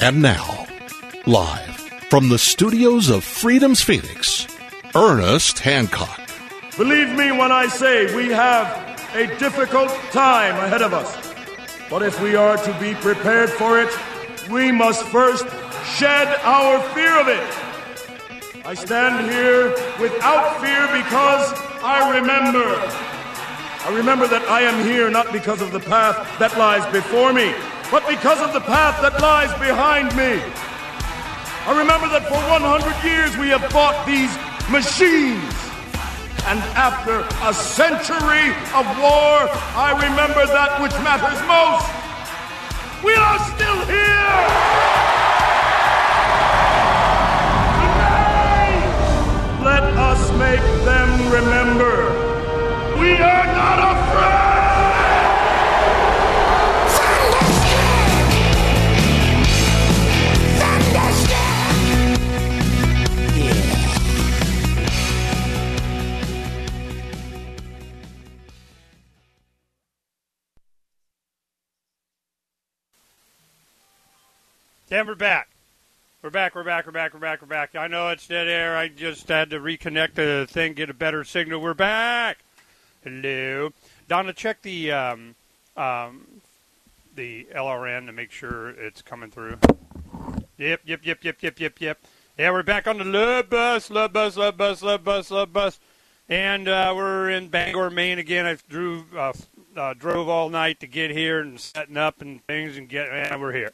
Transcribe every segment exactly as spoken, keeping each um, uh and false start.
And now, live from the studios of Freedom's Phoenix, Ernest Hancock. Believe me when I say we have a difficult time ahead of us. But if we are to be prepared for it, we must first shed our fear of it. I stand here without fear because I remember. I remember that I am here not because of the path that lies before me, but because of the path that lies behind me. I remember that for one hundred years we have fought these machines. And after a century of war, I remember that which matters most. We are still here! Today, let us make them remember. We are not afraid! And we're back. We're back, we're back, we're back, we're back, we're back. I know it's dead air. I just had to reconnect the thing, get a better signal. We're back. Hello. Donna, check the um, um, the L R N to make sure it's coming through. Yep, yep, yep, yep, yep, yep, yep. Yeah, we're back on the love bus, love bus, love bus, love bus, love bus. And uh, we're in Bangor, Maine again. I drew, uh, uh, drove all night to get here and setting up and things and get, and we're here.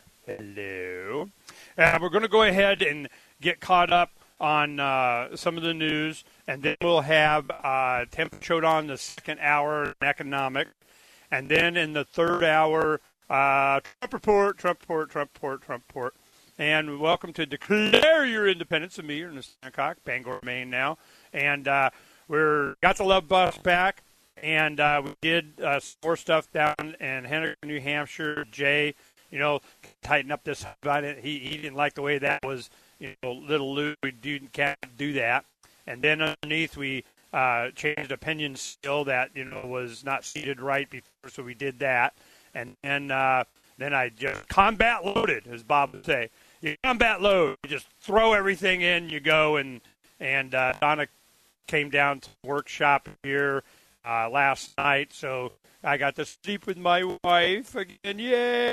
Hello. Uh, we're going to go ahead and get caught up on uh, some of the news, and then we'll have uh, Temperature on the second hour, economic, and then in the third hour, uh, Trump report, Trump report, Trump report, Trump report. And welcome to Declare Your Independence of me, Ernest Hancock, Bangor, Maine now. And uh, we're got the love bus back, and uh, we did uh, some more stuff down in Henniker, New Hampshire. Jay, you know, tighten up this about it. He he didn't like the way that was, you know, little Lou. We do, can't do that. And then underneath we uh, changed opinion still that, you know, was not seated right before, so we did that. And then uh, then I just combat loaded, as Bob would say. You combat load. You just throw everything in. You go and and uh, Donna came down to the workshop here uh, last night, so I got to sleep with my wife again. Yay,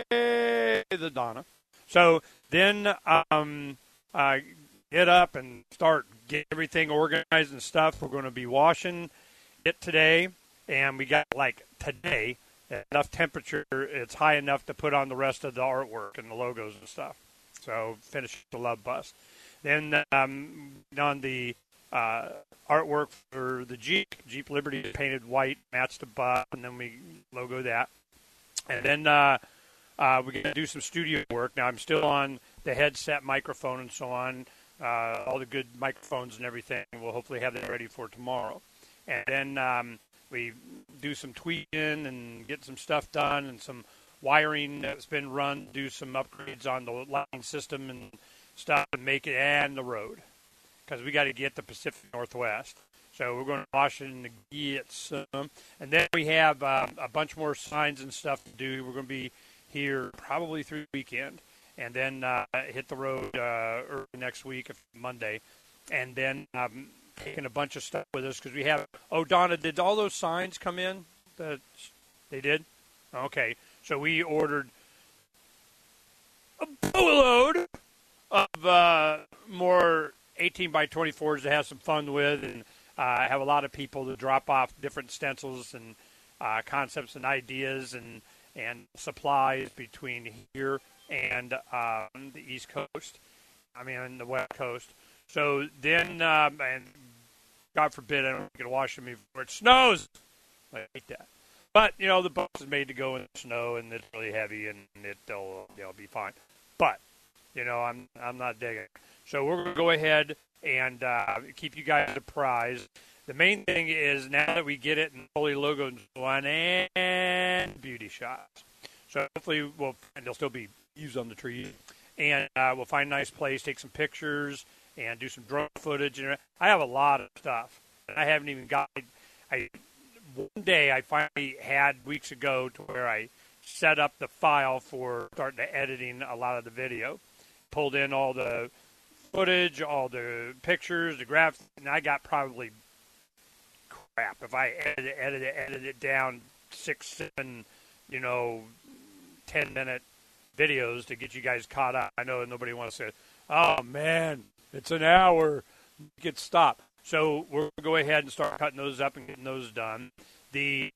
the Donna. So then um, uh, get up and start get everything organized and stuff. We're going to be washing it today, and we got, like, today, enough temperature. It's high enough to put on the rest of the artwork and the logos and stuff. So finish the love bus. Then um, on the uh, artwork for the Jeep, Jeep Liberty is painted white, matched the bus, and then we logo that. And then uh, uh, we're going to do some studio work. Now, I'm still on the headset microphone and so on, uh, all the good microphones and everything. We'll hopefully have that ready for tomorrow. And then um, we do some tweaking and get some stuff done and some wiring that's been run, do some upgrades on the lighting system and stuff and make it, and the road. Because we got to get the Pacific Northwest. So we're going to Washington to get some. And then we have uh, a bunch more signs and stuff to do. We're going to be here probably through the weekend. And then uh, hit the road uh, early next week, Monday. And then um, taking a bunch of stuff with us because we have, oh, Donna, did all those signs come in? That they did? Okay. So we ordered a boatload of uh, more eighteen by twenty-fours to have some fun with, and uh, have a lot of people to drop off different stencils and uh, concepts and ideas and, and supplies between here and uh, the East Coast. I mean, the West Coast. So then, um, and God forbid I don't get to wash them before it snows. I hate that. But, you know, the bus is made to go in the snow, and it's really heavy, and it, they'll, they'll be fine. But, you know, I'm I'm not digging it. So we're going to go ahead and uh, keep you guys apprised. The main thing is now that we get it in fully logoed and so on, and beauty shots. So hopefully we'll, and they'll still be used on the tree. And uh, we'll find a nice place, take some pictures, and do some drone footage. And I have a lot of stuff. I haven't even got I one day I finally had weeks ago to where I set up the file for starting to editing a lot of the video. pulled in all the footage, all the pictures, the graphics, and I got probably crap. If I edit it, edit it, edit it down six, seven, you know, ten-minute videos to get you guys caught up. I know nobody wants to say, oh, man, it's an hour. Get stopped. So we're going to go ahead and start cutting those up and getting those done. The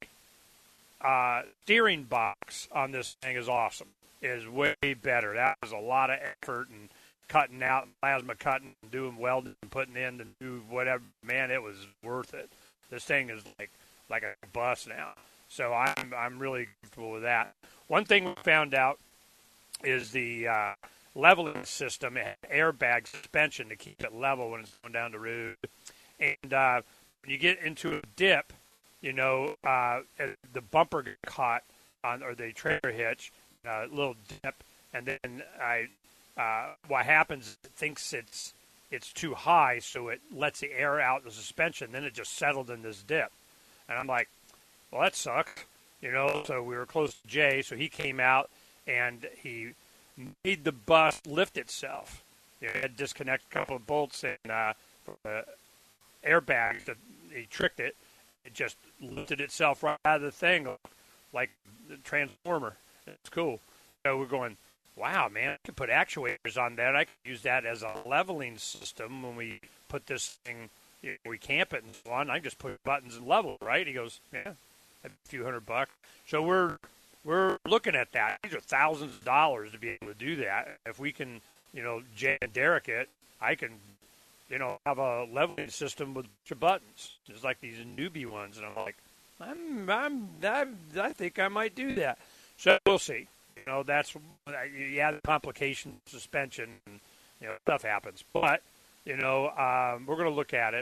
uh, steering box on this thing is awesome. It is way better. That was a lot of effort and cutting out, plasma cutting, and doing welding and putting in to do whatever. Man, it was worth it. This thing is like like a bus now. So I'm I'm really comfortable with that. One thing we found out is the uh, leveling system. It had airbag suspension to keep it level when it's going down the road. And uh, when you get into a dip, you know, uh, the bumper got caught on, or the trailer hitch, a uh, little dip, and then I, uh, what happens, it thinks it's it's too high, so it lets the air out the suspension, then it just settled in this dip. And I'm like, well, that sucks, you know, so we were close to Jay, so he came out, and he made the bus lift itself. You know, he had to disconnect a couple of bolts and uh, the airbag, that he tricked it. It just lifted itself right out of the thing, like the transformer. It's cool. So we're going, wow, man, I could put actuators on that. I could use that as a leveling system when we put this thing, you know, we camp it and so on. I just put buttons and level, right? He goes, yeah, a few hundred bucks. So we're we're looking at that. These are thousands of dollars to be able to do that. If we can, you know, Jay and Derek it, I can, you know, have a leveling system with a bunch of buttons, just like these newbie ones. And I'm like, I'm, I'm, I, I think I might do that. So we'll see. You know, that's, yeah, the complication, suspension, and, you know, stuff happens. But, you know, um, we're going to look at it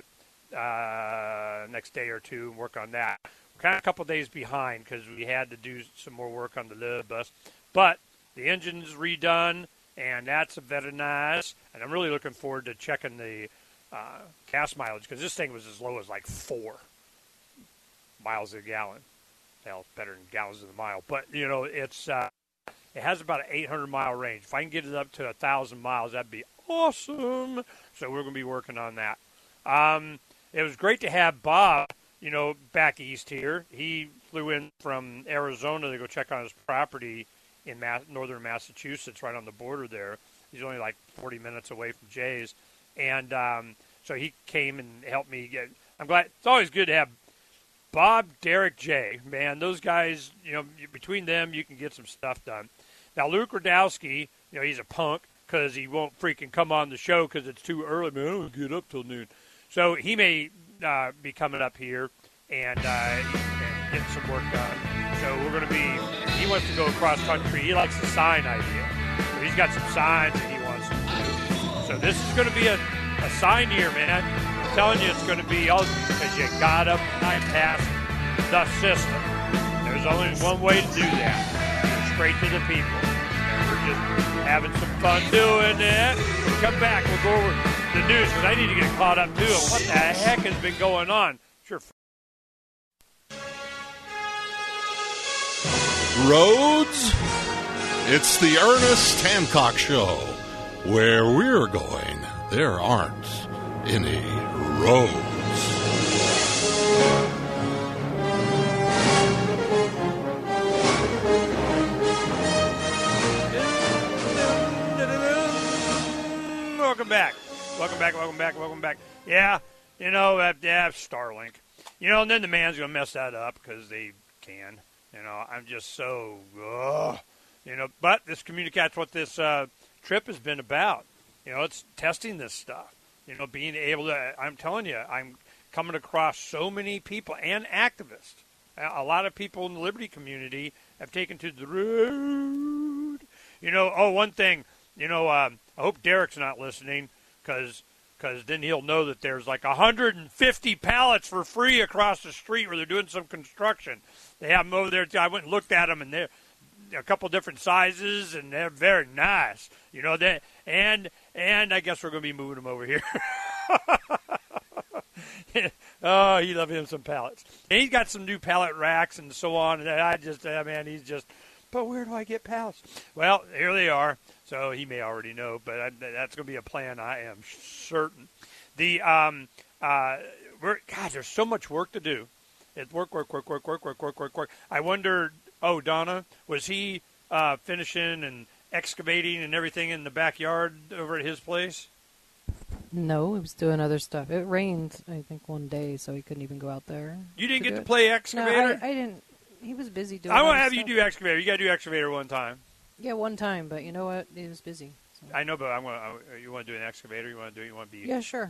uh, next day or two and work on that. We're kind of a couple of days behind because we had to do some more work on the little bus. But the engine's redone, and that's very nice. And I'm really looking forward to checking the uh, gas mileage because this thing was as low as like four miles a gallon. Hell, it's better than gallons of the mile. But, you know, it's uh, it has about an eight hundred mile range. If I can get it up to one thousand miles, that'd be awesome. So we're going to be working on that. Um, it was great to have Bob, you know, back east here. He flew in from Arizona to go check on his property in Mass- northern Massachusetts, right on the border there. He's only like forty minutes away from Jay's. And um, so he came and helped me get – I'm glad – it's always good to have Bob, Derek, Jay. Man, those guys, you know, between them, you can get some stuff done. Now, Luke Radowski, you know, he's a punk because he won't freaking come on the show because it's too early. Man, I don't get up till noon. So he may uh, be coming up here and, uh, and getting some work done. So we're going to be – he wants to go across country. He likes the sign idea. So he's got some signs that he wants to do. So this is going to be a, a sign year, man. I'm telling you it's going to be awesome because you got to bypass the system. There's only one way to do that. Go straight to the people. And we're just having some fun doing it. When we come back, we'll go over the news because I need to get caught up, too, on what the heck has been going on. Sure. Roads? It's the Ernest Hancock Show. Where we're going, there aren't any roads. Welcome back. Welcome back, welcome back, welcome back. Yeah, you know, uh, yeah, Starlink. You know, and then the man's going to mess that up because they can. You know, I'm just so, ugh. You know, but this Communicat's what this uh, trip has been about. You know, it's testing this stuff. You know, being able to, I'm telling you, I'm coming across so many people and activists. A lot of people in the Liberty community have taken to the road. You know, oh, one thing, you know, um, I hope Derek's not listening because because then he'll know that there's like one hundred fifty pallets for free across the street where they're doing some construction. They have them over there. I went and looked at them, and they're a couple different sizes, and they're very nice. You know, they, and and I guess we're going to be moving them over here. Oh, he loves him some pallets. And he's got some new pallet racks and so on. And I just, uh, man, he's just but where do I get pallets? Well, here they are. So he may already know, but I, that's going to be a plan. I am certain. The um uh we're God, there's so much work to do. It's work, work, work, work, work, work, work, work, work. I wonder. Oh, Donna, was he uh, finishing and excavating and everything in the backyard over at his place? No, he was doing other stuff. It rained, I think, one day, so he couldn't even go out there. You didn't to get to it. play excavator? No, I, I didn't. He was busy doing. I want other to have stuff. you do excavator. You got to do excavator one time. Yeah, one time, but you know what? He was busy. So. I know, but I want. You want to do an excavator? You want to do it? You want to be? Yeah, sure.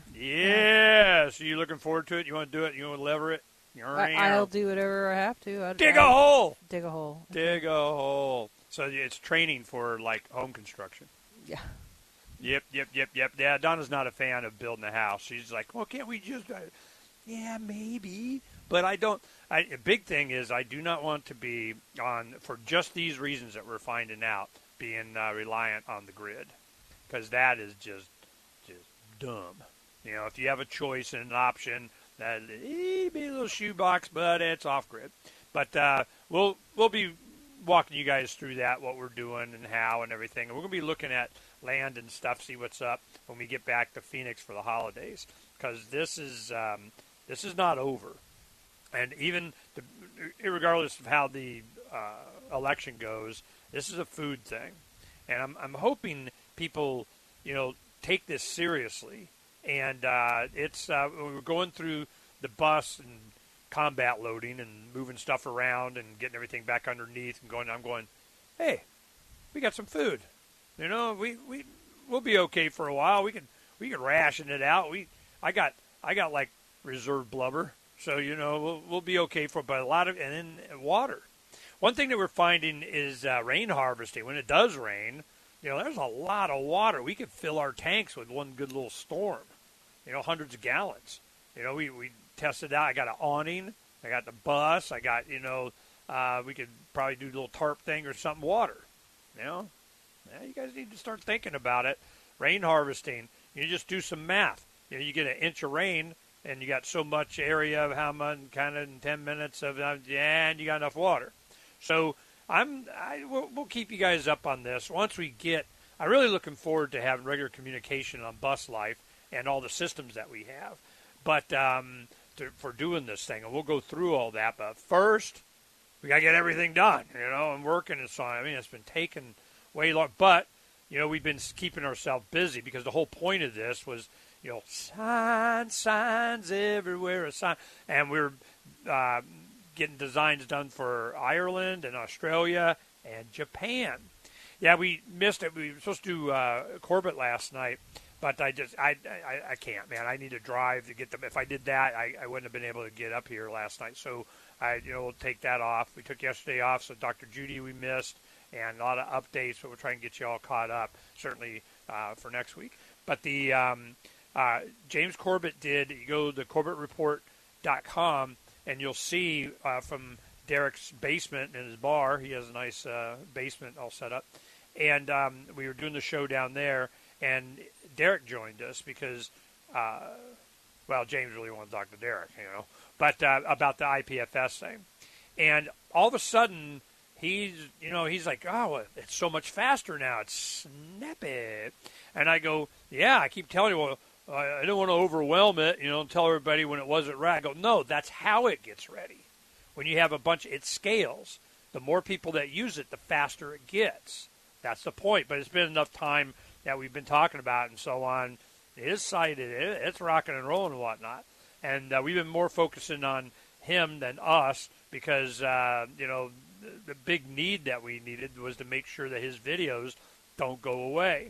Yeah. So you looking forward to it? You want to do it? You want to lever it? I, I'll do whatever I have to. I'd, dig I'd, a hole. Dig a hole. Dig a hole. So it's training for like home construction. Yeah. Yep, yep, yep, yep. Yeah, Donna's not a fan of building a house. She's like, well, can't we just? Uh, yeah, maybe, but I don't. I, a big thing is I do not want to be on for just these reasons that we're finding out, being uh, reliant on the grid, because that is just just dumb. You know, if you have a choice and an option, that it'd be a little shoebox, but it's off grid. But uh, we'll we'll be walking you guys through that, what we're doing and how and everything. And we're gonna be looking at land and stuff, see what's up when we get back to Phoenix for the holidays, because this is um, this is not over. And even the, regardless of how the uh, election goes, this is a food thing, and I'm I'm hoping people, you know, take this seriously. And uh, it's uh, we're going through the bus and combat loading and moving stuff around and getting everything back underneath and going. I'm going, hey, we got some food. You know, we we we'll be okay for a while. We can we can ration it out. We I got I got like reserve blubber, so you know we'll we'll be okay for. But a lot of and then water. One thing that we're finding is uh, rain harvesting. When it does rain, you know, there's a lot of water. We could fill our tanks with one good little storm. You know, hundreds of gallons. You know, we we tested out. I got an awning. I got the bus. I got you know, uh, we could probably do a little tarp thing or something. Water. You know. Yeah, you guys need to start thinking about it. Rain harvesting. You just do some math. You know, you get an inch of rain, and you got so much area of how much, kind of in ten minutes of, uh, and you got enough water. So I'm, I, we'll, we'll keep you guys up on this. Once we get, I'm really looking forward to having regular communication on Bus Life and all the systems that we have. But um, to, for doing this thing, and we'll go through all that. But first, we got to get everything done. You know, and working and so on. I mean, it's been taking way long, but you know we've been keeping ourselves busy because the whole point of this was, you know, signs, signs everywhere, a sign, and we're uh, getting designs done for Ireland and Australia and Japan. Yeah, we missed it. We were supposed to do uh, Corbett last night, but I just I, I I can't, man. I need to drive to get them. If I did that, I, I wouldn't have been able to get up here last night. So I you know we'll take that off. We took yesterday off, so Doctor Judy we missed. And a lot of updates, but we're trying to get you all caught up, certainly uh, for next week. But the um, uh, James Corbett did, you go to corbett report dot com, and you'll see uh, from Derek's basement in his bar, he has a nice uh, basement all set up, and um, we were doing the show down there, and Derek joined us because, uh, well, James really wanted to talk to Derek, you know, but uh, about the I P F S thing. And all of a sudden, He's, you know, he's like, oh, it's so much faster now. It's snappy. And I go, yeah, I keep telling you, well, I don't want to overwhelm it, you know, and tell everybody when it wasn't right. I go, no, that's how it gets ready. When you have a bunch, it scales. The more people that use it, the faster it gets. That's the point. But it's been enough time that we've been talking about and so on. It is cited. It's rocking and rolling and whatnot. And uh, we've been more focusing on him than us because, uh, you know, the big need that we needed was to make sure that his videos don't go away.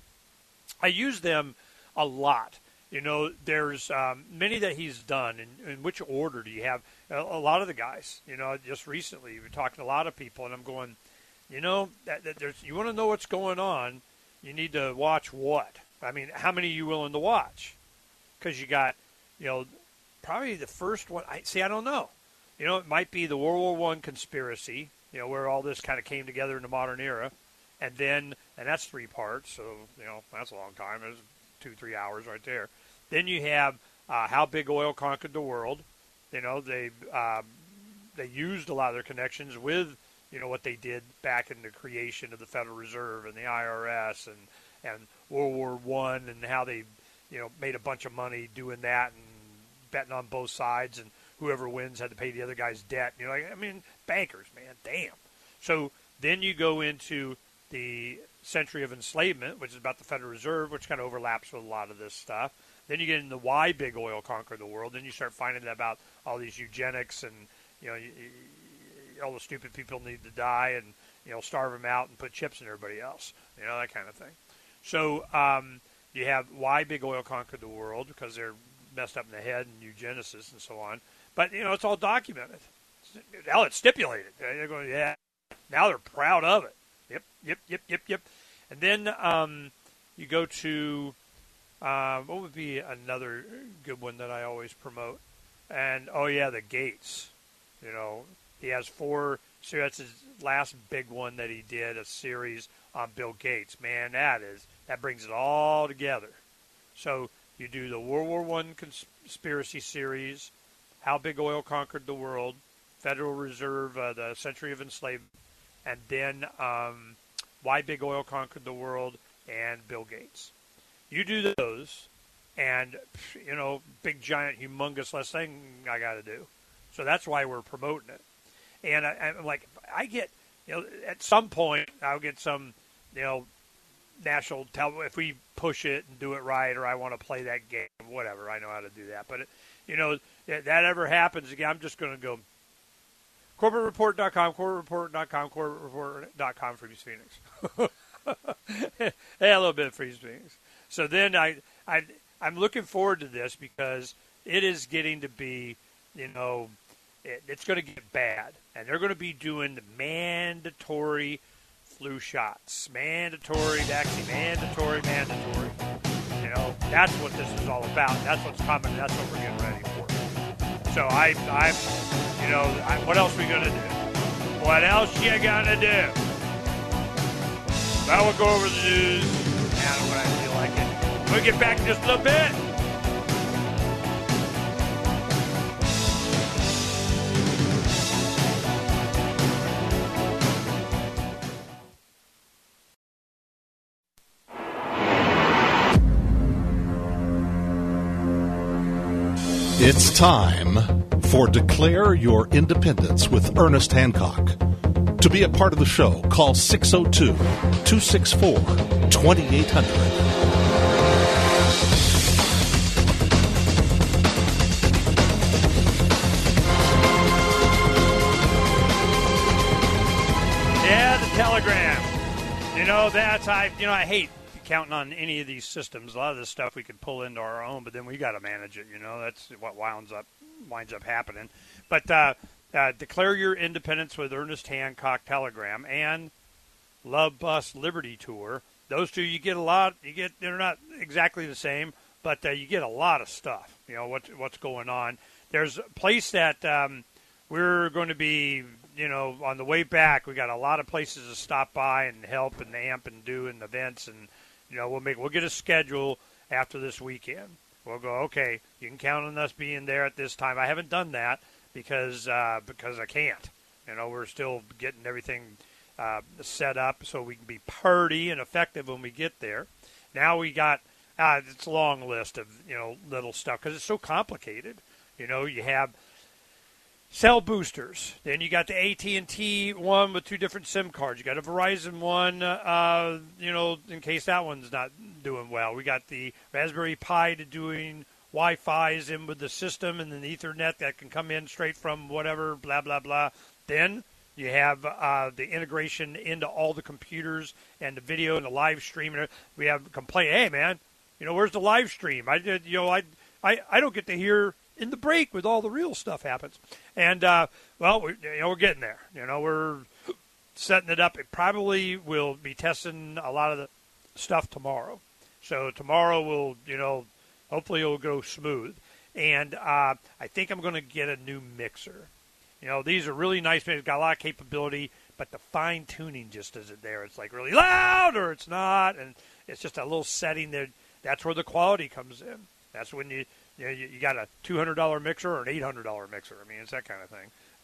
I use them a lot. You know, there's um, many that he's done. In, in which order do you have? A, a lot of the guys, you know, just recently, we've been talking to a lot of people, and I'm going, you know, that, that there's, you want to know what's going on, you need to watch what? I mean, how many are you willing to watch? Because you got, you know, probably the first one. I see, I don't know. You know, it might be the World War One conspiracy, you know, where all this kind of came together in the modern era. And then, and that's three parts, so, you know, that's a long time. It's two, three hours right there. Then you have uh, how big oil conquered the world. You know, they um, they used a lot of their connections with, you you know, what they did back in the creation of the Federal Reserve and the I R S and, and World War One and how they, you know, made a bunch of money doing that and betting on both sides, and whoever wins had to pay the other guy's debt. You know, like, I mean, bankers, man, damn. So then you go into the century of enslavement, which is about the Federal Reserve, which kind of overlaps with a lot of this stuff. Then you get into why big oil conquered the world. Then you start finding about all these eugenics and, you know, you, you, all the stupid people need to die and, you know, starve them out and put chips in everybody else. You know, that kind of thing. So um, you have why big oil conquered the world, because they're messed up in the head and eugenicists and so on. But, you know, it's all documented. Hell, it's stipulated. They're going, yeah. Now they're proud of it. Yep, yep, yep, yep, yep. And then um, you go to, uh, what would be another good one that I always promote? And, oh, yeah, the Gates. You know, he has four, so that's his last big one that he did, a series on Bill Gates. Man, that is, that brings it all together. So you do the World War One conspiracy series, How Big Oil Conquered the World, Federal Reserve, uh, the Century of Enslavement, and then um, Why Big Oil Conquered the World and Bill Gates. You do those, and, you know, big, giant, humongous, less thing I got to do. So that's why we're promoting it. And I, I'm like, I get, you know, at some point I'll get some, you know, national tel- if we push it and do it right, or I want to play that game, whatever. I know how to do that. But, it, you know, if that ever happens again, I'm just going to go corporate report dot com, corporate report dot com, corporate report dot com, Freeze Phoenix. Hey, a little bit of Freeze Phoenix. So then I, I, I'm looking forward to this because it is getting to be, you know, it, it's going to get bad. And they're going to be doing the mandatory flu shots. Mandatory vaccine. Mandatory, mandatory. You know, that's what this is all about. That's what's coming. That's what we're getting ready for. So I, I'm, you know, I, what else are we going to do? What else you going to do? Well, we'll go over the news and when I feel like it. We'll get back in just a little bit. It's time for Declare Your Independence with Ernest Hancock. To be a part of the show, call six oh two, two six four, two eight zero zero. Yeah, the telegram. You know, that's, I, you know, I hate counting on any of these systems. A lot of this stuff we could pull into our own, but then we got to manage it. You know, that's what winds up winds up happening. But uh, uh, Declare Your Independence with Ernest Hancock Telegram and Love Bus Liberty Tour. Those two, you get a lot. You get they're not exactly the same, but uh, you get a lot of stuff. You know what's what's going on. There's a place that um, we're going to be. You know, on the way back, we got a lot of places to stop by and help and amp and do and events and. You know, we'll make we'll get a schedule after this weekend. We'll go, okay, you can count on us being there at this time. I haven't done that because uh, because I can't. You know, we're still getting everything uh, set up so we can be purty and effective when we get there. Now we got uh, it's a long list of you know little stuff because it's so complicated. You know, you have cell boosters. Then you got the A T and T one with two different SIM cards. You got a Verizon one, uh, you know, in case that one's not doing well. We got the Raspberry Pi to doing Wi-Fi's in with the system, and then the Ethernet that can come in straight from whatever, blah, blah, blah. Then you have uh, the integration into all the computers and the video and the live stream. We have complaint, hey, man, you know, where's the live stream? I did, you know, I, I, I don't get to hear in the break with all the real stuff happens. And, uh, well, we, you know, we're getting there. You know, we're setting it up. It probably will be testing a lot of the stuff tomorrow. So tomorrow will, you know, hopefully it'll go smooth. And uh, I think I'm going to get a new mixer. You know, these are really nice mixers, got a lot of capability, but the fine-tuning just isn't there. It's like really loud or it's not, and it's just a little setting there. That's where the quality comes in. That's when you... You know, you, you got a two hundred dollars mixer or an eight hundred dollars mixer. I mean, it's that kind of thing.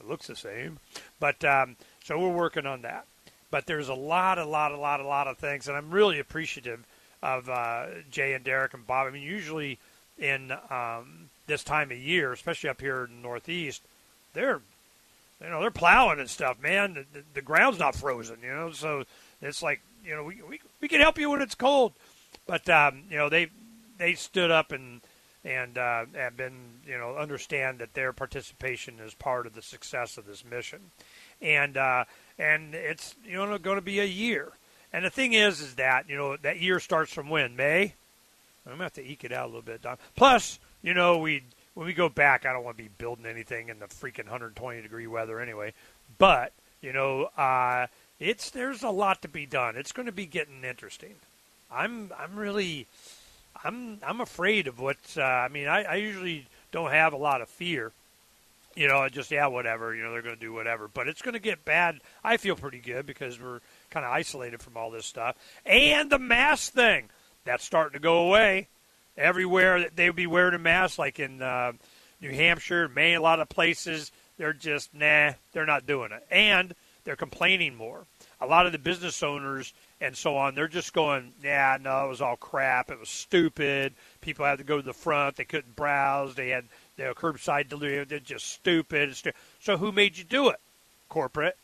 It looks the same. But um, so we're working on that. But there's a lot, a lot, a lot, a lot of things, and I'm really appreciative of uh, Jay and Derek and Bob. I mean, usually in um, this time of year, especially up here in the Northeast, they're you know they're plowing and stuff. Man, the, the, the ground's not frozen, you know. So it's like you know we we we can help you when it's cold, but um, you know they they stood up and and uh, have been you know understand that their participation is part of the success of this mission, and uh, and it's you know going to be a year. And the thing is, is that you know that year starts from when May. I'm gonna have to eke it out a little bit, Don. Plus, you know, we when we go back, I don't want to be building anything in the freaking one hundred twenty degree weather anyway. But you know, uh, it's there's a lot to be done. It's going to be getting interesting. I'm I'm really I'm I'm afraid of what. Uh, I mean, I, I usually don't have a lot of fear. You know, just yeah, whatever. You know, they're going to do whatever. But it's going to get bad. I feel pretty good because we're kind of isolated from all this stuff and the mask thing. That's starting to go away. Everywhere they would be wearing a mask, like in uh, New Hampshire, Maine, a lot of places, they're just, nah, they're not doing it. And they're complaining more. A lot of the business owners and so on, they're just going, yeah, no, it was all crap. It was stupid. People had to go to the front. They couldn't browse. They had their curbside delivery. They're just stupid. So who made you do it? Corporate.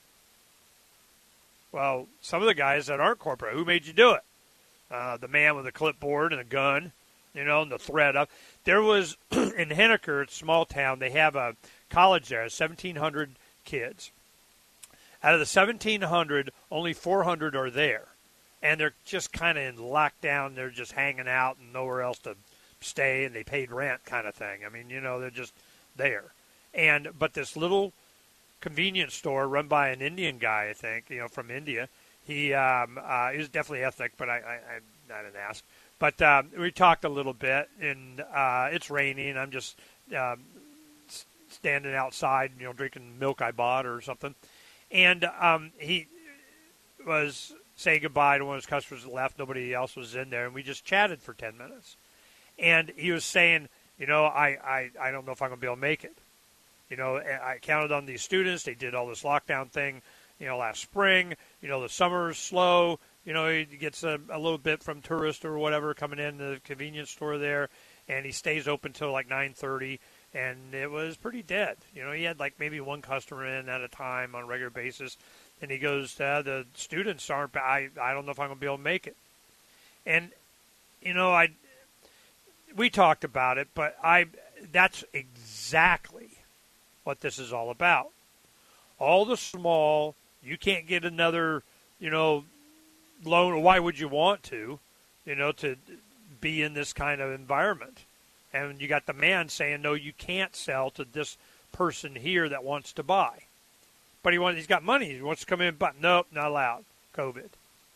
Well, some of the guys that aren't corporate, who made you do it? Uh, the man with a clipboard and a gun, you know, and the threat of. There was, in Henniker, it's a small town, they have a college there, seventeen hundred kids. Out of the seventeen hundred, only four hundred are there. And they're just kind of in lockdown. They're just hanging out and nowhere else to stay, and they paid rent kind of thing. I mean, you know, they're just there. And but this little convenience store run by an Indian guy, I think, you know, from India, He um, uh, is definitely ethnic, but I, I, I didn't ask. But um, we talked a little bit, and uh, it's raining. I'm just um, standing outside, you know, drinking milk I bought or something. And um, he was saying goodbye to one of his customers that left. Nobody else was in there, and we just chatted for ten minutes. And he was saying, you know, I, I, I don't know if I'm going to be able to make it. You know, I counted on these students. They did all this lockdown thing, you know, last spring. You know, the summer's slow. You know, he gets a, a little bit from tourists or whatever coming in the convenience store there, and he stays open till like nine thirty, and it was pretty dead. You know, he had like maybe one customer in at a time on a regular basis, and he goes, uh, the students aren't, I, I don't know if I'm going to be able to make it. And, you know, I, we talked about it, but I, that's exactly what this is all about. All the small, you can't get another, you know, loan. Why would you want to, you know, to be in this kind of environment? And you got the man saying, no, you can't sell to this person here that wants to buy. But he wants, he's got money. He wants to come in, but nope, not allowed. COVID.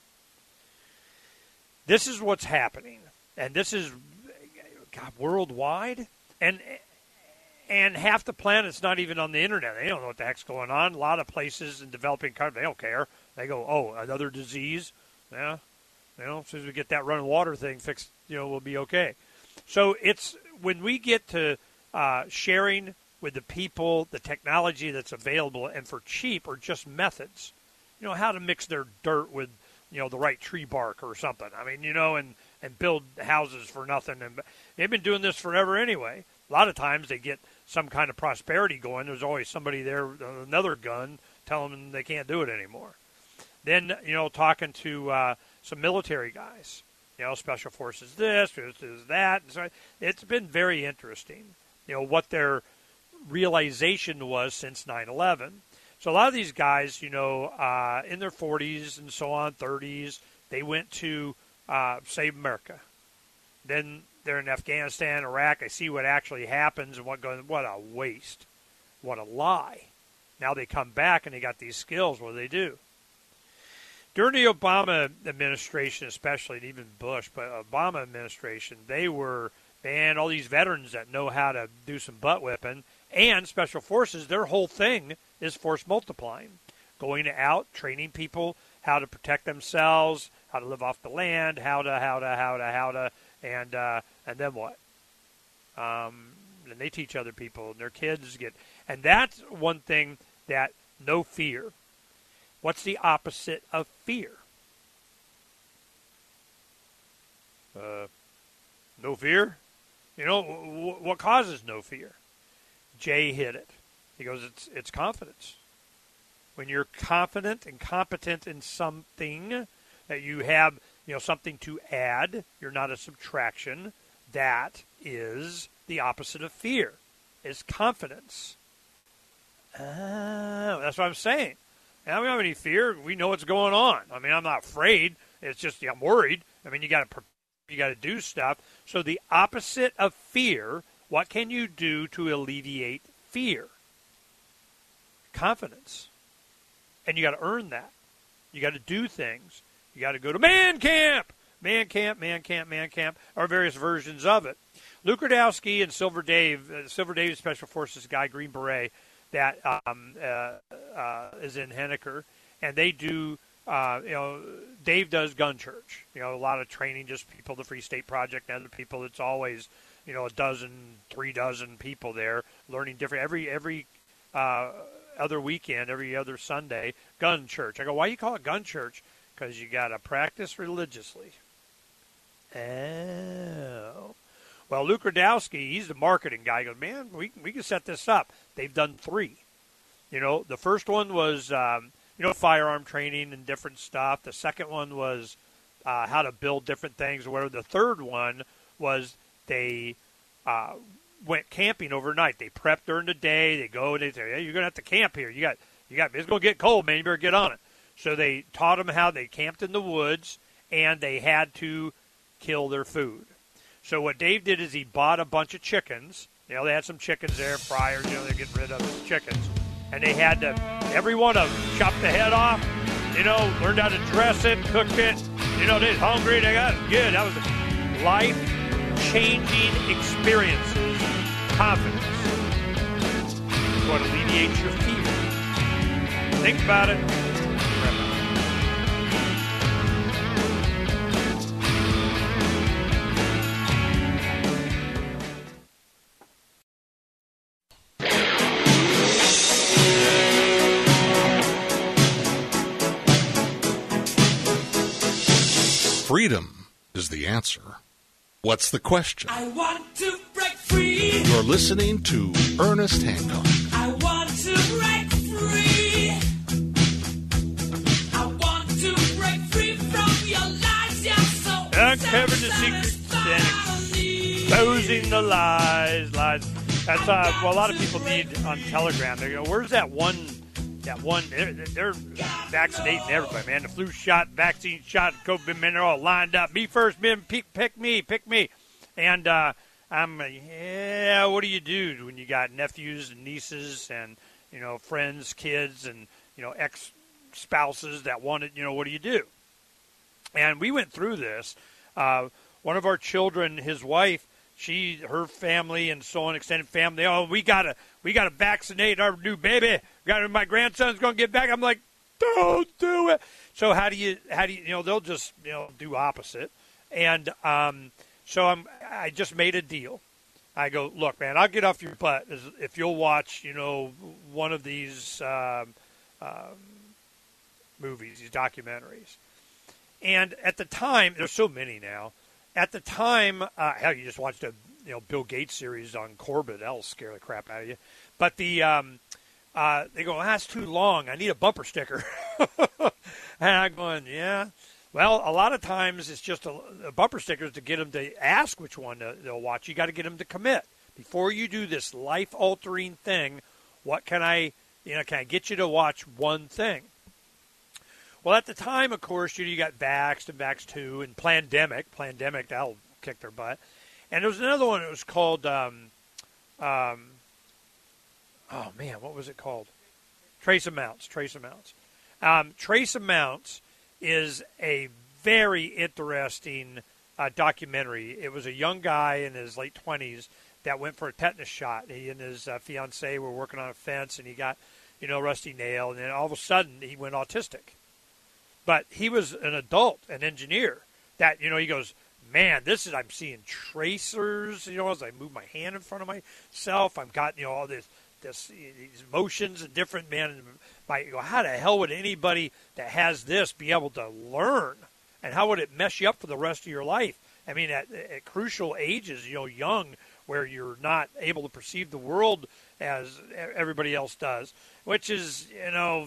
This is what's happening. And this is, God, worldwide. And And half the planet's not even on the internet. They don't know what the heck's going on. A lot of places in developing countries, they don't care. They go, oh, another disease? Yeah. You know, as soon as we get that running water thing fixed, you know, we'll be okay. So it's when we get to uh, sharing with the people the technology that's available and for cheap or just methods, you know, how to mix their dirt with, you know, the right tree bark or something. I mean, you know, and, and build houses for nothing. And they've been doing this forever anyway. A lot of times they get some kind of prosperity going. There's always somebody there with another gun telling them they can't do it anymore. Then, you know, talking to uh, some military guys, you know, special forces this, this is that. And so it's been very interesting, you know, what their realization was since nine eleven. So a lot of these guys, you know, uh, in their forties and so on, thirties, they went to uh, save America. Then they're in Afghanistan, Iraq. They see what actually happens and what goes. What a waste. What a lie. Now they come back and they got these skills. What do they do? During the Obama administration, especially, and even Bush, but Obama administration, they were, man, all these veterans that know how to do some butt whipping, and special forces, their whole thing is force multiplying. Going out, training people how to protect themselves, how to live off the land, how to, how to, how to, how to, and uh, and then what? Um, and they teach other people, and their kids get, and that's one thing that no fear. What's the opposite of fear? Uh, no fear? You know, w- what causes no fear? Jay hit it. He goes, it's it's confidence. When you're confident and competent in something, that you have, you know, something to add, you're not a subtraction, that is the opposite of fear, is confidence. Oh, that's what I'm saying. Now, we don't have any fear. We know what's going on. I mean, I'm not afraid. It's just, yeah, I'm worried. I mean, you got to you got to do stuff. So the opposite of fear, what can you do to alleviate fear? Confidence. And you got to earn that. You got to do things. You got to go to man camp. Man camp, man camp, man camp, or various versions of it. Luke Rudkowski and Silver Dave, uh, Silver Dave Special Forces guy, Green Beret, that um, uh, uh, is in Henniker, and they do, uh, you know, Dave does Gun Church. You know, a lot of training, just people, the Free State Project, and other people. It's always, you know, a dozen, three dozen people there learning different, every, every uh, other weekend, every other Sunday, Gun Church. I go, why do you call it Gun Church? Because you got to practice religiously. Oh. Well, Luke Rudkowski, he's the marketing guy. He goes, man, we, we can set this up. They've done three. You know, the first one was, um, you know, firearm training and different stuff. The second one was uh, how to build different things or whatever. The third one was they uh, went camping overnight. They prepped during the day. They go and they say, hey, you're going to have to camp here. You got, you got, it's going to get cold, man. You better get on it. So they taught them how they camped in the woods, and they had to kill their food. So what Dave did is he bought a bunch of chickens. You know, they had some chickens there, fryers, you know, they're getting rid of the chickens. And they had to, every one of them, chop the head off, you know, learned how to dress it, cook it. You know, they're hungry, they got it good. That was a life-changing experiences. Confidence. What alleviates your fear. Think about it. Freedom is the answer. What's the question? I want to break free. You're listening to Ernest Hancock. I want to break free. I want to break free from your lies. You're so uncovering the secrets and exposing the lies. Lies. That's uh, well, a lot of people need on Telegram. They go, "Where's that one? That one? They're, they're vaccinating everybody, man. The flu shot, vaccine shot, COVID, man. They're all lined up. Me first, man. Pick, pick me, pick me." And uh, I'm, yeah. What do you do when you got nephews and nieces and you know friends, kids, and you know ex spouses that want it? You know, what do you do? And we went through this. Uh, one of our children, his wife, she, her family, and so on, extended family. Oh, we gotta, we gotta vaccinate our new baby. Got my grandson's gonna get back. I'm like, don't do it. So how do you, how do you, you know, they'll just, you know, do opposite. And um, so I'm, I just made a deal. I go, look, man, I'll get off your butt if you'll watch, you know, one of these um, um, movies, these documentaries. And at the time, there's so many now. At the time, uh, hell, you just watched a you know Bill Gates series on Corbett. That'll scare the crap out of you. But the um, uh, they go, that's too long. I need a bumper sticker. And I'm going, yeah. Well, a lot of times it's just a, a bumper stickers to get them to ask which one to, they'll watch. You got to get them to commit before you do this life-altering thing. What can I, you know, can I get you to watch one thing? Well, at the time, of course, you, you got Vaxxed and Vaxxed two and Plandemic. Plandemic, that'll kick their butt. And there was another one that was called, um, um, oh, man, what was it called? Trace Amounts. Trace Amounts. Um, Trace Amounts is a very interesting uh, documentary. It was a young guy in his late twenties that went for a tetanus shot. He and his uh, fiancée were working on a fence, and he got, you know, rusty nail, and then all of a sudden he went autistic. But he was an adult, an engineer, that, you know, he goes, man, this is, I'm seeing tracers, you know, as I move my hand in front of myself. I've got, you know, all this this these emotions and different men. My, how the hell would anybody that has this be able to learn? And how would it mess you up for the rest of your life? I mean, at, at crucial ages, you know, young, where you're not able to perceive the world as everybody else does, which is, you know,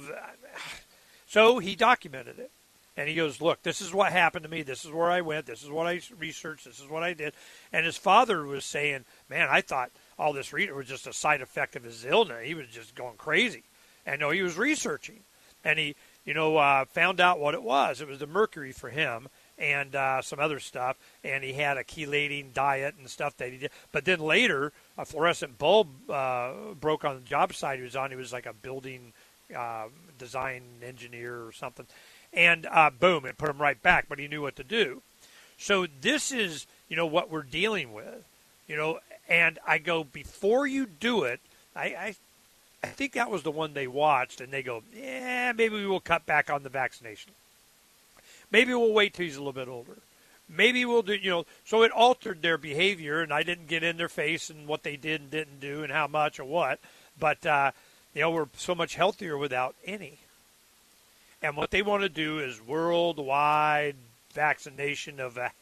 so he documented it. And he goes, look, this is what happened to me. This is where I went. This is what I researched. This is what I did. And his father was saying, man, I thought all this reading was just a side effect of his illness. He was just going crazy. And no, he was researching. And he, you know, uh, found out what it was. It was the mercury for him and uh, some other stuff. And he had a chelating diet and stuff that he did. But then later, a fluorescent bulb uh, broke on the job site he was on. He was like a building uh, design engineer or something. And uh, boom, it put him right back, but he knew what to do. So this is, you know, what we're dealing with, you know. And I go, before you do it, I, I, I think that was the one they watched, and they go, yeah, maybe we will cut back on the vaccination. Maybe we'll wait till he's a little bit older. Maybe we'll do, you know. So it altered their behavior, and I didn't get in their face and what they did and didn't do and how much or what. But, uh, you know, we're so much healthier without any. And what they want to do is worldwide vaccination of a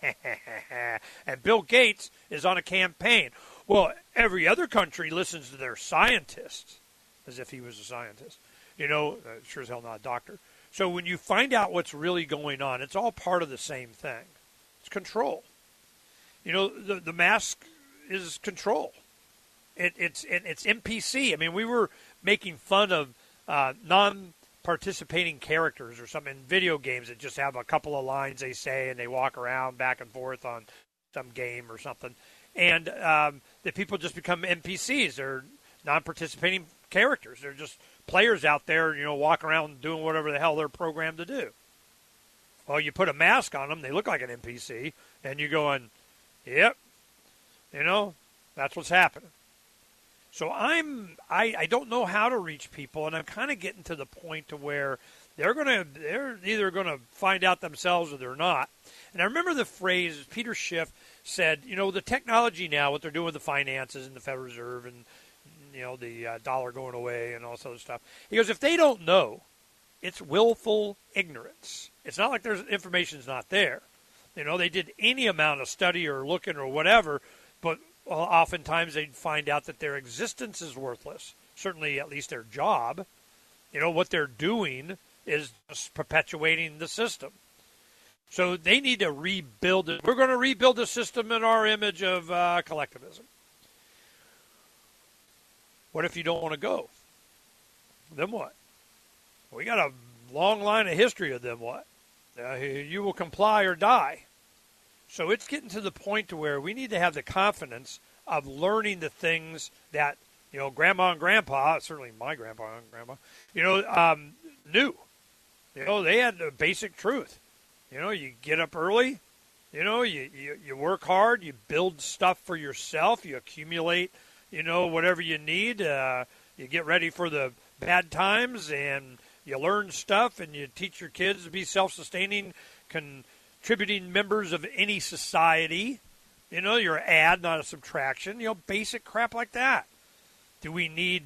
and Bill Gates is on a campaign. Well, every other country listens to their scientists as if he was a scientist. You know, uh, sure as hell not a doctor. So when you find out what's really going on, it's all part of the same thing. It's control. You know, the the mask is control. It, it's it, it's N P C. I mean, we were making fun of uh, non participating characters or something in video games that just have a couple of lines they say and they walk around back and forth on some game or something. And um, the people just become N P Cs. They're non-participating characters. They're just players out there, you know, walking around doing whatever the hell they're programmed to do. Well, you put a mask on them, they look like an N P C, and you're going, yep, you know, that's what's happening. So I'm, I, I don't know how to reach people, and I'm kind of getting to the point to where they're gonna, they're either gonna find out themselves or they're not. And I remember the phrase Peter Schiff said, you know, the technology now, what they're doing with the finances and the Federal Reserve and, you know, the uh, dollar going away and all this other stuff. He goes, if they don't know, it's willful ignorance. It's not like there's information's not there. You know, they did any amount of study or looking or whatever, but well, oftentimes they'd find out that their existence is worthless. Certainly, at least their job. You know, what they're doing is just perpetuating the system. So they need to rebuild it. We're going to rebuild the system in our image of uh, collectivism. What if you don't want to go? Then what? We got a long line of history of them what? Uh, you will comply or die. So it's getting to the point to where we need to have the confidence of learning the things that, you know, Grandma and Grandpa, certainly my Grandpa and Grandma, you know, um, knew. You know, they had the basic truth. You know, you get up early, you know, you, you, you work hard, you build stuff for yourself, you accumulate, you know, whatever you need. Uh, you get ready for the bad times, and you learn stuff, and you teach your kids to be self-sustaining, contributing members of any society. You know, you're an add, not a subtraction. You know, basic crap like that. Do we need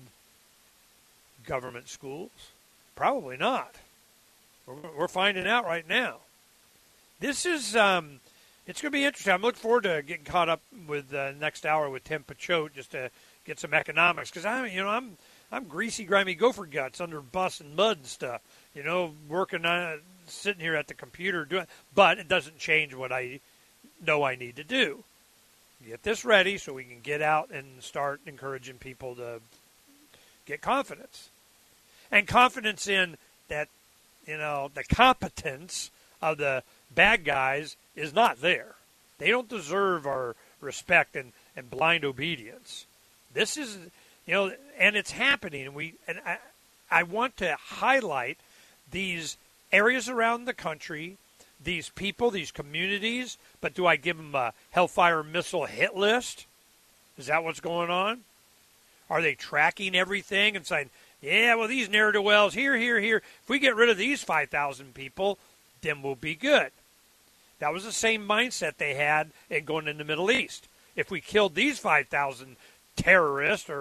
government schools? Probably not. We're, we're finding out right now. This is, um, it's going to be interesting. I'm looking forward to getting caught up with uh, next hour with Tim Pachote just to get some economics. Because, I, you know, I'm I'm greasy, grimy gopher guts under bus and mud and stuff. You know, working on sitting here at the computer doing, but it doesn't change what I know I need to do. Get this ready so we can get out and start encouraging people to get confidence. And confidence in that, you know, the competence of the bad guys is not there. They don't deserve our respect and, and blind obedience. This is, you know, and it's happening. And we and I, I want to highlight these areas around the country, these people, these communities, but do I give them a Hellfire missile hit list? Is that what's going on? Are they tracking everything and saying, yeah, well, these ne'er-do-wells, here, here, here, if we get rid of these five thousand people, then we'll be good. That was the same mindset they had in going in the Middle East. If we killed these five thousand terrorists or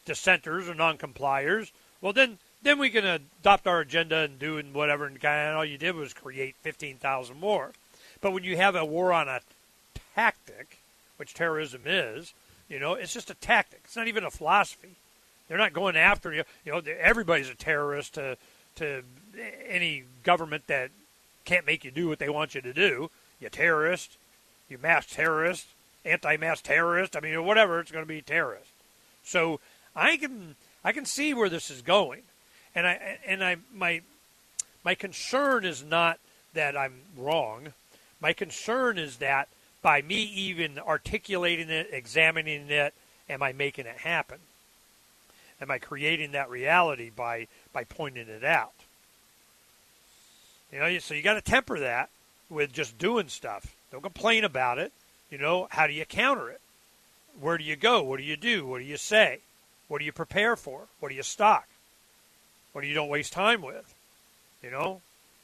dissenters or non-compliers, well, then then we can adopt our agenda and do and whatever, and kind of all you did was create fifteen thousand more. But when you have a war on a tactic, which terrorism is, you know, it's just a tactic. It's not even a philosophy. They're not going after you. You know, everybody's a terrorist to to any government that can't make you do what they want you to do. You terrorist, you mass terrorist, anti-mass terrorist. I mean, whatever, it's going to be terrorist. So I can I can see where this is going, and I and I my my concern is not that I'm wrong. My concern is that by me even articulating it, examining it, am I making it happen? Am I creating that reality by, by pointing it out? You know, so you got to temper that with just doing stuff. Don't complain about it. You know, how do you counter it? Where do you go? What do you do? What do you say? What do you prepare for? What do you stock? What do you don't waste time with? You know?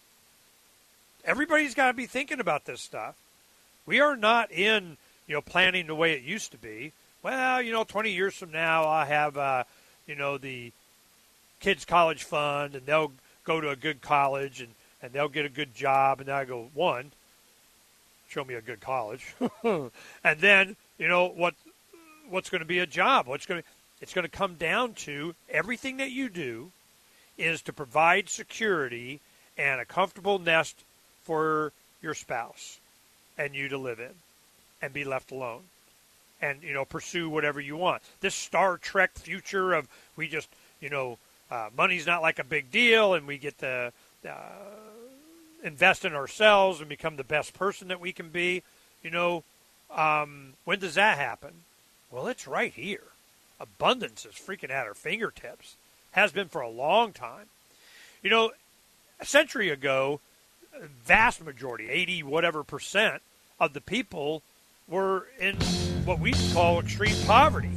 Everybody's got to be thinking about this stuff. We are not in, you know, planning the way it used to be. Well, you know, twenty years from now, I'll have, uh, you know, the kids' college fund, and they'll go to a good college, and, and they'll get a good job. And then I go, one, show me a good college. And then, you know, what what's going to be a job? What's going to, it's going to come down to everything that you do is to provide security and a comfortable nest for your spouse and you to live in and be left alone and, you know, pursue whatever you want. This Star Trek future of we just, you know, uh, money's not like a big deal and we get to uh, invest in ourselves and become the best person that we can be, you know, um, when does that happen? Well, it's right here. Abundance is freaking at our fingertips. Has been for a long time. You know, a century ago, vast majority, eighty whatever percent of the people were in what we call extreme poverty.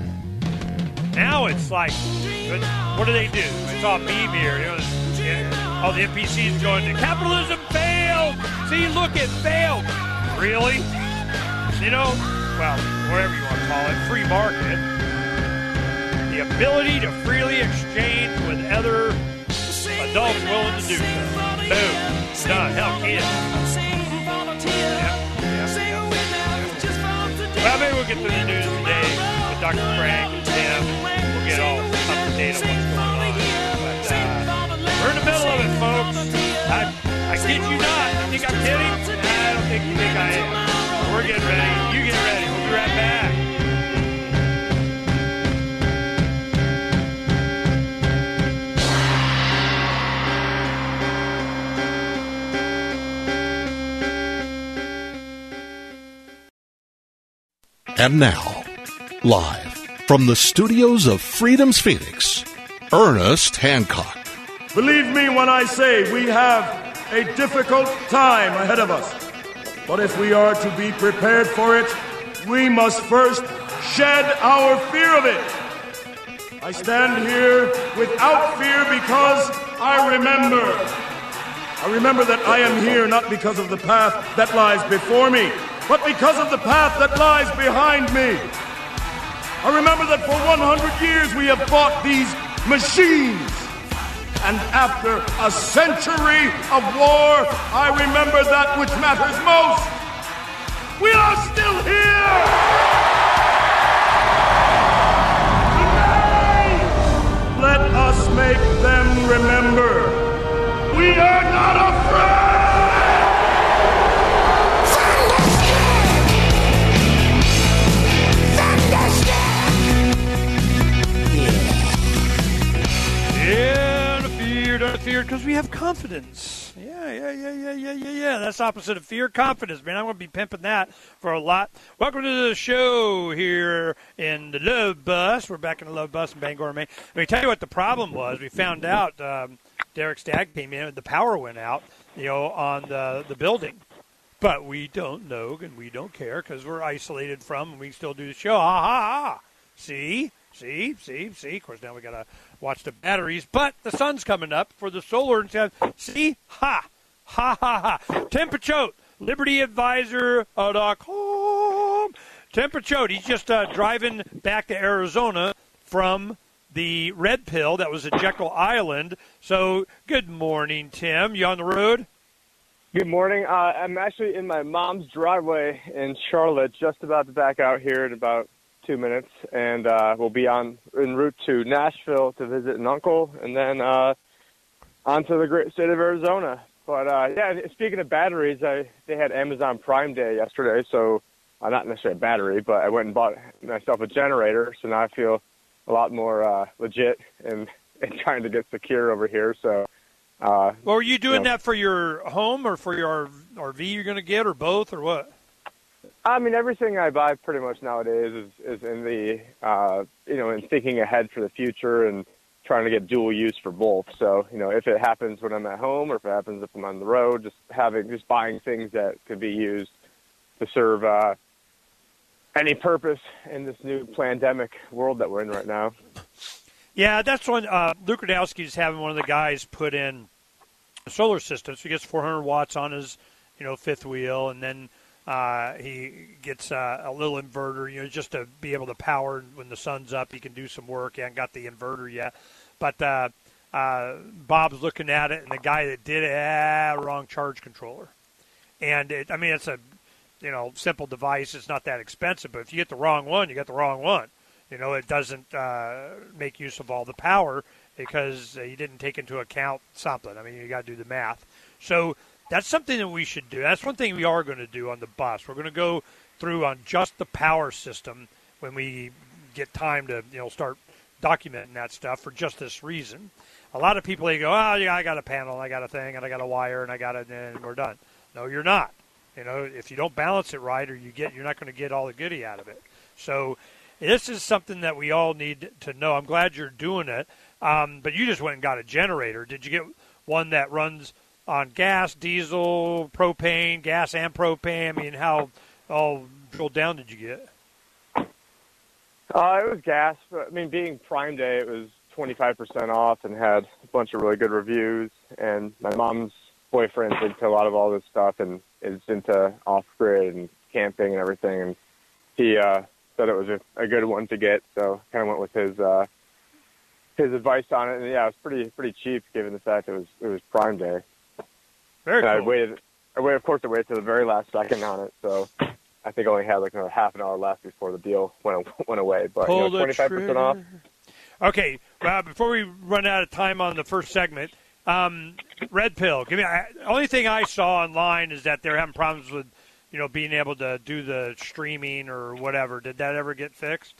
Now it's like, what do they do? It's all meme here. You know, all the N P Cs going, capitalism failed. See, look, it failed. Really? You know, well, whatever you want to call it, free market. The ability to freely exchange with other adults willing to do so. Boom. Done. Hell, kids. Yep. Yep. Well, maybe we'll get to the news today with Doctor Frank and Tim. We'll get all up to date on what's going on. But uh, we're in the middle of it, folks. I, I kid you not. You think I'm kidding? I don't think you think I am. We're getting ready. You get ready. We'll be right back. And now, live from the studios of Freedom's Phoenix, Ernest Hancock. Believe me when I say we have a difficult time ahead of us. But if we are to be prepared for it, we must first shed our fear of it. I stand here without fear because I remember. I remember that I am here not because of the path that lies before me, but because of the path that lies behind me. I remember that for one hundred years we have fought these machines. And after a century of war, I remember that which matters most. We are still here! Today, let us make them remember. We are not afraid! Fear because we have confidence. Yeah, yeah, yeah, yeah, yeah, yeah, yeah. That's opposite of fear, confidence, man. I'm going to be pimping that for a lot. Welcome to the show here in the Love Bus. We're back in the Love Bus in Bangor, Maine. Let me tell you what the problem was. We found out um, Derek's dad came in and the power went out, you know, on the, the building. But we don't know and we don't care because we're isolated from and we still do the show. Ha, ha, ha. See? See, see, see. Of course, now we got to watch the batteries. But the sun's coming up for the solar. And see? Ha. Ha, ha, ha. Tim Picciott, liberty advisor dot com. Tim Picciott, he's just uh, driving back to Arizona from the red pill that was at Jekyll Island. So good morning, Tim. You on the road? Good morning. Uh, I'm actually in my mom's driveway in Charlotte, just about to back out here in about two minutes, and uh, we'll be on en route to Nashville to visit an uncle, and then uh, on to the great state of Arizona. But, uh, yeah, speaking of batteries, I, they had Amazon Prime Day yesterday, so uh, not necessarily a battery, but I went and bought myself a generator, so now I feel a lot more uh, legit and, and trying to get secure over here. So, uh, well, were you doing you know, that for your home or for your R V you're going to get, or both, or what? I mean, everything I buy pretty much nowadays is, is in the, uh, you know, in thinking ahead for the future and trying to get dual use for both. So, you know, if it happens when I'm at home or if it happens if I'm on the road, just having, just buying things that could be used to serve uh, any purpose in this new pandemic world that we're in right now. Yeah, that's when uh, Luke Radowski is having one of the guys put in a solar system. So he gets four hundred watts on his, you know, fifth wheel, and then uh, he gets uh, a little inverter, you know, just to be able to power when the sun's up. He can do some work. He hasn't got the inverter yet. But uh, uh, Bob's looking at it, and the guy that did it, ah, wrong charge controller. And, it, I mean, it's a, you know, simple device. It's not that expensive. But if you get the wrong one, you get the wrong one. You know, it doesn't uh, make use of all the power because uh, you didn't take into account something. I mean, you got to do the math. So that's something that we should do. That's one thing we are going to do on the bus. We're going to go through on just the power system when we get time to, you know, start documenting that stuff for just this reason. A lot of people, they go, oh, yeah, I got a panel, I got a thing, and I got a wire, and I got it, and we're done. No, you're not. You know, if you don't balance it right, or you get, you're not going to get all the goodie out of it. So this is something that we all need to know. I'm glad you're doing it, um, but you just went and got a generator. Did you get one that runs on gas, diesel, propane, gas and propane? I mean, how all drilled down did you get? Uh, it was gas. But, I mean, being Prime Day, it was twenty-five percent off and had a bunch of really good reviews. And my mom's boyfriend's into a lot of all this stuff and is into off-grid and camping and everything. And he uh, said it was a, a good one to get, so kind of went with his uh, his advice on it. And, yeah, it was pretty pretty cheap given the fact it was it was Prime Day. Very and cool. I waited, I waited, of course, I waited to the very last second on it, so I think I only had like another half an hour left before the deal went went away. But you know, twenty-five percent off. Okay, well, before we run out of time on the first segment, um, Red Pill. Give me. I, only thing I saw online is that they're having problems with, you know, being able to do the streaming or whatever. Did that ever get fixed?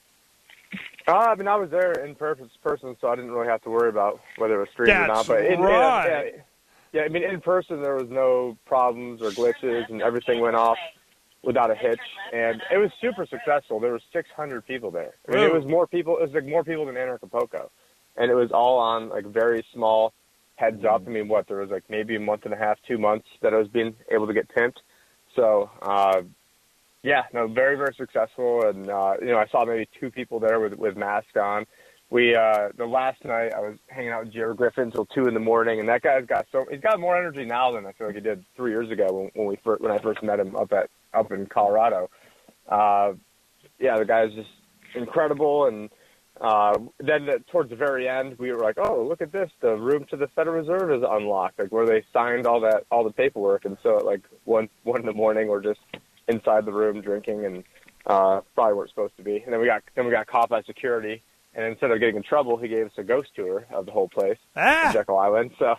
Uh, I mean, I was there in person, person, so I didn't really have to worry about whether it was streamed That's or not. But in, right. yeah, yeah, yeah, I mean, in person there was no problems or glitches, and everything went off without a hitch, and it was super successful. There were six hundred people there. I mean, it was more people. It was like more people than Anarchapulco, and it was all on like very small heads up. I mean, what there was like maybe a month and a half, two months that I was being able to get pimped. So, uh, yeah, no, very very successful, and uh, you know, I saw maybe two people there with with masks on. We uh, the last night I was hanging out with Jerry Griffin until two in the morning, and that guy's got so he's got more energy now than I feel like he did three years ago when, when we first, when I first met him up at up in Colorado. Uh, yeah, the guy's just incredible, and uh, then the, towards the very end, we were like, oh, look at this, the room to the Federal Reserve is unlocked, like where they signed all that all the paperwork, and so at like one one in the morning, we're just inside the room drinking, and uh, probably weren't supposed to be, and then we got then we got caught by security. And instead of getting in trouble, he gave us a ghost tour of the whole place, ah! Jekyll Island. So,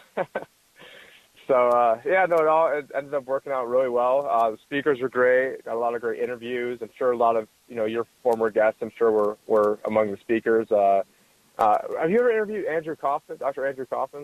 so uh, yeah, no, it all it ended up working out really well. Uh, the speakers were great. Got a lot of great interviews. I'm sure a lot of you know your former guests, I'm sure were were among the speakers. Uh, uh, have you ever interviewed Andrew Kaufman, Doctor Andrew Kaufman?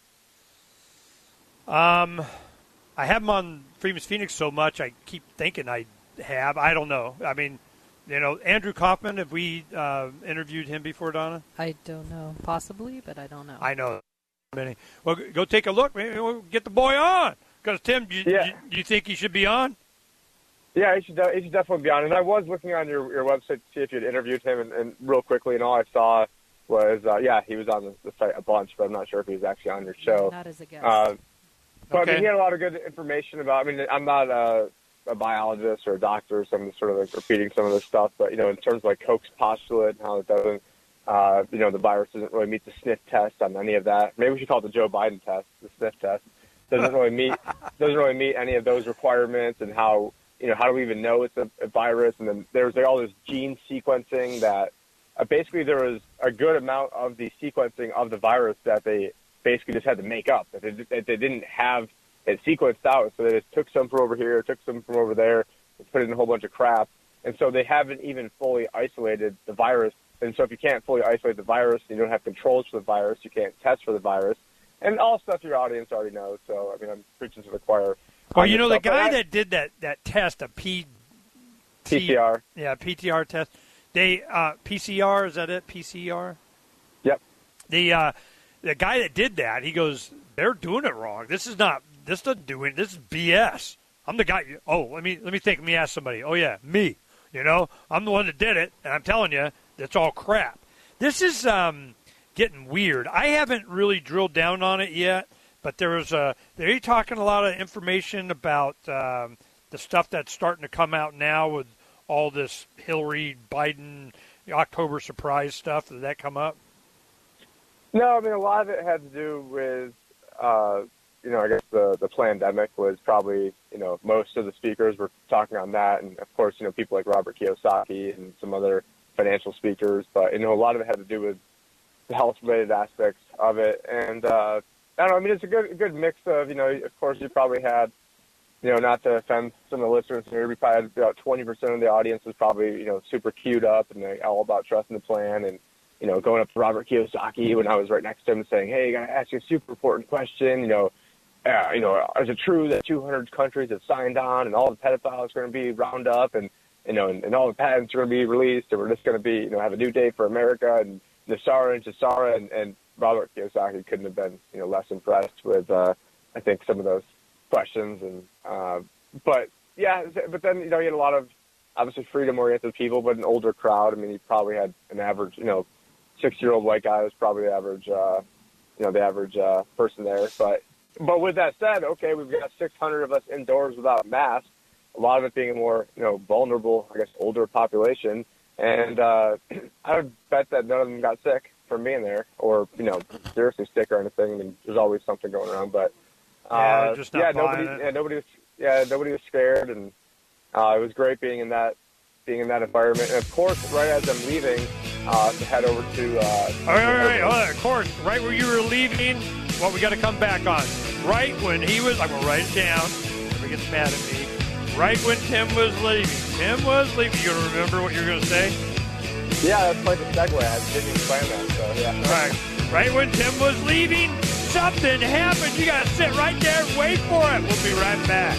Um, I have him on Freeman's Phoenix so much, I keep thinking I have. I don't know. I mean. You know, Andrew Kaufman, have we uh, interviewed him before, Donna? I don't know. Possibly, but I don't know. I know. Well, go take a look. Maybe we'll get the boy on. Because, Tim, do you, yeah. do you think he should be on? Yeah, he should, de- he should definitely be on. And I was looking on your, your website to see if you'd interviewed him, and, and real quickly, and all I saw was, uh, yeah, he was on the, the site a bunch, but I'm not sure if he was actually on your show. Not as a guest. Uh, but okay. I mean, he had a lot of good information about, I mean, I'm not a... a biologist or a doctor, so I'm just sort of like repeating some of this stuff. But, you know, in terms of like Koch's postulate and how it doesn't Uh, you know, the virus doesn't really meet the sniff test on any of that. Maybe we should call it the Joe Biden test, the sniff test. Doesn't really meet doesn't really meet any of those requirements, and how you know how do we even know it's a, a virus? And then there's like all this gene sequencing that uh, basically there was a good amount of the sequencing of the virus that they basically just had to make up. That they, that they didn't have it sequenced out, so they just took some from over here, took some from over there, put it in a whole bunch of crap, and so they haven't even fully isolated the virus. And so if you can't fully isolate the virus, you don't have controls for the virus, you can't test for the virus, and all stuff your audience already knows. So, I mean, I'm preaching to the choir. Well, you know, the stuff. guy I, that did that, that test, a P, P C R. Yeah, P T R test. They uh, P C R, is that it? P C R? Yep. The uh, the guy that did that, he goes, they're doing it wrong. This is not, this doesn't do it. This is B S. I'm the guy. Oh, let me let me think. Let me ask somebody. Oh, yeah, me. You know, I'm the one that did it, and I'm telling you, it's all crap. This is um, getting weird. I haven't really drilled down on it yet, but there was a, they're talking a lot of information about um, the stuff that's starting to come out now with all this Hillary, Biden, October surprise stuff. Did that come up? No, I mean, a lot of it had to do with, uh, you know, I guess the, the pandemic was probably, you know, most of the speakers were talking on that. And, of course, you know, people like Robert Kiyosaki and some other financial speakers. But, you know, a lot of it had to do with the health-related aspects of it. And, uh, I don't know, I mean, it's a good good mix of, you know, of course, you probably had, you know, not to offend some of the listeners here, we probably had about twenty percent of the audience was probably, you know, super queued up and they're all about trusting the plan and, you know, going up to Robert Kiyosaki when I was right next to him and saying, hey, I got to ask you a super important question, you know, uh, you know, is it true that two hundred countries have signed on and all the pedophiles are going to be round up and, you know, and, and all the patents are going to be released and we're just going to be, you know, have a new day for America and Nasara and Jasara and, and Robert Kiyosaki couldn't have been, you know, less impressed with, uh, I think, some of those questions. And, uh, but yeah, but then, you know, you had a lot of obviously freedom-oriented people, but an older crowd. I mean, you probably had an average, you know, six-year-old white guy was probably the average, uh, you know, the average uh, person there. But, but with that said, okay, we've got six hundred of us indoors without masks, a lot of it being a more, you know, vulnerable, I guess, older population. And uh, I would bet that none of them got sick from being there or, you know, seriously sick or anything. I mean, there's always something going around. But, uh, yeah, just not yeah, nobody, yeah, nobody was, yeah, nobody was scared. And uh, it was great being in that, being in that environment. And, of course, right as I'm leaving uh, to head over to... Uh, all right, all right, all right, of course, right where you were leaving, what we got to come back on. Right when he was, I'm going to write it down. Everybody gets mad at me. Right when Tim was leaving. Tim was leaving. You going to remember what you're going to say? Yeah, that's quite the segue. I didn't even plan that, so yeah. All right. Right when Tim was leaving, something happened. You got to sit right there and wait for it. We'll be right back.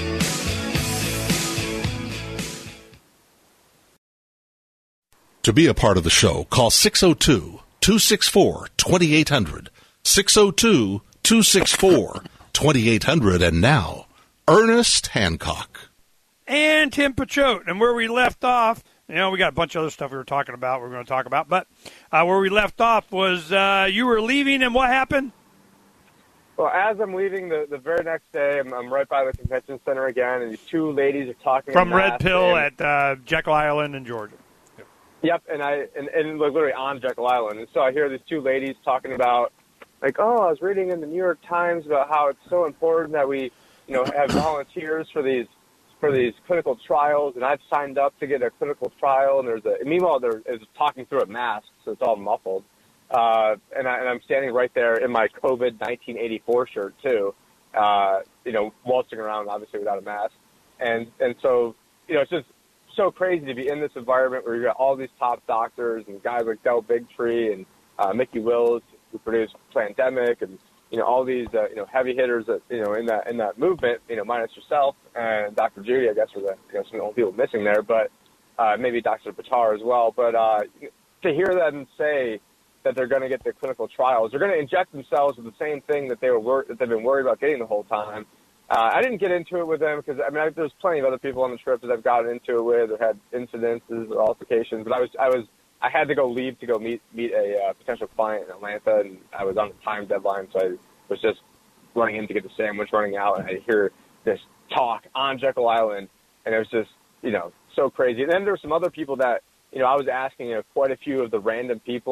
To be a part of the show, call six oh two, two six four, two eight hundred. six oh two, two six four, two eight hundred. And now, Ernest Hancock. And Tim Pachote. And where we left off, you know, we got a bunch of other stuff we were talking about, we're going to talk about. But uh, where we left off was uh, you were leaving, and what happened? Well, as I'm leaving the, the very next day, I'm, I'm right by the convention center again, and these two ladies are talking. From Red Pill and, at uh, Jekyll Island in Georgia. Yep, and I and, and literally on Jekyll Island. And so I hear these two ladies talking about, like, oh, I was reading in the New York Times about how it's so important that we, you know, have volunteers for these for these clinical trials, and I've signed up to get a clinical trial. And there's a and meanwhile they're is talking through a mask, so it's all muffled. Uh, and, I, and I'm standing right there in my COVID nineteen eighty-four shirt too, uh, you know, waltzing around obviously without a mask. And and so you know, it's just so crazy to be in this environment where you got all these top doctors and guys like Del Bigtree and uh, Mickey Wills who produced Plandemic and you know all these uh, you know heavy hitters that you know in that in that movement, you know, minus yourself and Doctor Judy, I guess, were the you know some of the old people missing there, but uh, maybe Doctor Buttar as well. But uh, to hear them say that they're going to get the clinical trials, they're going to inject themselves with the same thing that they were wor- that they've been worried about getting the whole time. Uh, I didn't get into it with them because I mean I, there's plenty of other people on the trip that I've gotten into it with or had incidences or altercations, but I was I was I had to go leave to go meet meet a uh, potential client in Atlanta, and I was on the time deadline, so I was just running in to get the sandwich, running out, and I hear this talk on Jekyll Island, and it was just you know so crazy. And then there were some other people that you know I was asking you know quite a few of the random people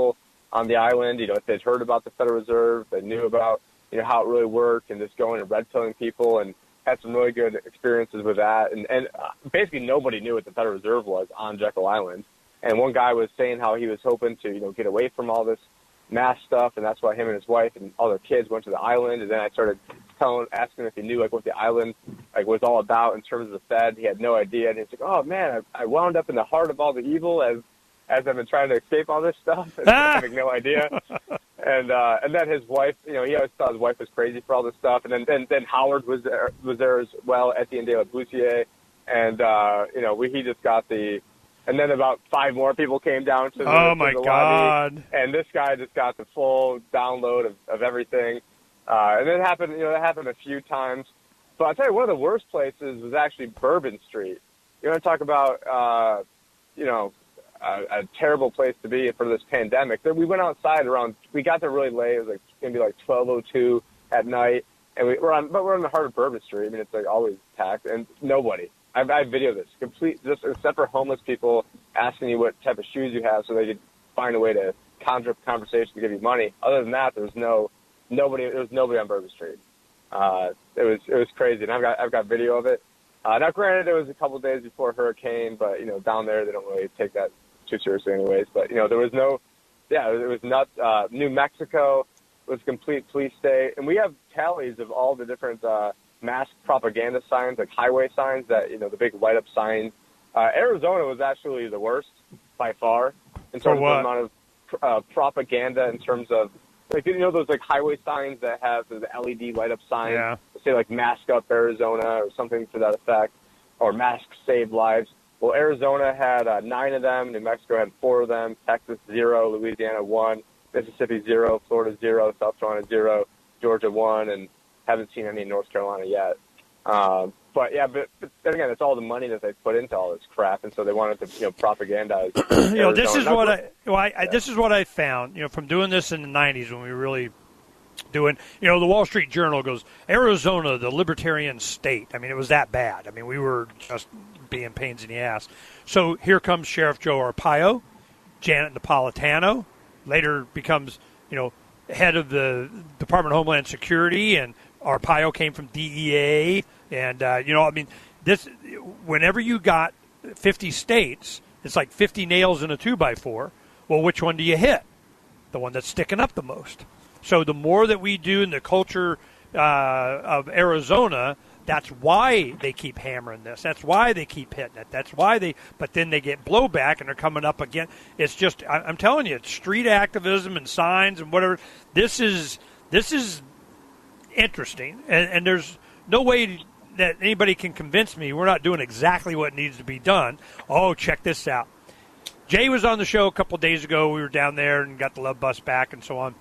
on the island. You know, if they'd heard about the Federal Reserve, they knew about, you know, how it really worked, and just going and red pilling people, and had some really good experiences with that. And, and uh, basically nobody knew what the Federal Reserve was on Jekyll Island. And one guy was saying how he was hoping to, you know, get away from all this mass stuff, and that's why him and his wife and all their kids went to the island. And then I started telling, asking if he knew, like, what the island, like, was all about in terms of the Fed. He had no idea. And he's like, oh, man, I, I wound up in the heart of all the evil as as I've been trying to escape all this stuff. And Ah! having no idea. And uh, and then his wife, you know, he always thought his wife was crazy for all this stuff. And then then, then Howard was there, was there as well, Etienne de la Boussier. And, uh, you know, we, he just got the, and then about five more people came down to the, Oh, to my the God. lobby. And this guy just got the full download of, of everything. Uh, and it happened, you know, that happened a few times. But I'll tell you, one of the worst places was actually Bourbon Street. You want to talk about, uh, you know, a, a terrible place to be for this pandemic. We went outside around, we got there really late. It was like, going to be like twelve oh two at night. And we, we're on, but we're in the heart of Bourbon Street. I mean, it's like always packed, and nobody. I, I video this complete, just except for homeless people asking you what type of shoes you have, so they could find a way to conjure up a conversation to give you money. Other than that, there was no nobody. There was nobody on Bourbon Street. Uh, it was it was crazy, and I've got I've got video of it. Uh, now, granted, it was a couple of days before a hurricane, but you know, down there they don't really take that too seriously, anyways. But you know, there was no, yeah, it was nuts. Uh, New Mexico was a complete police state, and we have tallies of all the different uh, mass propaganda signs, like highway signs that, you know, the big light up signs. Uh, Arizona was actually the worst by far in For terms of what? the amount of uh, propaganda, in terms of, like, you know, those like highway signs that have the L E D light up signs, Yeah. say like Mask Up Arizona or something to that effect, or Mask Save Lives. Well, Arizona had uh, nine of them, New Mexico had four of them, Texas zero, Louisiana one, Mississippi zero, Florida zero, South Carolina zero, Georgia one, and haven't seen any in North Carolina yet. Um, but yeah, but, but then again, it's all the money that they put into all this crap, and so they wanted to, you know, propagandize. You know, this is Arizona. what I, well, I, I this is what I found. You know, from doing this in the nineties when we were really doing. You know, the Wall Street Journal goes, Arizona, the libertarian state. I mean, it was that bad. I mean, we were just being pains in the ass. So here comes Sheriff Joe Arpaio, Janet Napolitano, later becomes, you know, head of the Department of Homeland Security, and Arpaio came from D E A. And, uh, you know, I mean, this, whenever you got fifty states, it's like fifty nails in a two by four. Well, which one do you hit? The one that's sticking up the most. So the more that we do in the culture uh, of Arizona, that's why they keep hammering this. That's why they keep hitting it. That's why they, but then they get blowback and they're coming up again. It's just, I, I'm telling you, it's street activism and signs and whatever. This is, this is interesting. And, and there's no way that anybody can convince me we're not doing exactly what needs to be done. Oh, check this out. Jay was on the show a couple of days ago. We were down there and got the Love Bus back and so on.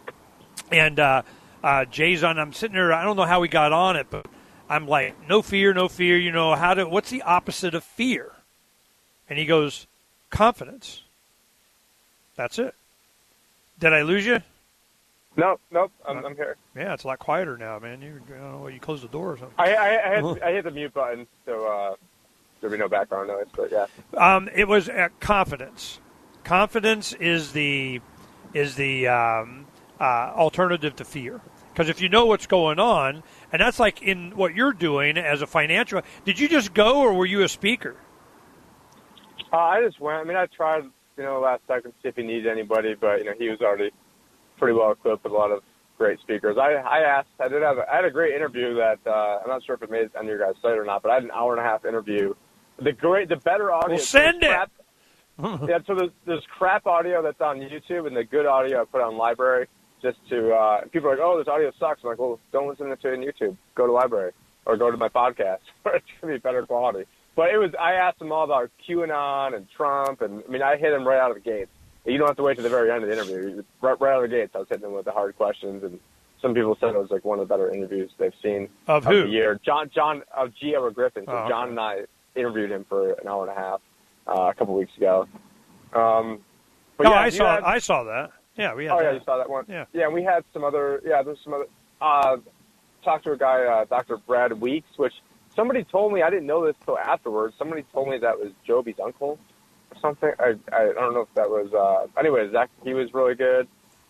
And uh, uh, Jay's on. I'm sitting there. I don't know how we got on it, but I'm like, no fear, no fear. You know, how to? What's the opposite of fear? And he goes, confidence. That's it. Did I lose you? No, nope, I'm, I'm here. Yeah, it's a lot quieter now, man. You, I don't know, you closed the door or something. I, I, I, hit, I hit the mute button, so uh, there'll be no background noise, but yeah. Um, it was uh, confidence. Confidence is the is the um, uh, alternative to fear. Because if you know what's going on, and that's like in what you're doing as a financial. Did you just go, or were you a speaker? Uh, I just went. I mean, I tried, you know, last second to see if he needed anybody, but you know, he was already pretty well equipped with a lot of great speakers. I, I asked. I did have. A, I had a great interview that uh, I'm not sure if it made it on your guys' site or not, but I had an hour and a half interview. The great, the better audio. Well, send it. Crap, yeah, so there's, there's crap audio that's on YouTube, and the good audio I put on Library. Just to uh, people are like, oh, this audio sucks. I'm like, well, don't listen to it on YouTube. Go to Library or go to my podcast. It's gonna be better quality. But it was. I asked them all about QAnon and Trump, and I mean, I hit them right out of the gates. You don't have to wait to the very end of the interview. Right, right out of the gates, I was hitting them with the hard questions, and some people said it was like one of the better interviews they've seen Of who? the year. John, John of G. Edward Griffin. So Oh, okay. John and I interviewed him for an hour and a half uh, a couple weeks ago. Um, but No, yeah, I you saw. had- I saw that. Yeah, we had. Oh yeah, that. you saw that one. Yeah. Yeah, and we had some other. Yeah, there's some other. Uh, talked to a guy, uh, Doctor Brad Weeks, which somebody told me. I didn't know this till afterwards. Somebody told me that was Joby's uncle or something. I I don't know if that was. Uh, anyways, that he was really good.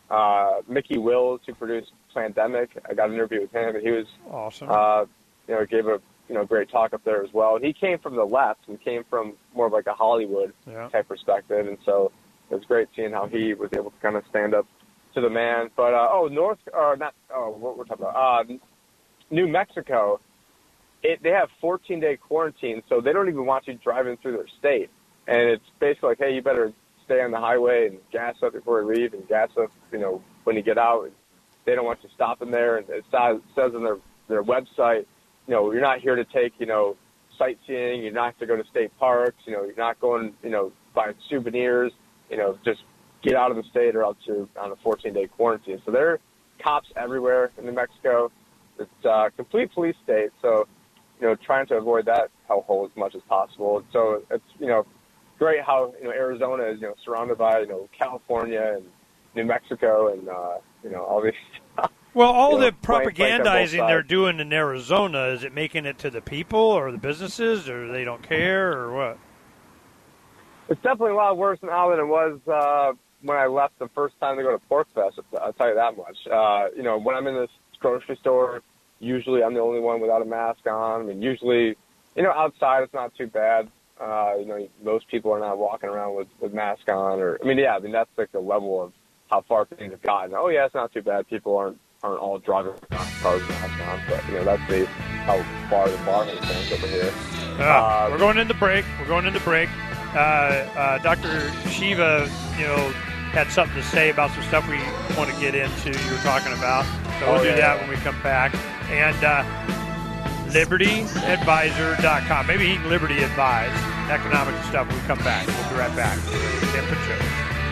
Uh, Mickey Wills, who produced Plandemic, I got an interview with him, and he was Awesome. uh, you know, gave a you know great talk up there as well. And he came from the left and came from more of like a Hollywood Yeah. type perspective, and so it was great seeing how he was able to kind of stand up to the man. But uh, oh, North or not? Oh, what we're talking about? Uh, New Mexico. It, they have fourteen day quarantine, so they don't even want you driving through their state. And it's basically like, hey, you better stay on the highway and gas up before you leave, and gas up, you know, when you get out. They don't want you stopping there. And it says on their their website, you know, you're not here to take, you know, sightseeing. You're not to go to state parks. You know, you're not going, you know, buying souvenirs. You know, just get out of the state or else you're on a fourteen day quarantine. So there are cops everywhere in New Mexico. It's a complete police state, so, you know, trying to avoid that hellhole as much as possible. So it's, you know, great how, you know, Arizona is, you know, surrounded by, you know, California and New Mexico and, uh, you know, all these. Well, all you know, the playing- playing on both propagandizing they're sides. doing in Arizona, is it making it to the people or the businesses, or they don't care, or what? It's definitely a lot worse now than it was uh, when I left the first time to go to Pork Fest. I'll tell you that much. Uh, you know, when I'm in this grocery store, usually I'm the only one without a mask on. I mean, usually, you know, outside it's not too bad. Uh, you know, most people are not walking around with, with masks on. Or I mean, yeah, I mean, that's like the level of how far things have gotten. Oh, yeah, it's not too bad. People aren't aren't all driving cars with masks on. But, you know, that's the how far the bar has gone over here. Uh, Um, we're going into break. We're going into break. Uh, uh, Doctor Shiva, you know, had something to say about some stuff we want to get into. You were talking about, so we'll Oh, do yeah, that yeah. when we come back. And uh, liberty advisor dot com. Maybe he can Liberty advise economic stuff when we come back. We'll be right back. Tim Picciott.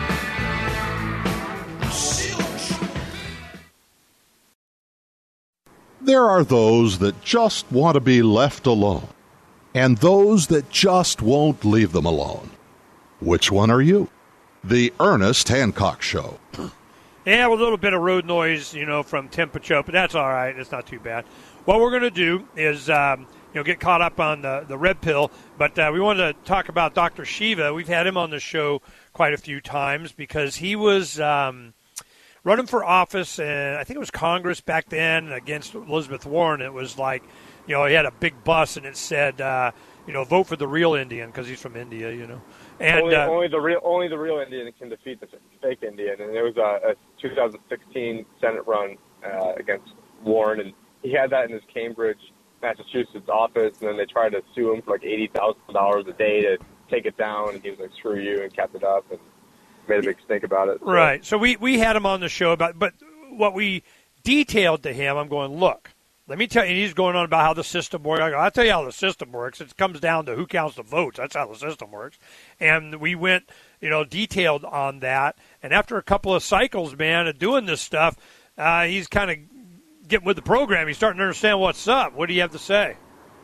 There are those that just want to be left alone, and those that just won't leave them alone. Which one are you? The Ernest Hancock Show. Yeah, with a little bit of road noise, you know, from Tim Picciott, but that's all right. It's not too bad. What we're going to do is, um, you know, get caught up on the, the red pill, but uh, we wanted to talk about Doctor Shiva. We've had him on the show quite a few times because he was um, running for office, and I think it was Congress back then against Elizabeth Warren. It was like, you know, he had a big bus, and it said, uh, you know, vote for the real Indian because he's from India, you know. And only, uh, only the real only the real Indian can defeat the fake Indian, and it was a, a two thousand sixteen Senate run uh, against Warren, and he had that in his Cambridge, Massachusetts office, and then they tried to sue him for like eighty thousand dollars a day to take it down, and he was like, "Screw you," and kept it up and made a big stink about it. So. Right. So we, we had him on the show about, but what we detailed to him, I'm going, look, let me tell you, and he's going on about how the system works. I go, I'll tell you how the system works. It comes down to who counts the votes. That's how the system works. And we went, you know, detailed on that. And after a couple of cycles, man, of doing this stuff, uh, he's kind of getting with the program. He's starting to understand what's up. What do you have to say?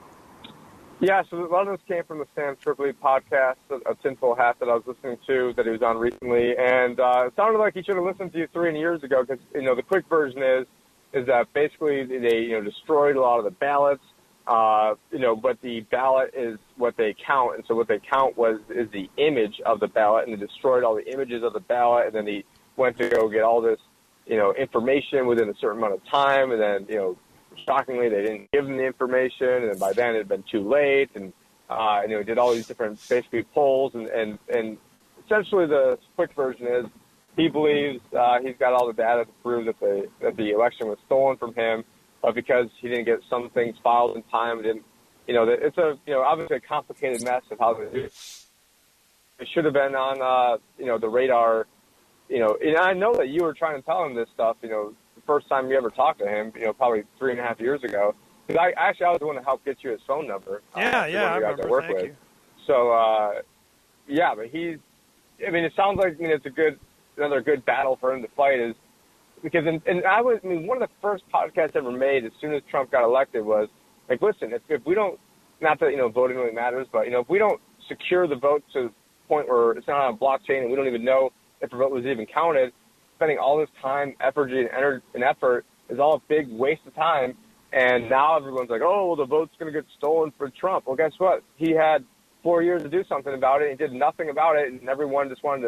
Yeah, so a lot of this came from the Sam Tripoli podcast, a, a Tinfoil Hat that I was listening to that he was on recently, and uh, it sounded like he should have listened to you three years ago because, you know, the quick version is is that basically they, you know, destroyed a lot of the ballots, uh, you know, but the ballot is what they count, and so what they count was is the image of the ballot, and they destroyed all the images of the ballot, and then they went to go get all this, you know, information within a certain amount of time, and then, you know, shockingly, they didn't give them the information, and by then it had been too late, and uh, you know, did all these different basically polls, and, and, and essentially the quick version is he believes uh, he's got all the data to prove that the that the election was stolen from him, but because he didn't get some things filed in time, it didn't, you know, it's a you know obviously a complicated mess of how they do it. It should have been on uh, you know the radar, you know, and I know that you were trying to tell him this stuff, you know. First time you ever talked to him, you know, probably three and a half years ago. Because I actually I was the one to help get you his phone number. Yeah, uh, yeah, I you guys remember. work Thank with. you. So, uh, yeah, but he's. I mean, it sounds like I mean it's a good another good battle for him to fight is because and, and I was I mean one of the first podcasts ever made as soon as Trump got elected was like, listen, if, if we don't, not that you know voting really matters, but you know if we don't secure the vote to the point where it's not on a blockchain and we don't even know if the vote was even counted. Spending all this time, effort, and, ener- and effort is all a big waste of time. And now everyone's like, oh, well, the vote's going to get stolen for Trump. Well, guess what? He had four years to do something about it. He did nothing about it, and everyone just wanted to,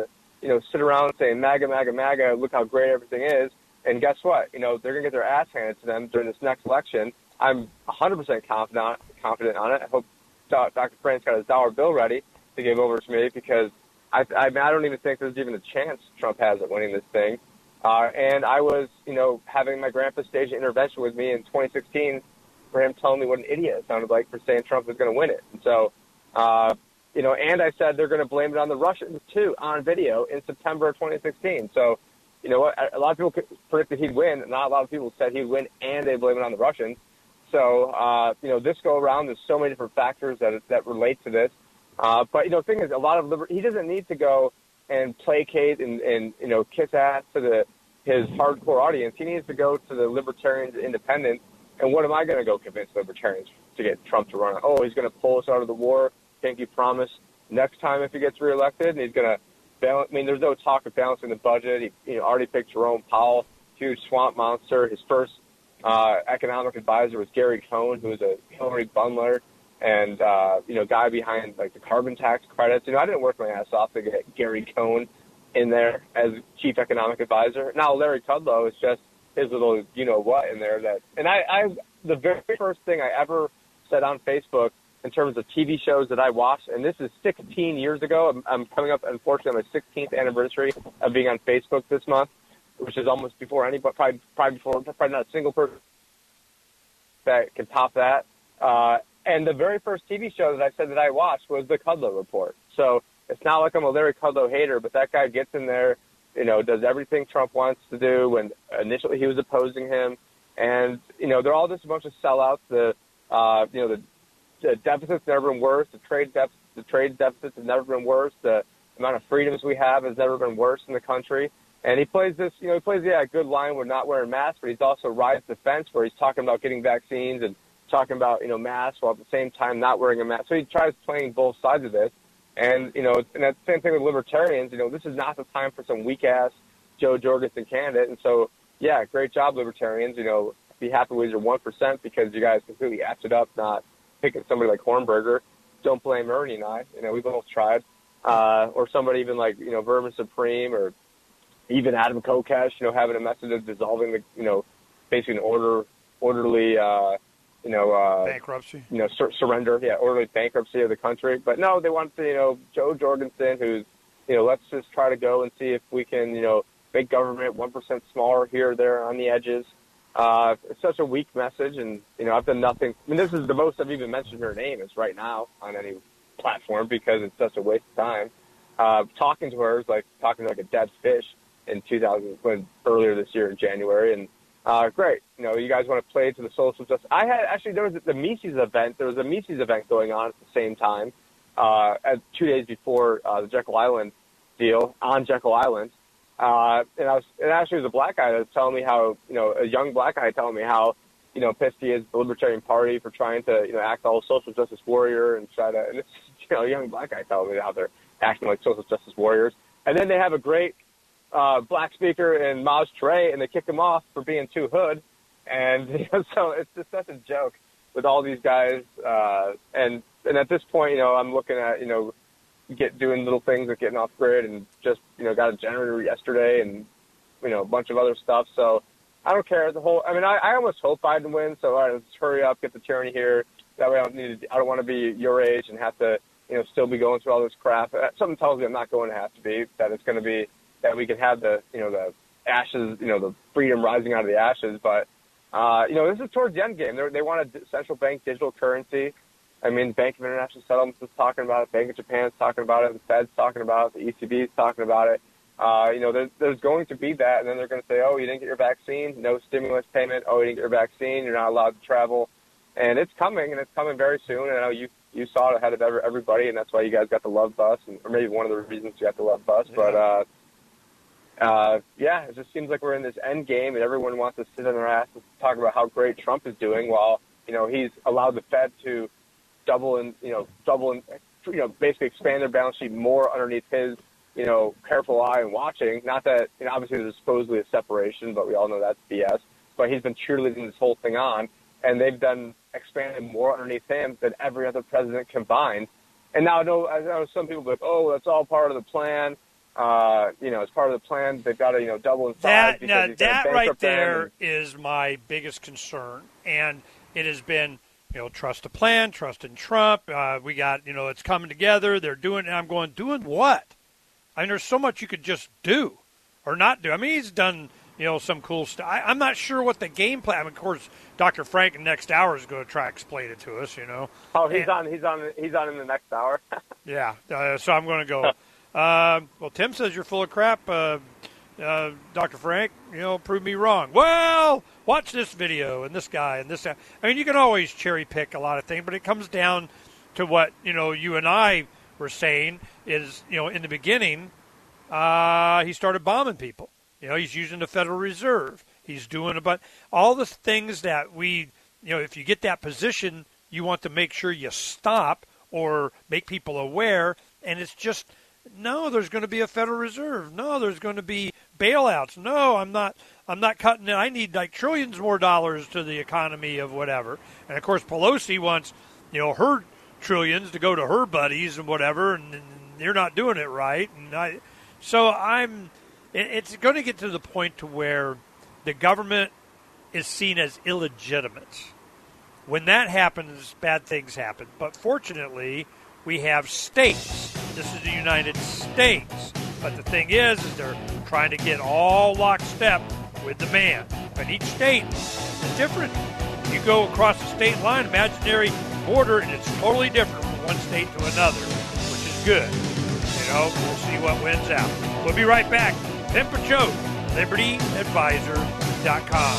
you know, sit around saying MAGA, MAGA, MAGA, look how great everything is. And guess what? You know, they're going to get their ass handed to them during this next election. I'm one hundred percent confident, confident on it. I hope Doctor Frank's got his dollar bill ready to give over to me because I, I, mean, I don't even think there's even a chance Trump has at winning this thing. Uh, and I was, you know, having my grandpa stage an intervention with me in twenty sixteen for him telling me what an idiot it sounded like for saying Trump was going to win it. And so, uh, you know, and I said they're going to blame it on the Russians, too, on video in September of twenty sixteen. So, you know what, a lot of people predicted he'd win. Not a lot of people said he'd win, and they blame it on the Russians. So, uh, you know, this go around, there's so many different factors that that relate to this. Uh, but, you know, the thing is, a lot of liber- he doesn't need to go and placate and, and, you know, kiss ass to the his hardcore audience. He needs to go to the libertarians and independents. And what am I going to go convince libertarians to get Trump to run? Oh, he's going to pull us out of the war. Pinky promise next time if he gets reelected. And he's going to balance. I mean, there's no talk of balancing the budget. He you know, already picked Jerome Powell, huge swamp monster. His first uh, economic advisor was Gary Cohn, who was a Hillary bundler and, uh, you know, guy behind, like, the carbon tax credits. You know, I didn't work my ass off to get Gary Cohn in there as chief economic advisor. Now Larry Kudlow is just his little you-know-what in there. That, and I, I, the very first thing I ever said on Facebook in terms of T V shows that I watched, and this is sixteen years ago. I'm, I'm coming up, unfortunately, on my sixteenth anniversary of being on Facebook this month, which is almost before anybody, probably, probably before, probably not a single person that can top that. Uh, and the very first T V show that I said that I watched was the Kudlow Report. So it's not like I'm a Larry Kudlow hater, but that guy gets in there, you know, does everything Trump wants to do when initially he was opposing him. And, you know, they're all just a bunch of sellouts. The, uh, you know, the, the deficit's never been worse. The trade deficit, the trade deficits have never been worse. The amount of freedoms we have has never been worse in the country. And he plays this, you know, he plays, yeah, a good line with not wearing masks, but he's also rides the fence where he's talking about getting vaccines and talking about, you know, masks while at the same time not wearing a mask. So he tries playing both sides of this. And, you know, and that's the same thing with libertarians. You know, this is not the time for some weak-ass Joe Jorgensen candidate. And so, yeah, great job, libertarians. You know, be happy with your one percent because you guys completely effed it up not picking somebody like Hornberger. Don't blame Ernie and I. You know, we both tried. Uh, or somebody even like, you know, Vermin Supreme or even Adam Kokesh, you know, having a message of dissolving the, you know, basically an order, orderly, uh, you know, uh, bankruptcy, you know, sur- surrender, yeah, orderly bankruptcy of the country. But no, they want to, you know, Joe Jorgensen, who's, you know, let's just try to go and see if we can, you know, make government one percent smaller here or there on the edges. Uh, it's such a weak message, and, you know, I've done nothing. I mean, this is the most I've even mentioned her name is right now on any platform because it's such a waste of time. Uh, talking to her is like talking to like a dead fish in two thousand, when, earlier this year in January, and Uh, great. You know, you guys want to play to the social justice. I had, actually, there was the Mises event. There was a Mises event going on at the same time, uh, at two days before, uh, the Jekyll Island deal on Jekyll Island. Uh, and I was, and actually it was a black guy that was telling me how, you know, a young black guy telling me how, you know, pissed he is the Libertarian Party for trying to, you know, act all social justice warrior and try to, and it's, you know, a young black guy telling me how they're acting like social justice warriors. And then they have a great, Uh, black speaker in Maj Touré, and they kick him off for being too hood. And you know, so it's just such a joke with all these guys. Uh, and and at this point, you know, I'm looking at, you know, get doing little things like getting off grid and just, you know, got a generator yesterday and, you know, a bunch of other stuff. So I don't care. The whole, I mean, I, I almost hope Biden wins. So all right, let's hurry up, get the tyranny here. That way I don't need to, I don't want to be your age and have to, you know, still be going through all this crap. Something tells me I'm not going to have to be, that it's going to be, that we can have the, you know, the ashes, you know, the freedom rising out of the ashes. But, uh, you know, this is towards the end game. They're, they want a central bank digital currency. I mean, Bank of International Settlements is talking about it. Bank of Japan's talking about it. The Fed's talking about it. The E C B is talking about it. Uh, you know, there's, there's going to be that. And then they're going to say, oh, you didn't get your vaccine. No stimulus payment. Oh, you didn't get your vaccine. You're not allowed to travel. And it's coming, and it's coming very soon. And I know you, you saw it ahead of every, everybody, and that's why you guys got the love bus, and, or maybe one of the reasons you got the love bus. Yeah. But, uh, Uh, yeah, it just seems like we're in this end game, and everyone wants to sit on their ass and talk about how great Trump is doing, while, you know, he's allowed the Fed to double and, you know, double and, you know, basically expand their balance sheet more underneath his, you know, careful eye and watching. Not that, you know, obviously there's supposedly a separation, but we all know that's B S. But he's been cheerleading this whole thing on, and they've done expanded more underneath him than every other president combined. And now I know, I know some people are like, oh, that's all part of the plan. Uh, you know, as part of the plan, they've got to, you know, double in size. That, because now, he's gonna that right bankrupt them there and- is my biggest concern. And it has been, you know, trust the plan, trust in Trump. Uh, we got, you know, it's coming together. They're doing, and I'm going, doing what? I mean, there's so much you could just do or not do. I mean, he's done, you know, some cool stuff. I, I'm not sure what the game plan. I mean, of course, Doctor Frank in the next hour is going to try to explain it to us, you know. Oh, he's And- on. He's on. He's on in the next hour. Yeah, uh, so I'm going to go. Uh, well, Tim says you're full of crap, uh, uh, Doctor Frank. You know, prove me wrong. Well, watch this video and this guy and this guy. I mean, you can always cherry pick a lot of things, but it comes down to what, you know, you and I were saying is, you know, in the beginning, uh, he started bombing people. You know, he's using the Federal Reserve. He's doing about all the things that we, you know, if you get that position, you want to make sure you stop or make people aware. And it's just, no, there's going to be a Federal Reserve. No, there's going to be bailouts. No, I'm not. I'm not cutting it. I need like trillions more dollars to the economy of whatever. And of course, Pelosi wants, you know, her trillions to go to her buddies and whatever, and, and you're not doing it right. And I, so I'm. It, it's going to get to the point to where the government is seen as illegitimate. When that happens, bad things happen. But fortunately, we have states. This is the United States. But the thing is, is they're trying to get all lockstep with the man. But each state is different. You go across the state line, imaginary border, and it's totally different from one state to another, which is good. You know, we'll see what wins out. We'll be right back. Tim Picciott, Liberty Advisor dot com.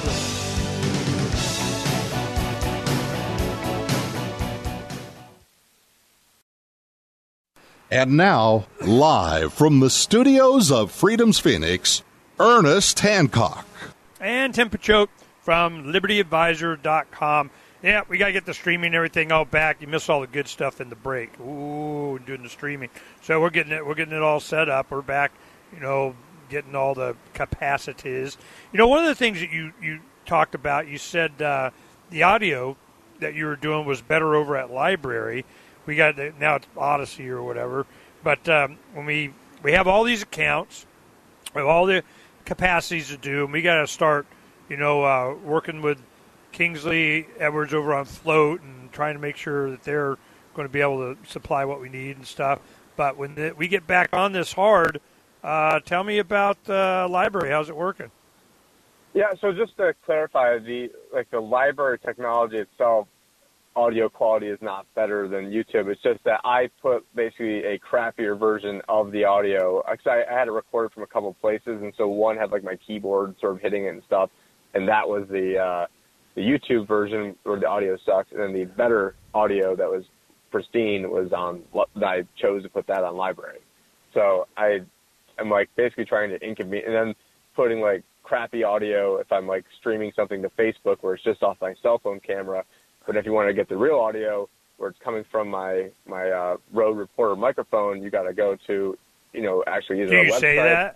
And now, live from the studios of Freedom's Phoenix, Ernest Hancock. And Tim Picciott from Liberty Advisor dot com. Yeah, we got to get the streaming and everything all back. You missed all the good stuff in the break. Ooh, doing the streaming. So we're getting it. We're getting it all set up. We're back. You know, getting all the capacities. You know, one of the things that you you talked about, you said uh, the audio that you were doing was better over at Library. We got the, now it's Odyssey or whatever. But um, when we we have all these accounts, we have all the capacities to do, and we got to start, you know, uh, working with Kingsley Edwards over on Float and trying to make sure that they're going to be able to supply what we need and stuff. But when the, we get back on this hard, uh, tell me about uh, Library. How's it working? Yeah, so just to clarify, the like the library technology itself, audio quality is not better than YouTube. It's just that I put basically a crappier version of the audio. Actually, I had it recorded from a couple of places, and so one had like my keyboard sort of hitting it and stuff, and that was the uh, the YouTube version where the audio sucks, and then the better audio that was pristine was on. I chose to put that on Library. So I am like basically trying to inconvenience, and then putting like crappy audio if I'm like streaming something to Facebook where it's just off my cell phone camera. But if you want to get the real audio where it's coming from my my uh, Rode Reporter microphone, you got to go to, you know, actually either Can a you website. say that?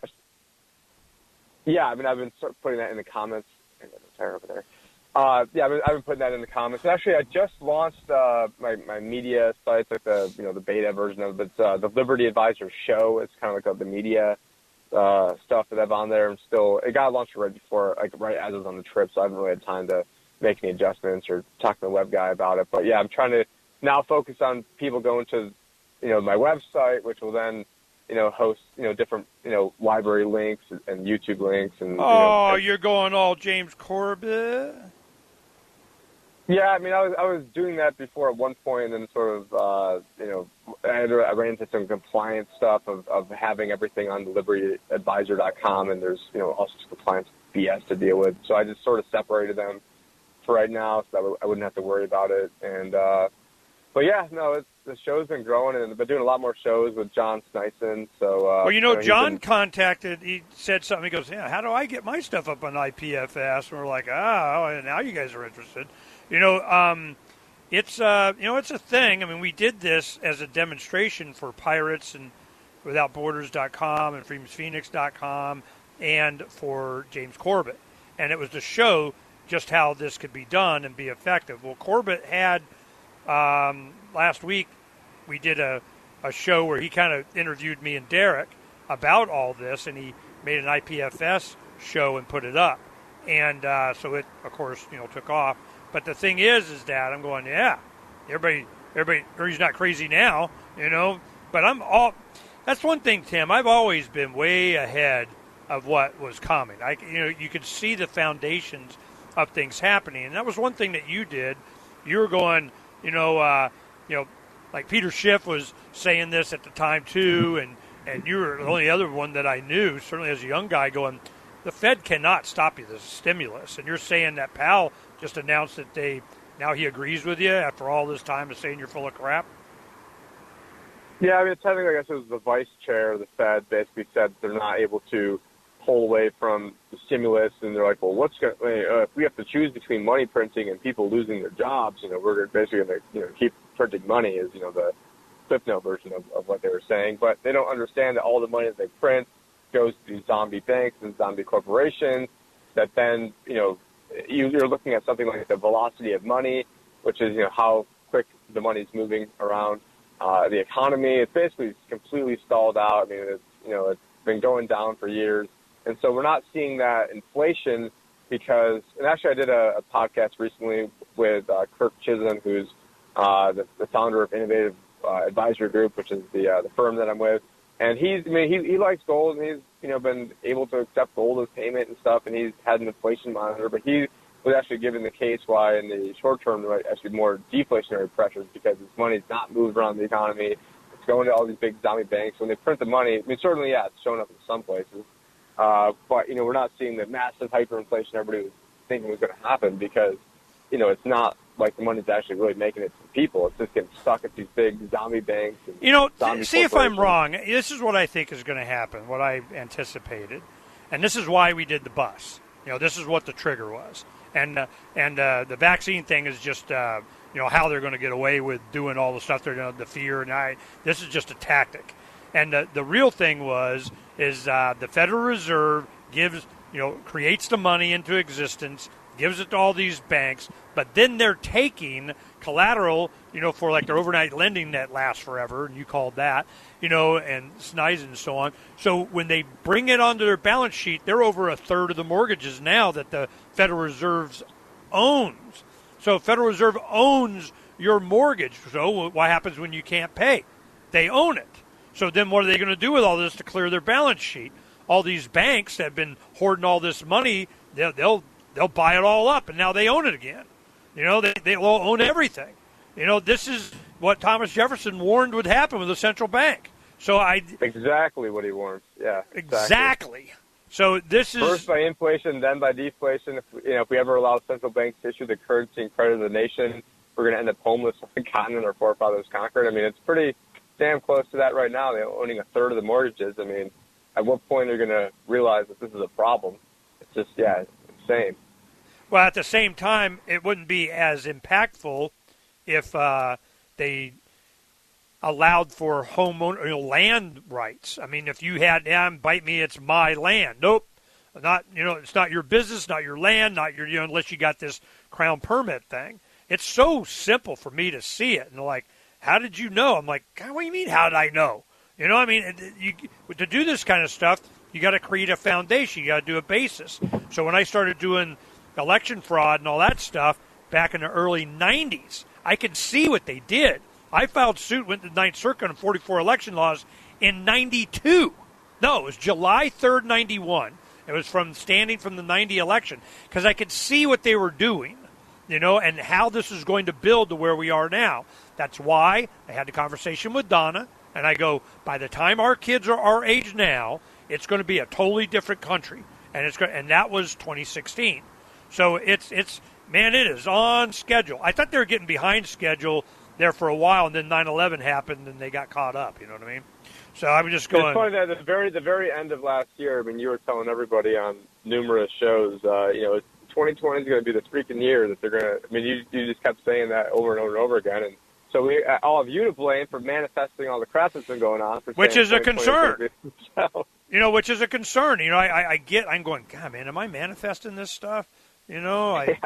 Yeah, I mean, I've been sort of putting that in the comments. I got a tire over there. Uh, yeah, I've been, I've been putting that in the comments. And actually, I just launched uh, my my media site, like the you know the beta version of it. It's uh, the Liberty Advisor Show. It's kind of like a, the media uh, stuff that I have on there. And still, it got launched right before, like right as I was on the trip, so I haven't really had time to make any adjustments or talk to the web guy about it. But yeah, I'm trying to now focus on people going to, you know, my website, which will then, you know, host, you know, different, you know, library links and YouTube links. And Oh, you know, you're going all James Corbett? yeah, I mean, I was I was doing that before at one point, and then sort of, uh, you know, I, had, I ran into some compliance stuff of, of having everything on Liberty Advisor dot com, and there's, you know, all sorts of compliance B S to deal with. So I just sort of separated them for right now, so that w- I wouldn't have to worry about it. And uh, but yeah, no, it's, the show's been growing, and I've been doing a lot more shows with John Snyson. So uh, Well, you know, he's John been- contacted, he said something, he goes, yeah, how do I get my stuff up on I P F S? And we're like, ah, oh, now you guys are interested. You know, um, it's, uh, you know, it's a thing. I mean, we did this as a demonstration for Pirates and Without Borders dot com and Freedoms Phoenix dot com and for James Corbett. And it was to show just how this could be done and be effective. Well, Corbett had, um, last week, we did a, a show where he kind of interviewed me and Derek, about all this, and he made an I P F S show and put it up. And uh, so it, of course, you know, took off. But the thing is, is that I'm going, yeah, everybody, everybody, everybody's not crazy now, you know. But I'm all. That's one thing, Tim. I've always been way ahead of what was coming. I, you know, you could see the foundations of things happening, and that was one thing that you did. You were going, you know, uh, you know, like Peter Schiff was saying this at the time too, and and you were the only other one that I knew, certainly as a young guy, going, the Fed cannot stop you. This is stimulus, and you're saying that Powell just announced that they now he agrees with you after all this time of saying you're full of crap. Yeah, I mean, technically, I guess it was the vice chair of the Fed basically said they're not able to pull away from the stimulus, and they're like, well, what's going uh, if we have to choose between money printing and people losing their jobs, you know, we're basically going to, you know, keep printing money is, you know, the Cliff Note version of, of what they were saying. But they don't understand that all the money that they print goes to these zombie banks and zombie corporations that then, you know, you, you're looking at something like the velocity of money, which is, you know, how quick the money's moving around. Uh, the economy, it's basically completely stalled out. I mean, it's, you know, it's been going down for years. And so we're not seeing that inflation because, and actually I did a, a podcast recently with uh, Kirk Chisholm, who's uh, the, the founder of Innovative uh, Advisory Group, which is the uh, the firm that I'm with. And he's, I mean, he, he likes gold, and he's, you know, been able to accept gold as payment and stuff, and he's had an inflation monitor, but he was actually given the case why in the short term there might actually be more deflationary pressures because this money's not moved around the economy. It's going to all these big zombie banks. When they print the money, I mean, certainly, yeah, it's showing up in some places. Uh, but, you know, we're not seeing the massive hyperinflation everybody was thinking was going to happen because, you know, it's not like the money's actually really making it to the people. It's just getting stuck at these big zombie banks. And you know, see if I'm wrong. This is what I think is going to happen, what I anticipated. And this is why we did the bus. You know, this is what the trigger was. And uh, and uh, the vaccine thing is just, uh, you know, how they're going to get away with doing all the stuff they're doing, the fear. And I, this is just a tactic. And uh, the real thing was, is uh, the Federal Reserve gives, you know, creates the money into existence, gives it to all these banks, but then they're taking collateral, you know, for like their overnight lending that lasts forever, and you called that, you know, and S N Y S and so on. So when they bring it onto their balance sheet, they're over a third of the mortgages now that the Federal Reserve owns. So Federal Reserve owns your mortgage. So what happens when you can't pay? They own it. So then what are they going to do with all this to clear their balance sheet? All these banks that have been hoarding all this money, they'll they'll, they'll buy it all up, and now they own it again. You know, they they will own everything. You know, this is what Thomas Jefferson warned would happen with a central bank. So I exactly what he warned. Yeah, exactly. exactly. So this is first by inflation, then by deflation. If you know, if we ever allow central banks to issue the currency and credit of the nation, we're going to end up homeless on the continent our forefathers conquered. I mean, it's pretty damn close to that right now. They're owning a third of the mortgages. I mean, at what point are they going to realize that this is a problem? It's just, yeah, it's insane. Well, at the same time, it wouldn't be as impactful if uh, they allowed for homeowner you know, land rights. I mean, if you had, yeah, bite me, it's my land. Nope, not you know, it's not your business, not your land, not your you know, unless you got this crown permit thing. It's so simple for me to see it, and like, how did you know? I'm like, God, what do you mean? How did I know? You know, I mean, you, to do this kind of stuff, you got to create a foundation. You got to do a basis. So when I started doing election fraud and all that stuff back in the early nineties, I could see what they did. I filed suit, went to the Ninth Circuit on forty-four election laws in ninety-two. No, it was July third, ninety-one. It was from standing from the ninety election because I could see what they were doing, you know, and how this is going to build to where we are now. That's why I had the conversation with Donna, and I go, by the time our kids are our age now, it's going to be a totally different country, and it's going, and that was twenty sixteen. So it's it's man, it is on schedule. I thought they were getting behind schedule there for a while, and then nine eleven happened, and they got caught up. You know what I mean? So I was just going. It's funny that at the very the very end of last year, I mean, you were telling everybody on numerous shows, uh, you know, twenty twenty is going to be the freaking year that they're going to. I mean, you you just kept saying that over and over and over again, and so we all have you to blame for manifesting all the crap that's been going on. For which is a concern. So. You know, which is a concern. You know, I, I, I get. I'm going. God, man, am I manifesting this stuff? You know, I. Yeah.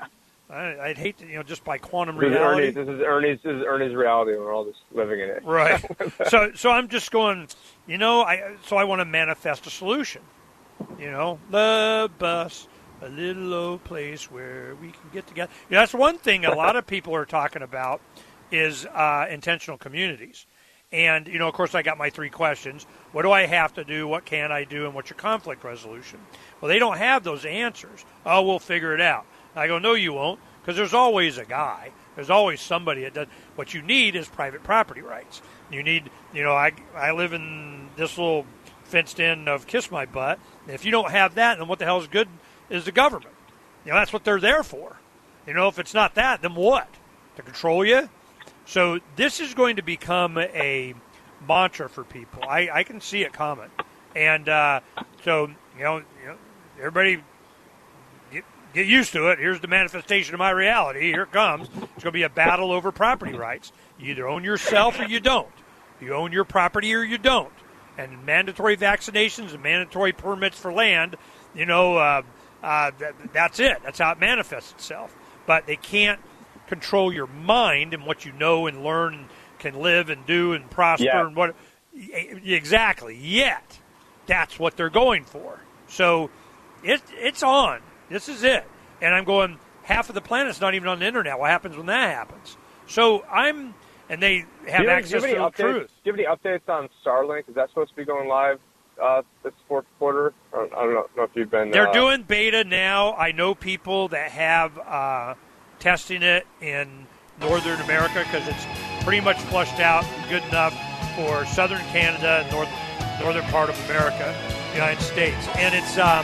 I, I'd hate to, you know, just by quantum This is reality. Ernie's. This is Ernie's. This is Ernie's reality. We're all just living in it. Right. so, so I'm just going. You know, I so I want to manifest a solution. You know, the bus, a little old place where we can get together. You know, that's one thing a lot of people are talking about is uh, intentional communities. And, you know, of course, I got my three questions. What do I have to do? What can I do? And what's your conflict resolution? Well, they don't have those answers. Oh, we'll figure it out. I go, no, you won't, because there's always a guy. There's always somebody that does. What you need is private property rights. You need, you know, I, I live in this little fenced in of Kiss My Butt. And if you don't have that, then what the hell is good is the government. You know, that's what they're there for. You know, if it's not that, then what? To control you? So this is going to become a mantra for people. I, I can see it coming. And uh, so, you know, you know, everybody get, get used to it. Here's the manifestation of my reality. Here it comes. It's going to be a battle over property rights. You either own yourself or you don't. You own your property or you don't. And mandatory vaccinations and mandatory permits for land, you know, uh, uh, that, that's it. That's how it manifests itself. But they can't control your mind and what you know and learn and can live and do and prosper yeah. and what exactly yet that's what they're going for. So it it's on. This is it. And I'm going, half of the planet's not even on the internet. What happens when that happens? So I'm and they have do you, access do you have to the any updates, truth. Do you have any updates on Starlink? Is that supposed to be going live uh, this fourth quarter? I don't, I don't know, know if you've been. They're uh, doing beta now. I know people that have uh, testing it in Northern America because it's pretty much flushed out and good enough for Southern Canada and north, northern part of America, United States. And it's um,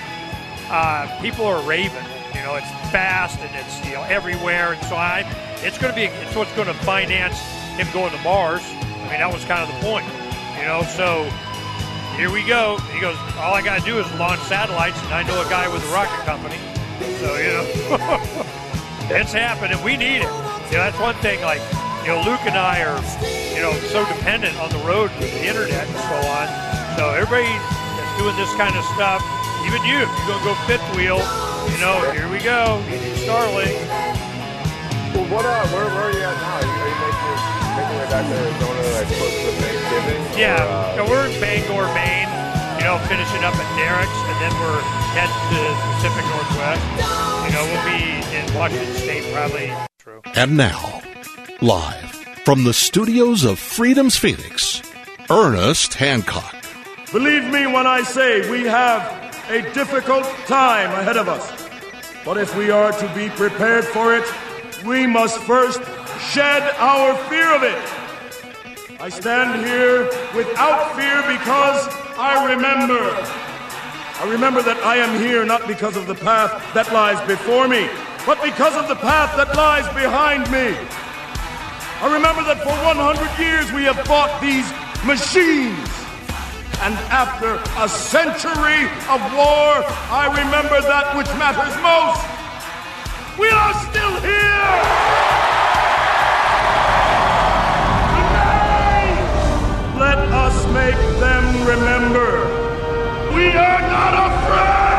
uh, people are raving. You know, it's fast and it's you know everywhere. And so I, it's going to be it's what's going to finance him going to Mars. I mean, that was kind of the point. You know, so here we go. He goes, all I got to do is launch satellites, and I know a guy with a rocket company. So you know. It's happening. We need it. You know, that's one thing, like, you know, Luke and I are, you know, so dependent on the road with the internet and so on. So everybody that's doing this kind of stuff, even you, if you're going to go fifth wheel, you know, here we go. You need Starlink. Well, what, uh, where, where are you at now? Are you, are you making, making your way back to Arizona, like, close to Thanksgiving? Yeah. Or, uh, So we're in Bangor, Maine, you know, finishing up at Derrick's, and then we're heading to the Pacific Northwest. You know, we'll be in Washington State probably. True. And now, live from the studios of Freedom's Phoenix, Ernest Hancock. Believe me when I say we have a difficult time ahead of us. But if we are to be prepared for it, we must first shed our fear of it. I stand here without fear because I remember. I remember that I am here not because of the path that lies before me, but because of the path that lies behind me. I remember that for one hundred years we have fought these machines. And after a century of war, I remember that which matters most. We are still here! Today, let us make them remember. We are not afraid!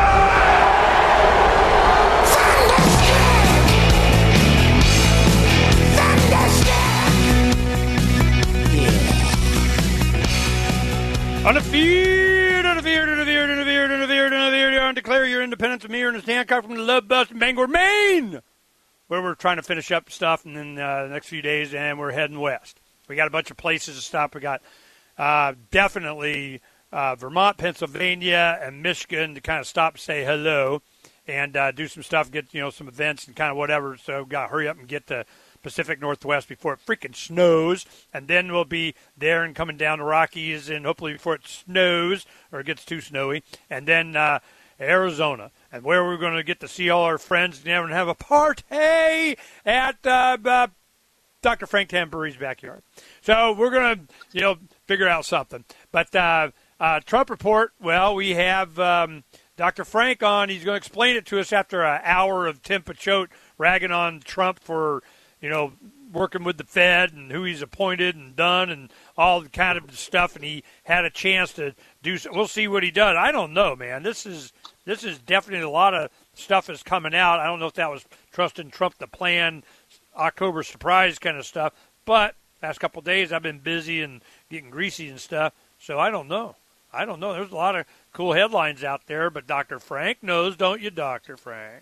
On the field, on the field, on the field, on the field, on the field, on the field, on declare your independence of me, Ernest Hancock from the Love Bus in Bangor, Maine, where we're trying to finish up stuff in then, uh, the next few days, and we're heading west. We got a bunch of places to stop. We got uh, definitely uh, Vermont, Pennsylvania, and Michigan to kind of stop and say hello and uh, do some stuff, get you know some events and kind of whatever. So got to hurry up and get to Pacific Northwest before it freaking snows, and then we'll be there and coming down the Rockies, and hopefully before it snows or it gets too snowy, and then uh, Arizona, and where we're going to get to see all our friends and have a party at uh, uh, Doctor Frank Tambury's backyard. So we're going to, you know, figure out something. But uh, uh, Trump report, well, we have um, Doctor Frank on. He's going to explain it to us after an hour of Tim Picciott ragging on Trump for, you know, working with the Fed and who he's appointed and done and all the kind of stuff. And he had a chance to do so. We'll see what he does. I don't know, man. This is this is definitely a lot of stuff is coming out. I don't know if that was trusting Trump to plan October surprise kind of stuff, but last couple of days I've been busy and getting greasy and stuff, so I don't know. I don't know. There's a lot of cool headlines out there, but Doctor Frank knows, don't you, Doctor Frank?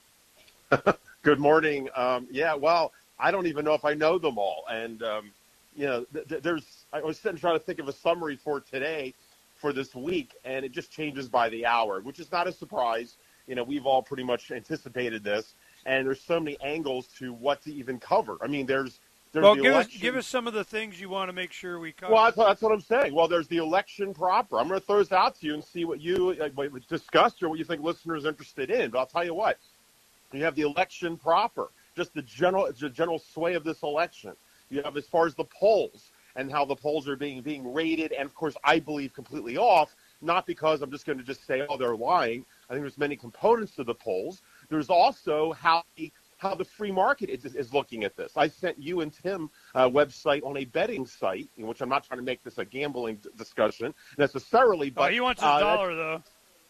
Good morning. Um, yeah, well, I don't even know if I know them all. And, um, you know, th- th- there's, I was sitting trying to think of a summary for today, for this week, and it just changes by the hour, which is not a surprise. You know, we've all pretty much anticipated this, and there's so many angles to what to even cover. I mean, there's, there's well, the give election. us, give us some of the things you want to make sure we cover. Well, that's, that's what I'm saying. Well, there's the election proper. I'm going to throw this out to you and see what you like, what discussed or what you think listeners are interested in. But I'll tell you what. You have the election proper, just the general the general sway of this election. You have as far as the polls and how the polls are being being rated, and of course I believe completely off, not because I'm just going to just say, oh, they're lying. I think there's many components to the polls. There's also how the how the free market is, is looking at this. I sent you and Tim a website on a betting site, in which I'm not trying to make this a gambling d- discussion necessarily, but oh, he wants his uh, dollar though.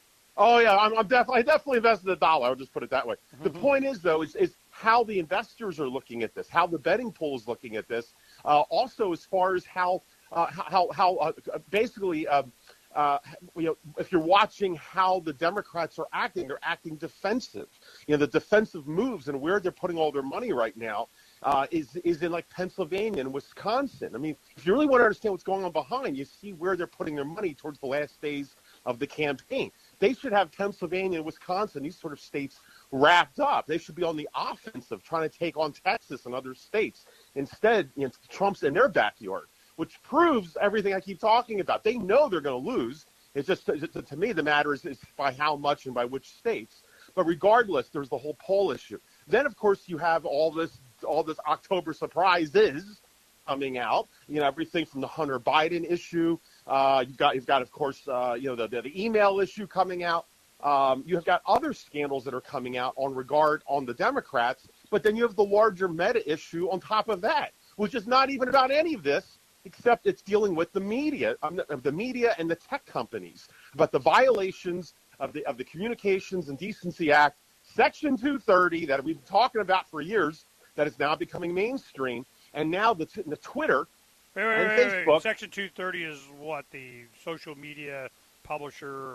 Oh yeah, I'm, I'm definitely I definitely invested a dollar. I'll just put it that way. The Mm-hmm. point is though is, is how the investors are looking at this, how the betting pool is looking at this. Uh, also, as far as how uh, how how uh, basically, uh, uh, you know, if you're watching how the Democrats are acting, they're acting defensive. You know, the defensive moves and where they're putting all their money right now uh, is is in like Pennsylvania and Wisconsin. I mean, if you really want to understand what's going on behind, you see where they're putting their money towards the last days of the campaign. They should have Pennsylvania and Wisconsin, these sort of states, wrapped up. They should be on the offensive, trying to take on Texas and other states. Instead, you know, Trump's in their backyard, which proves everything I keep talking about. They know they're going to lose. It's just, to me, the matter is, is by how much and by which states. But regardless, there's the whole poll issue. Then, of course, you have all this, all this October surprises coming out. You know, everything from the Hunter Biden issue. Uh, you've got, you've got, of course, uh, you know, the, the the email issue coming out. Um, you have got other scandals that are coming out on regard on the Democrats, but then you have the larger meta issue on top of that, which is not even about any of this, except it's dealing with the media, um, the, the media and the tech companies, about the violations of the of the Communications and Decency Act, Section two thirty, that we've been talking about for years, that is now becoming mainstream, and now the, the Twitter. Wait, wait, and wait, Facebook. wait. Section two thirty is what, the social media publisher or...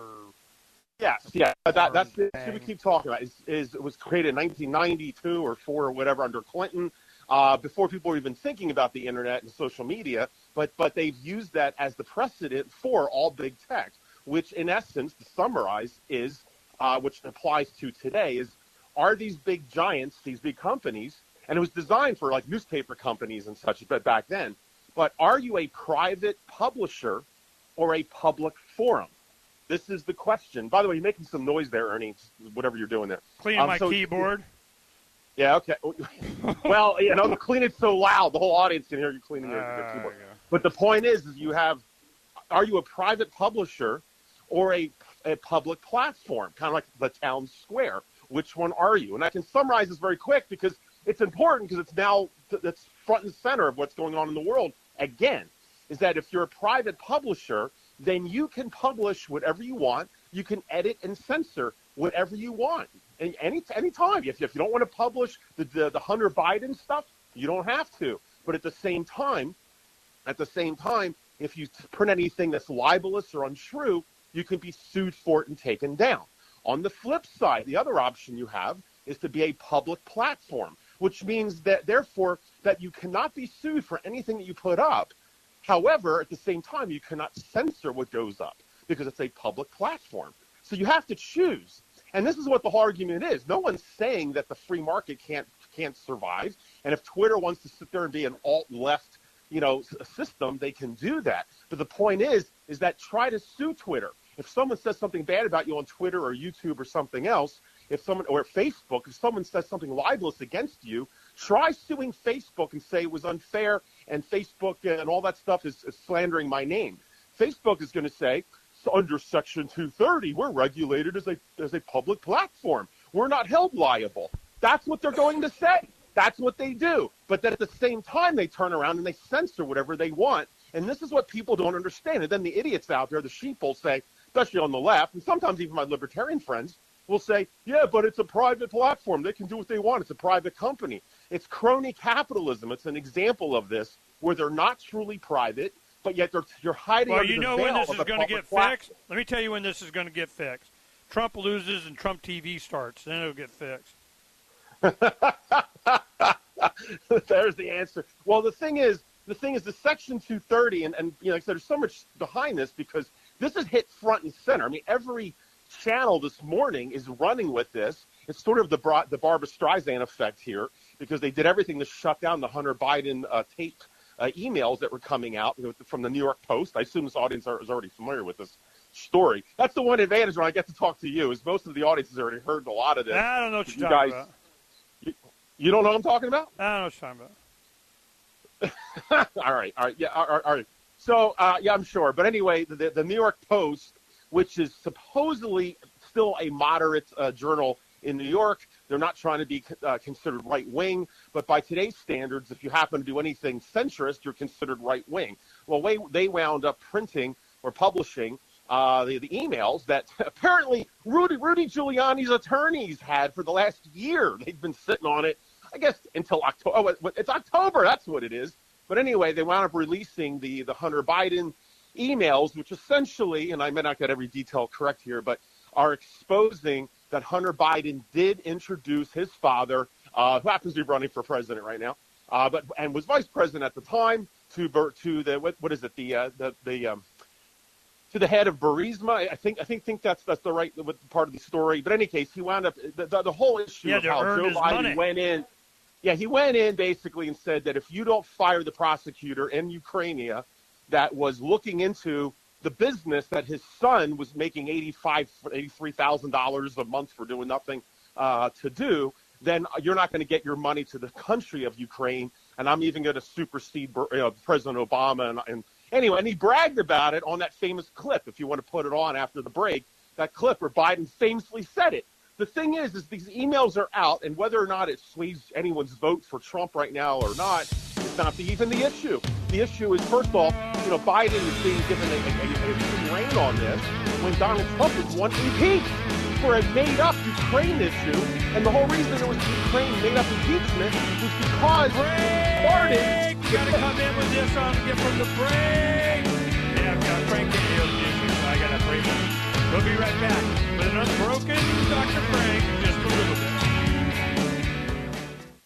Yes, yeah. That, that's the issue we keep talking about. Is, is it was created in nineteen ninety-two or four or whatever under Clinton, uh, before people were even thinking about the internet and social media. But but they've used that as the precedent for all big tech, which in essence, to summarize, is uh, which applies to today is are these big giants, these big companies, and it was designed for like newspaper companies and such, but back then. But are you a private publisher or a public forum? This is the question. By the way, you're making some noise there, Ernie, whatever you're doing there. Cleaning Um, my so- keyboard. Yeah, okay. Well, you know, clean it so loud, the whole audience can hear you cleaning your, your Uh, keyboard. yeah. But the point is, is you have, are you a private publisher or a, a public platform, kind of like the town square? Which one are you? And I can summarize this very quick because it's important because it's now, it's front and center of what's going on in the world. Again, is that if you're a private publisher, then you can publish whatever you want. You can edit and censor whatever you want. And any any time, if, if you don't want to publish the, the, the Hunter Biden stuff, you don't have to. But at the same time, at the same time, if you print anything that's libelous or untrue, you can be sued for it and taken down. On the flip side, the other option you have is to be a public platform, which means that, therefore, that you cannot be sued for anything that you put up. However, at the same time, you cannot censor what goes up because it's a public platform. So you have to choose. And this is what the whole argument is. No one's saying that the free market can't can't survive. And if Twitter wants to sit there and be an alt-left, you know, system, they can do that. But the point is, is that try to sue Twitter. If someone says something bad about you on Twitter or YouTube or something else, if someone or Facebook, if someone says something libelous against you, try suing Facebook and say it was unfair and Facebook and all that stuff is, is slandering my name. Facebook is going to say, so under Section two thirty, we're regulated as a as a public platform. We're not held liable. That's what they're going to say. That's what they do. But then at the same time, they turn around and they censor whatever they want. And this is what people don't understand. And then the idiots out there, the sheep, will say, especially on the left, and sometimes even my libertarian friends will say, yeah, but it's a private platform. They can do what they want. It's a private company. It's crony capitalism. It's an example of this where they're not truly private, but yet they're, you're hiding well, under you the know veil when this of is the going to public get platform. fixed? Let me tell you when this is going to get fixed. Trump loses and Trump T V starts. Then it'll get fixed. There's the answer. Well, the thing is, the thing is the Section two thirty, and, and you know, like I said, there's so much behind this because this is hit front and center. I mean, every channel this morning is running with this. It's sort of the the Barbara Streisand effect here because they did everything to shut down the Hunter Biden uh, taped uh, emails that were coming out from the New York Post. I assume this audience are, is already familiar with this story. That's the one advantage when I get to talk to you is most of the audience has already heard a lot of this. I don't know what you're you talking guys, about. You, you don't know what I'm talking about? I don't know what you're talking about. all right, all right, yeah, all right. All right. So, uh, yeah, I'm sure. But anyway, the, the New York Post, which is supposedly still a moderate uh, journal in New York, they're not trying to be uh, considered right-wing, but by today's standards, if you happen to do anything centrist, you're considered right-wing. Well, they, they wound up printing or publishing uh, the, the emails that apparently Rudy, Rudy Giuliani's attorneys had for the last year. They've been sitting on it, I guess, until October. Oh, it's October. That's what it is. But anyway, they wound up releasing the, the Hunter Biden emails, which essentially, and I may not get every detail correct here, but are exposing that Hunter Biden did introduce his father, uh, who happens to be running for president right now, uh, but and was vice president at the time, to to the what, what is it the uh, the the um, to the head of Burisma. I think I think think that's that's the right part of the story. But in any case, he wound up the the, the whole issue yeah, of how Joe Biden money. went in. Yeah, he went in basically and said that if you don't fire the prosecutor in Ukraine that was looking into the business that his son was making eighty-five, eighty-three thousand dollars a month for doing nothing uh, to do, then you're not going to get your money to the country of Ukraine. And I'm even going to supersede you know, President Obama. And, and anyway, and he bragged about it on that famous clip. If you want to put it on after the break, that clip where Biden famously said it. The thing is, is these emails are out, and whether or not it sways anyone's vote for Trump right now or not, it's not the, even the issue. The issue is, first of all, you know, Biden is being given a, a, a free rein on this when Donald Trump is one impeached for a made-up Ukraine issue, and the whole reason there was Ukraine made-up impeachment was because it started. You got to come in with this on get from the break. Yeah, I've got Frank in here with the issue, so I got to break it. We'll be right back with an unbroken Doctor Frank in just a little bit.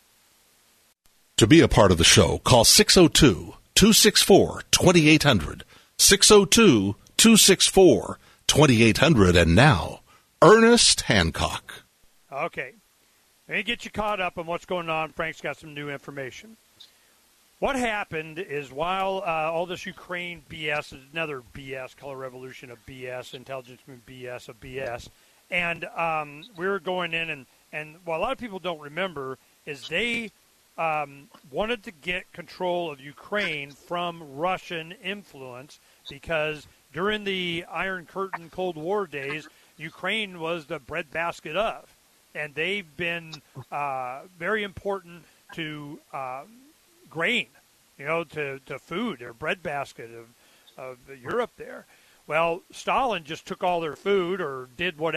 To be a part of the show, call six oh two, two six four, two eight hundred, six oh two, two six four, two eight hundred, and now, Ernest Hancock. Okay. Let me get you caught up on what's going on. Frank's got some new information. What happened is while uh, all this Ukraine B S, another B S, color revolution of B S, intelligence movement B S of B S, and um, we were going in, and, and what a lot of people don't remember is they um, wanted to get control of Ukraine from Russian influence because during the Iron Curtain Cold War days, Ukraine was the breadbasket of, and they've been uh, very important to uh, grain, you know, to, to food, their breadbasket of, of Europe there. Well, Stalin just took all their food or did what,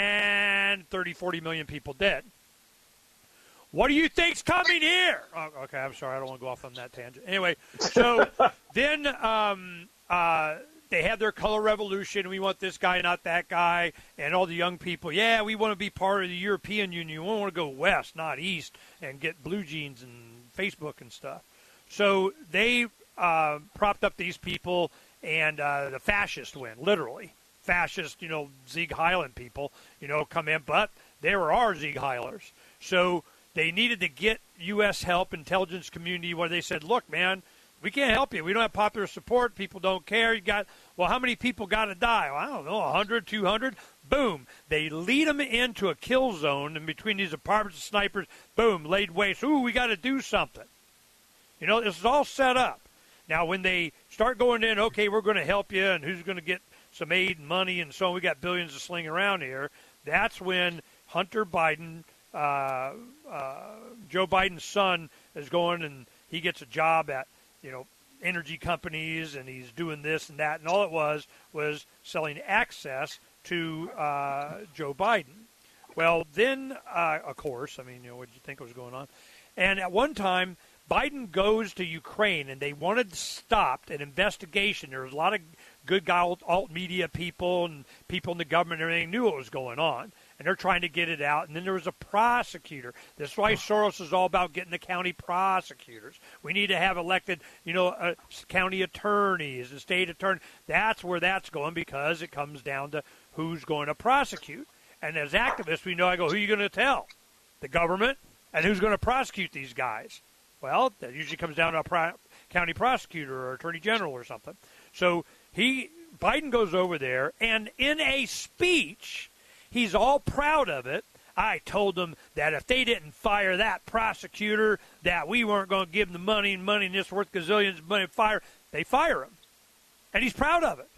and thirty, forty million people dead. What do you think's coming here? Oh, okay, I'm sorry. I don't want to go off on that tangent. Anyway, so then um, uh, they had their color revolution. We want this guy, not that guy. And all the young people, yeah, we want to be part of the European Union. We want to go west, not east, and get blue jeans and Facebook and stuff. So they uh, propped up these people, and uh, the fascists win, literally. Fascist, you know, Sieg Heiland people, you know, come in, but they were our Sieg Heilers. So they needed to get U S help, intelligence community, where they said, look, man, we can't help you. We don't have popular support. People don't care. You got, well, how many people got to die? Well, I don't know, one hundred, two hundred? Boom. They lead them into a kill zone in between these apartments of snipers. Boom, laid waste. Ooh, we got to do something. You know, this is all set up. Now, when they start going in, okay, we're going to help you, and who's going to get some aid and money and so on, we got billions to sling around here, that's when Hunter Biden, uh, uh, Joe Biden's son, is going and he gets a job at, you know, energy companies, and he's doing this and that, and all it was was selling access to uh, Joe Biden. Well, then, uh, of course, I mean, you know, what did you think was going on? And at one time, Biden goes to Ukraine, and they wanted stopped an investigation. There was a lot of good alt, alt media people and people in the government and everything knew what was going on, and they're trying to get it out. And then there was a prosecutor. That's why Soros is all about getting the county prosecutors. We need to have elected, you know, uh, county attorneys and state attorneys. That's where that's going, because it comes down to who's going to prosecute. And as activists, we know, I go, who are you going to tell? The government? And who's going to prosecute these guys? Well, that usually comes down to a pro- county prosecutor or attorney general or something. So he, Biden goes over there, and in a speech, he's all proud of it. I told them that if they didn't fire that prosecutor, that we weren't going to give them the money and money and this worth gazillions of money to fire. They fire him. And he's proud of it.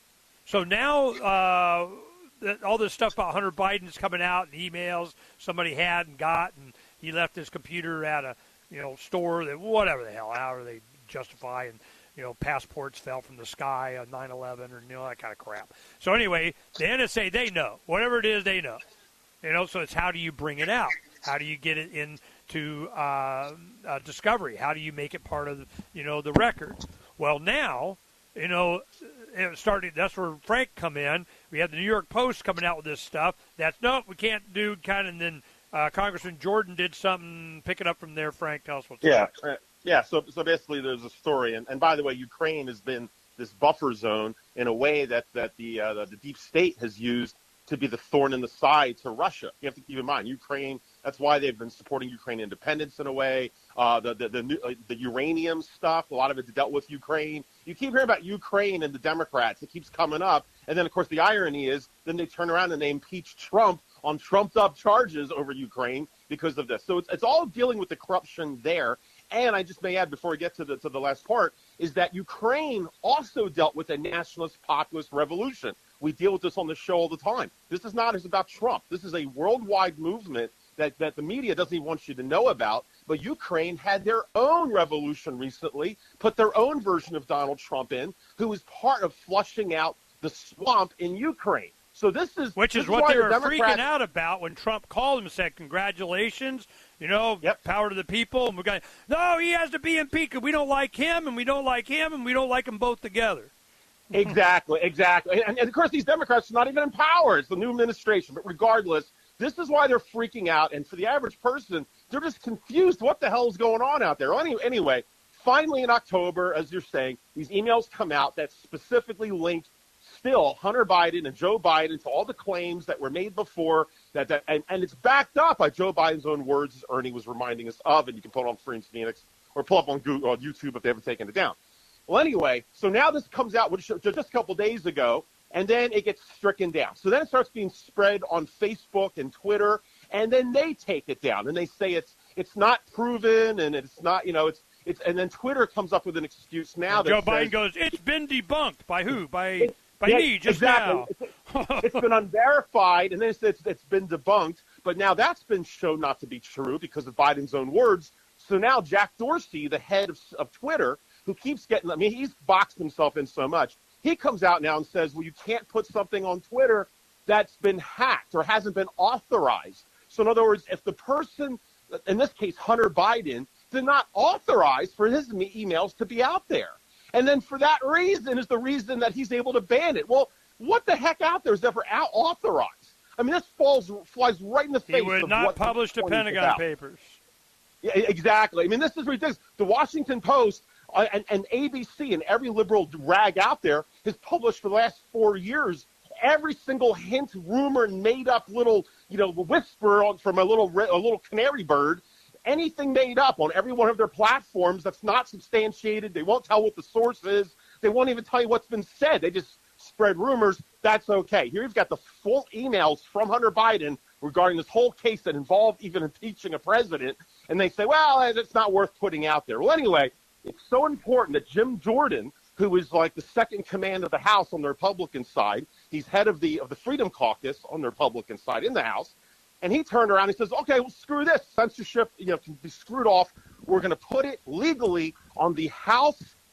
So now uh, all this stuff about Hunter Biden is coming out in emails somebody had and got, and he left his computer at a you know store that whatever the hell, however they justify, and you know passports fell from the sky on nine eleven or you know that kind of crap. So anyway, the N S A, they know whatever it is, they know. You know, so it's how do you bring it out? How do you get it into uh, uh, discovery? How do you make it part of you know the record? Well, now you know it started. That's where Frank come in. We have the New York Post coming out with this stuff. That's no, we can't do kind of. And then uh, Congressman Jordan did something. Pick it up from there, Frank. Tell us what's yeah, uh, yeah. So, so basically, there's a story, and, and by the way, Ukraine has been this buffer zone in a way that that the uh, the, the deep state has used to be the thorn in the side to Russia. You have to keep in mind, Ukraine. That's why they've been supporting Ukrainian independence in a way. Uh, the the the, uh, the uranium stuff, a lot of it's dealt with Ukraine. You keep hearing about Ukraine and the Democrats. It keeps coming up. And then, of course, the irony is then they turn around and they impeach Trump on trumped-up charges over Ukraine because of this. So it's, it's all dealing with the corruption there. And I just may add, before we get to the to the last part, is that Ukraine also dealt with a nationalist populist revolution. We deal with this on the show all the time. This is not just about Trump. This is a worldwide movement that, that the media doesn't even want you to know about. But Ukraine had their own revolution recently, put their own version of Donald Trump in, who was part of flushing out the swamp in Ukraine. So this is which is this what is they were the Democrats... freaking out about when Trump called him and said, "Congratulations, you know, yep. power to the people." And we're going, no, he has to be impeached. We don't like him, and we don't like him, and we don't like them both together. Exactly, exactly. And, and, of course, these Democrats are not even in power. It's the new administration. But regardless, this is why they're freaking out. And for the average person, they're just confused. What the hell is going on out there? Well, anyway, finally in October, as you're saying, these emails come out that specifically link still Hunter Biden and Joe Biden to all the claims that were made before. That, that and, and it's backed up by Joe Biden's own words, as Ernie was reminding us of. And you can pull it on Free Phoenix or pull up on Google, on YouTube if they haven't taken it down. Well, anyway, so now this comes out which, just a couple days ago, and then it gets stricken down. So then it starts being spread on Facebook and Twitter, and then they take it down, and they say it's it's not proven, and it's not, you know, it's it's, and then Twitter comes up with an excuse now and that Joe Biden says, goes, "It's been debunked by who? By it, by yeah, me just exactly. now." it's, it's been unverified, and then it's, it's it's been debunked, but now that's been shown not to be true because of Biden's own words. So now Jack Dorsey, the head of, of Twitter, who keeps getting, I mean, he's boxed himself in so much. He comes out now and says, well, you can't put something on Twitter that's been hacked or hasn't been authorized. So in other words, if the person, in this case, Hunter Biden, did not authorize for his emails to be out there. And then for that reason is the reason that he's able to ban it. Well, what the heck out there is ever out authorized? I mean, this falls flies right in the face he of would what not publish the Pentagon about. Papers. Yeah, exactly. I mean, this is ridiculous. The Washington Post uh, and, and A B C and every liberal rag out there has published for the last four years every single hint, rumor, and made-up little, you know, whisper on, from a little a little canary bird, anything made up on every one of their platforms that's not substantiated. They won't tell what the source is. They won't even tell you what's been said. They just spread rumors. That's okay. Here you've got the full emails from Hunter Biden regarding this whole case that involved even impeaching a president, and they say, well, it's not worth putting out there. Well, anyway, it's so important that Jim Jordan, who is like the second command of the House on the Republican side, he's head of the of the Freedom Caucus on the Republican side in the House, and he turned around and he says, okay, well, screw this. Censorship, you know, can be screwed off. We're going to put it legally on the House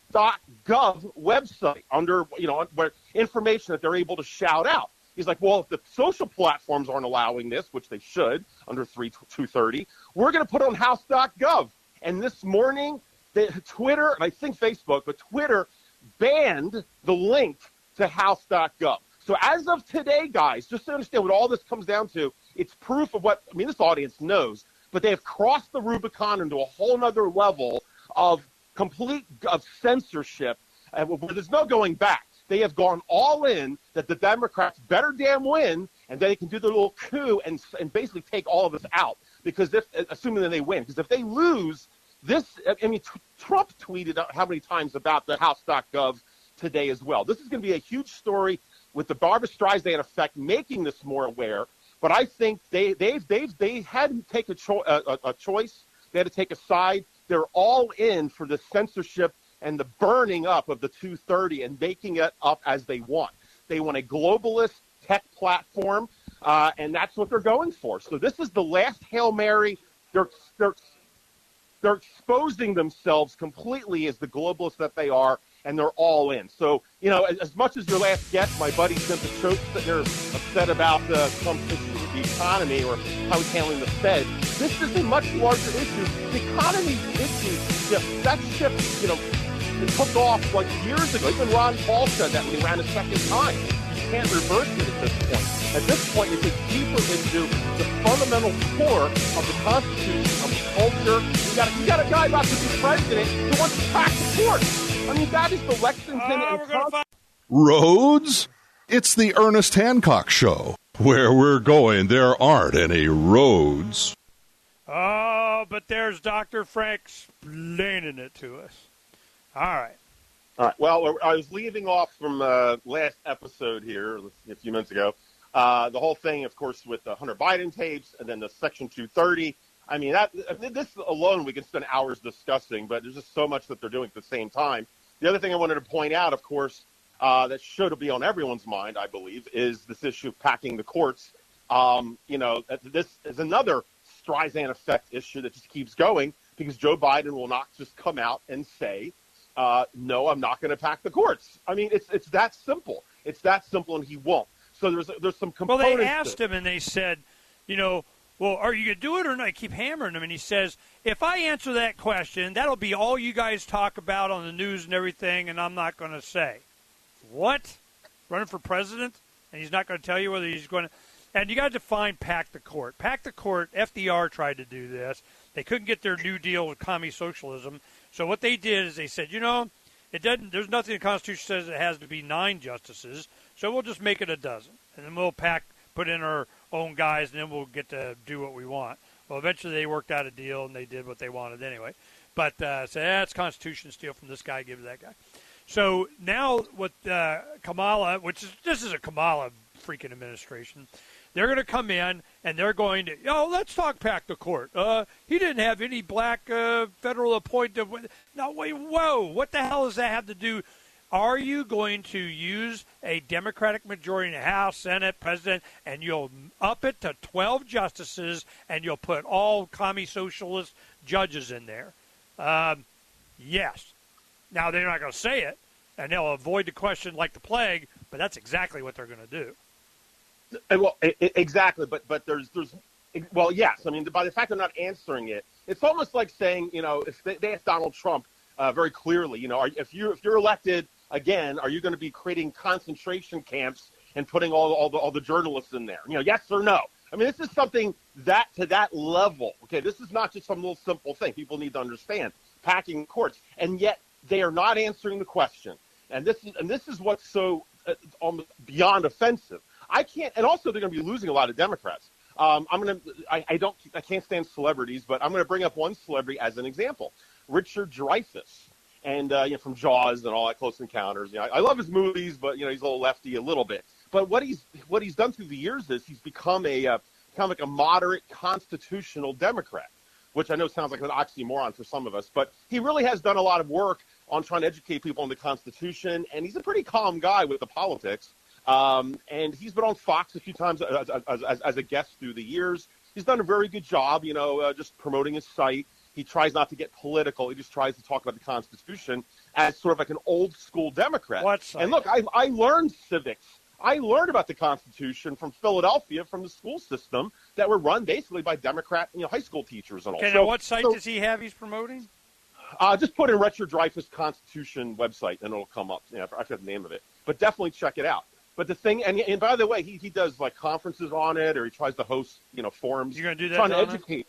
dot gov website under, you know, where information that they're able to shout out. He's like, well, if the social platforms aren't allowing this, which they should under three two thirty, we're going to put it on house dot gov. And this morning, the, Twitter, and I think Facebook, but Twitter banned the link to house dot gov. So as of today, guys, just to understand what all this comes down to, it's proof of what, I mean, this audience knows, but they have crossed the Rubicon into a whole nother level of complete of censorship, uh, where there's no going back. They have gone all in that the Democrats better damn win, and they can do their little coup and and basically take all of us out. Because if, assuming that they win, because if they lose, this, I mean, t- Trump tweeted out how many times about the house dot gov today as well. This is going to be a huge story with the Barbra Streisand effect, making this more aware. But I think they they they they had to take a, cho- a, a choice. They had to take a side. They're all in for the censorship and the burning up of the two thirty and making it up as they want. They want a globalist tech platform, uh, and that's what they're going for. So this is the last Hail Mary. They're they're they're exposing themselves completely as the globalists that they are, and they're all in. So, you know, as, as much as your last guest, my buddy sent the choke that they're upset about uh, some issue with the economy or how he's handling the Fed, this is a much larger issue. The economy issue, yeah, that ship, you know, it took off like years ago. Even Ron Paul said that when he ran a second time. You can't reverse it at this point. At this point, it's a deeper issue, the fundamental core of the Constitution, of the culture. You got, a, you got a guy about to be president who wants to crack the court. I mean, that is the Lexington Uh, and we're gonna find- Roads? It's the Ernest Hancock Show. Where we're going, there aren't any roads. Oh, but there's Doctor Frank explaining it to us. All right. All right. Well, I was leaving off from uh, last episode here a few minutes ago. Uh, the whole thing, of course, with the Hunter Biden tapes and then the Section two thirty. I mean, that I mean, this alone we can spend hours discussing, but there's just so much that they're doing at the same time. The other thing I wanted to point out, of course, uh, that should be on everyone's mind, I believe, is this issue of packing the courts. Um, you know, this is another Streisand effect issue that just keeps going because Joe Biden will not just come out and say, Uh, no, I'm not going to pack the courts. I mean, it's it's that simple. It's that simple, and he won't. So there's there's some components. Well, they asked him, and they said, you know, well, are you going to do it or not? I keep hammering him, and he says, if I answer that question, that'll be all you guys talk about on the news and everything, and I'm not going to say. What? Running for president? And he's not going to tell you whether he's going to. And you got to define pack the court. Pack the court, F D R tried to do this. They couldn't get their New Deal with commie socialism. So what they did is they said, you know, it doesn't. There's nothing in the Constitution says it has to be nine justices, so we'll just make it a dozen, and then we'll pack, put in our own guys, and then we'll get to do what we want. Well, eventually they worked out a deal, and they did what they wanted anyway. But uh, say, yeah, it's Constitution, steal from this guy, give to that guy. So now what uh, Kamala, which is this is a Kamala freaking administration. They're going to come in, and they're going to, oh, let's talk pack the court. Uh, he didn't have any black uh, federal appointed. No, wait, whoa, what the hell does that have to do? Are you going to use a Democratic majority in the House, Senate, President, and you'll up it to twelve justices, and you'll put all commie socialist judges in there? Um, yes. Now, they're not going to say it, and they'll avoid the question like the plague, but that's exactly what they're going to do. Well, exactly, but but there's there's well, yes. I mean, by the fact they're not answering it, it's almost like saying, you know, if they, they asked Donald Trump uh, very clearly, you know, are, if you if you're elected again, are you going to be creating concentration camps and putting all all the all the journalists in there? You know, yes or no. I mean, this is something that to that level. Okay, this is not just some little simple thing. People need to understand packing courts, and yet they are not answering the question. And this is and this is what's so uh, almost beyond offensive. I can't, and also they're going to be losing a lot of Democrats. Um, I'm going to, I, I don't, I can't stand celebrities, but I'm going to bring up one celebrity as an example, Richard Dreyfuss, and uh, you know, from Jaws and all that, Close Encounters. You know, I, I love his movies, but you know, he's a little lefty a little bit. But what he's what he's done through the years is he's become a uh, kind of like a moderate constitutional Democrat, which I know sounds like an oxymoron for some of us, but he really has done a lot of work on trying to educate people on the Constitution, and he's a pretty calm guy with the politics. Um, and he's been on Fox a few times as, as, as, as a guest through the years. He's done a very good job, you know, uh, just promoting his site. He tries not to get political. He just tries to talk about the Constitution as sort of like an old school Democrat. What and look, I, I learned civics. I learned about the Constitution from Philadelphia, from the school system that were run basically by Democrat, you know, high school teachers and all. Okay, so, now what site so, does he have he's promoting? Uh, just put in Richard Dreyfuss Constitution website, and it'll come up. Yeah, I forget the name of it, but definitely check it out. But the thing, and, and by the way, he, he does like conferences on it, or he tries to host, you know, forums. You're going to do that, trying Donna? to educate.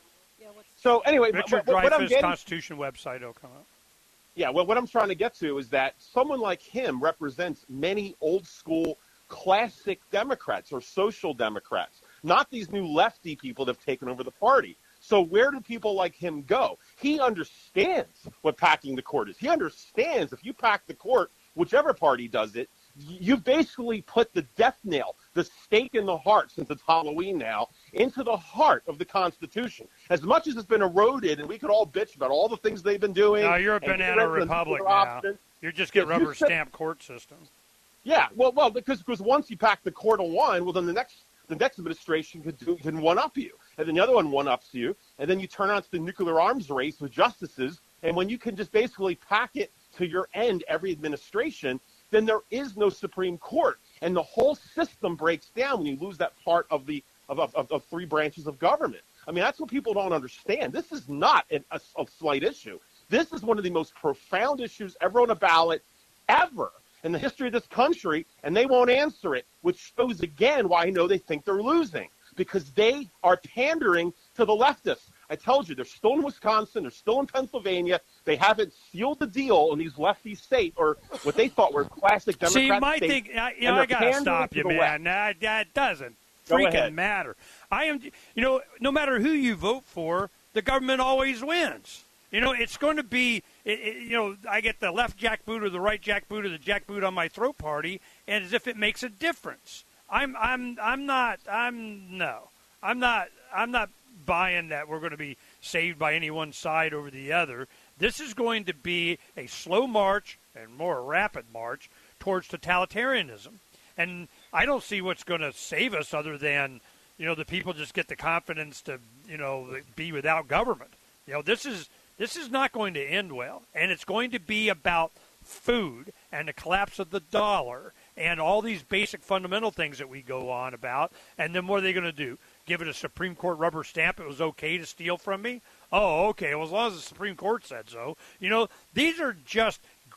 So anyway, Richard what, what I'm Dreyfuss getting, Constitution website will come up. yeah, well, what I'm trying to get to is that someone like him represents many old school, classic Democrats or social Democrats, not these new lefty people that have taken over the party. So where do people like him go? He understands what packing the court is. He understands if you pack the court, whichever party does it, you've basically put the death nail, the stake in the heart, since it's Halloween now, into the heart of the Constitution. As much as it's been eroded, and we could all bitch about all the things they've been doing. No, you're a banana republic now. Option, you just get rubber stamp court system. Yeah, well, well, because because once you pack the court of one, well, then the next the next administration could do can one up you, and then the other one one ups you, and then you turn on to the nuclear arms race with justices, and when you can just basically pack it to your end every administration, then there is no Supreme Court, and the whole system breaks down when you lose that part of the of of, of three branches of government. I mean, that's what people don't understand. This is not an, a, a slight issue. This is one of the most profound issues ever on a ballot, ever in the history of this country, and they won't answer it, which shows again why I know they think they're losing, because they are pandering to the leftists. I told you, they're still in Wisconsin, they're still in Pennsylvania. They haven't sealed the deal in these lefty states, or what they thought were classic Democrat See, my states. thing, I, you know, I got to stop you, man. Nah, that doesn't Go freaking ahead. matter. I am, you know, no matter who you vote for, the government always wins. You know, it's going to be, it, it, you know, I get the left jackboot or the right jackboot or the jackboot on my throat party, and as if it makes a difference. I'm, I'm, I'm not, I'm no, I'm not, I'm not buying that we're going to be saved by any one side over the other. This is going to be a slow march and more rapid march towards totalitarianism, and I don't see what's going to save us other than, you know, the people just get the confidence to, you know, be without government. You know, this is. This is not going to end well, and it's going to be about food and the collapse of the dollar and all these basic fundamental things that we go on about. And then what are they going to do? Give it a Supreme Court rubber stamp? It was okay to steal from me? Oh, okay. Well, as long as the Supreme Court said so. You know, these are just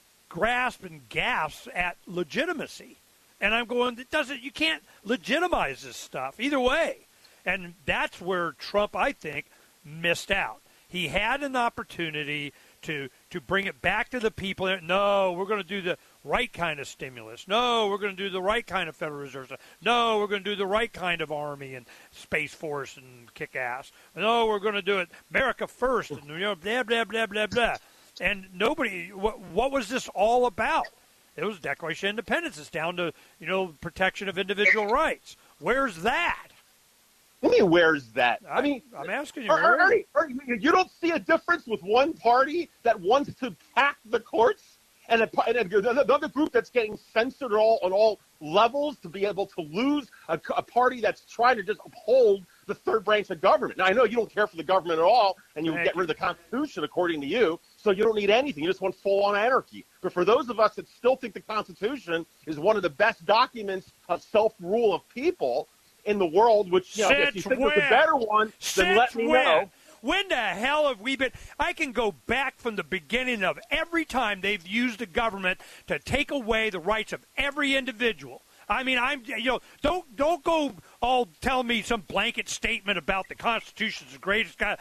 grasp and gasps at legitimacy. And I'm going, it doesn't, you can't legitimize this stuff either way. And that's where Trump, I think, missed out. He had an opportunity to to bring it back to the people. No, we're going to do the right kind of stimulus. No, we're going to do the right kind of Federal Reserve. No, we're going to do the right kind of Army and Space Force and kick ass. No, we're going to do it America first and, you know, blah, blah, blah, blah, blah. And nobody, what, what was this all about? It was Declaration of Independence. It's down to, you know, protection of individual rights. Where's that? What do you mean, where's that? I, I mean, I'm asking you. Ernie, Ernie, Ernie, you don't see a difference with one party that wants to pack the courts and, a, and another group that's getting censored all, on all levels to be able to lose a, a party that's trying to just uphold the third branch of government. Now, I know you don't care for the government at all, and you Thank get you. rid of the Constitution, according to you, so you don't need anything. You just want full-on anarchy. But for those of us that still think the Constitution is one of the best documents of self-rule of people in the world, which, you know, if you think there's a better one, then let me when? know. When the hell have we been? I can go back from the beginning of every time they've used the government to take away the rights of every individual. I mean, I'm, you know, don't don't go all tell me some blanket statement about the Constitution's the greatest guy.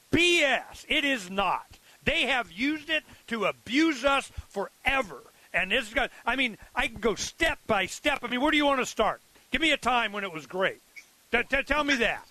B S. It is not. They have used it to abuse us forever. And this is got, I mean, I can go step by step. I mean, where do you want to start? Give me a time when it was great. T- t- tell me that.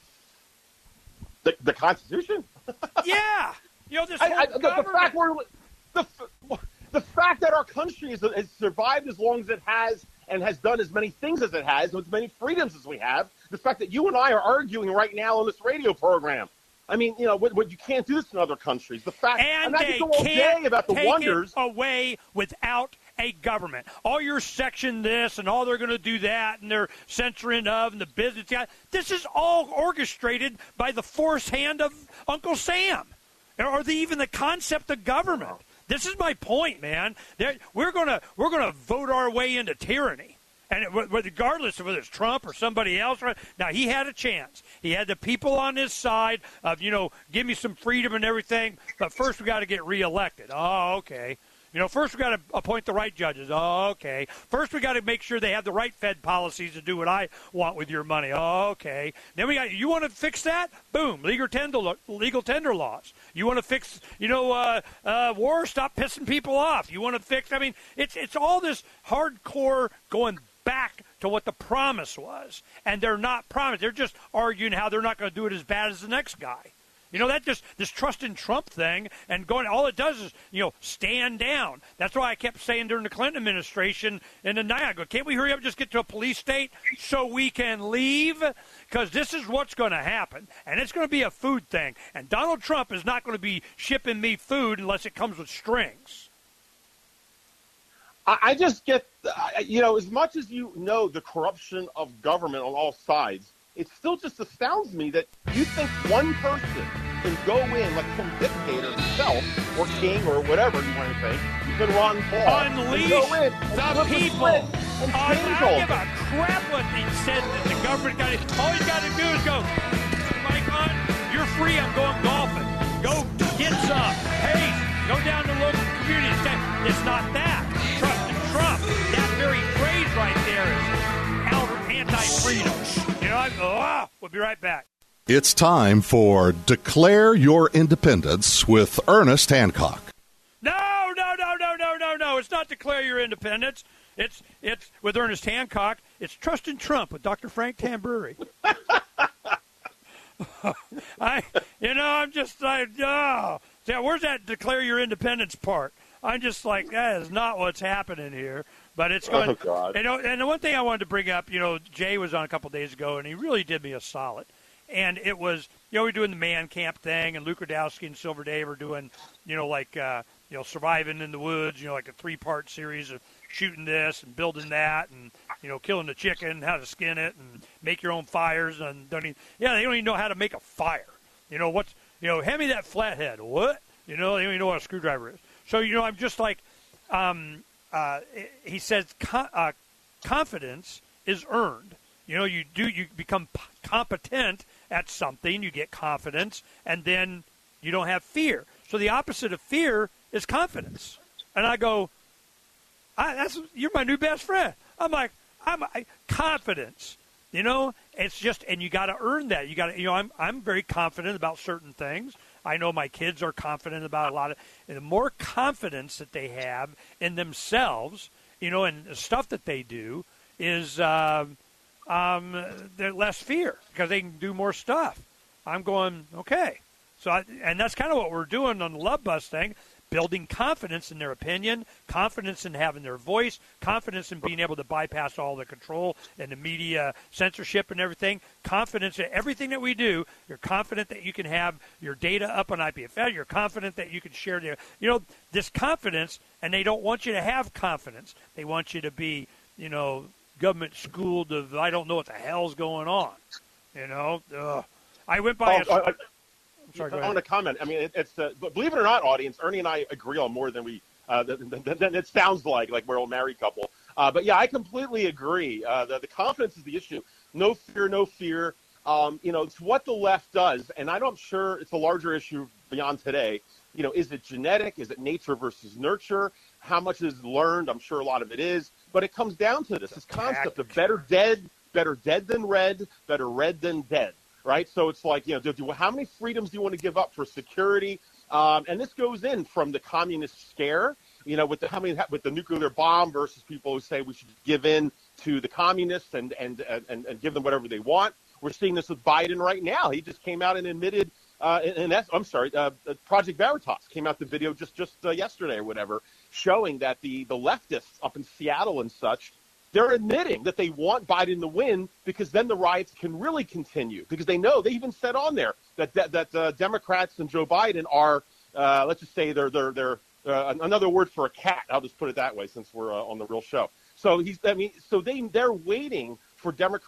The, the Constitution? Yeah. You know, this I, whole I, the, the fact government. we're, the, the fact that our country has, has survived as long as it has and has done as many things as it has, with as many freedoms as we have, the fact that you and I are arguing right now on this radio program. I mean, you know, what, what you can't do this in other countries. The fact, And I they could go all can't day about the take wonders. it away without a government. All your section this and all they're going to do that and they're censoring of and the business guy. This is all orchestrated by the force hand of Uncle Sam. or the, even the concept of government. This is my point, man. They're, we're gonna we're gonna vote our way into tyranny, and it, regardless of whether it's Trump or somebody else. Right? Now he had a chance. He had the people on his side of, you know, give me some freedom and everything. But first we got to get reelected. Oh, okay. You know, first we got to appoint the right judges. Oh, okay. First we got to make sure they have the right Fed policies to do what I want with your money. Oh, okay. Then we got, you want to fix that? Boom, legal tender, legal tender laws. You want to fix, you know, uh, uh, war? Stop pissing people off. You want to fix? I mean, it's it's all this hardcore going back to what the promise was, and they're not promised. They're just arguing how they're not going to do it as bad as the next guy. You know, that just, this trust in Trump thing and going, all it does is, you know, stand down. That's why I kept saying during the Clinton administration in the night, I go, can't we hurry up and just get to a police state so we can leave? Because this is what's going to happen. And it's going to be a food thing. And Donald Trump is not going to be shipping me food unless it comes with strings. I just get, you know, as much as you know the corruption of government on all sides, it still just astounds me that you think one person can go in like some dictator himself or king or whatever you want to think. You can Ron Paul. Unleash go in the people. And I, change I all give a crap what he said that the government got it. All he's got to do is go, Mike, on, you're free, I'm going golfing. Go get some. Hey, go down to local community. It's not that. Trust in Trump. That very phrase right there is anti-freedom. You know, I go, oh, we'll be right back. It's time for Declare Your Independence with Ernest Hancock. No, no, no, no, no, no, no. It's not Declare Your Independence. It's it's with Ernest Hancock. It's Trust in Trump with Doctor Frank Tamburri. I, you know, I'm just like, oh, so where's that Declare Your Independence part? I'm just like, that is not what's happening here. But it's going, oh, God. You know, and the one thing I wanted to bring up, you know, Jay was on a couple days ago, and he really did me a solid. And it was, you know, we're doing the man camp thing, and Luke Radowski and Silver Dave are doing, you know, like, uh, you know, surviving in the woods, you know, like a three-part series of shooting this and building that, and, you know, killing the chicken, how to skin it, and make your own fires, and don't even, yeah, they don't even know how to make a fire. You know, what's, you know, hand me that flathead. What? You know, they don't even know what a screwdriver is. So, you know, I'm just like, um, uh, he says co- uh, confidence is earned. You know, you do, you become p- competent at something, you get confidence, and then you don't have fear. So the opposite of fear is confidence. And I go, I, that's you're my new best friend. I'm like, I'm I, confidence. You know, it's just, and you got to earn that. You got to, you know, I'm I'm very confident about certain things. I know my kids are confident about a lot of, and the more confidence that they have in themselves, you know, and the stuff that they do is, uh, um, they're less fear because they can do more stuff. I'm going, okay. So, I, and that's kind of what we're doing on the Love Bus thing, building confidence in their opinion, confidence in having their voice, confidence in being able to bypass all the control and the media censorship and everything, confidence in everything that we do. You're confident that you can have your data up on I P F L. You're confident that you can share the, you know, this confidence, and they don't want you to have confidence. They want you to be, you know, government schooled of, I don't know what the hell's going on. You know, Ugh. I went by oh, a... I, Sorry, I want to comment. I mean, it, it's uh, believe it or not, audience. Ernie and I agree on more than we uh, than, than, than it sounds like. Like we're a married couple. Uh, but yeah, I completely agree. Uh, the, the confidence is the issue. No fear, no fear. Um, you know, it's what the left does, and I'm sure it's a larger issue beyond today. You know, is it genetic? Is it nature versus nurture? How much is learned? I'm sure a lot of it is. But it comes down to this: this concept of better dead, better dead than red, better red than dead. Right, so it's like, you know, do, do, how many freedoms do you want to give up for security? Um, and this goes in from the communist scare, you know, with the how many with the nuclear bomb versus people who say we should give in to the communists and and and, and give them whatever they want. We're seeing this with Biden right now. He just came out and admitted, uh, and that's I'm sorry, uh, Project Veritas came out the video just just uh, yesterday or whatever, showing that the the leftists up in Seattle and such. They're admitting that they want Biden to win because then the riots can really continue. Because they know, they even said on there that that, that uh, Democrats and Joe Biden are, uh, let's just say they're they're they're uh, another word for a cat. I'll just put it that way since we're uh, on the real show. So he's, I mean, so they they're waiting for Democrats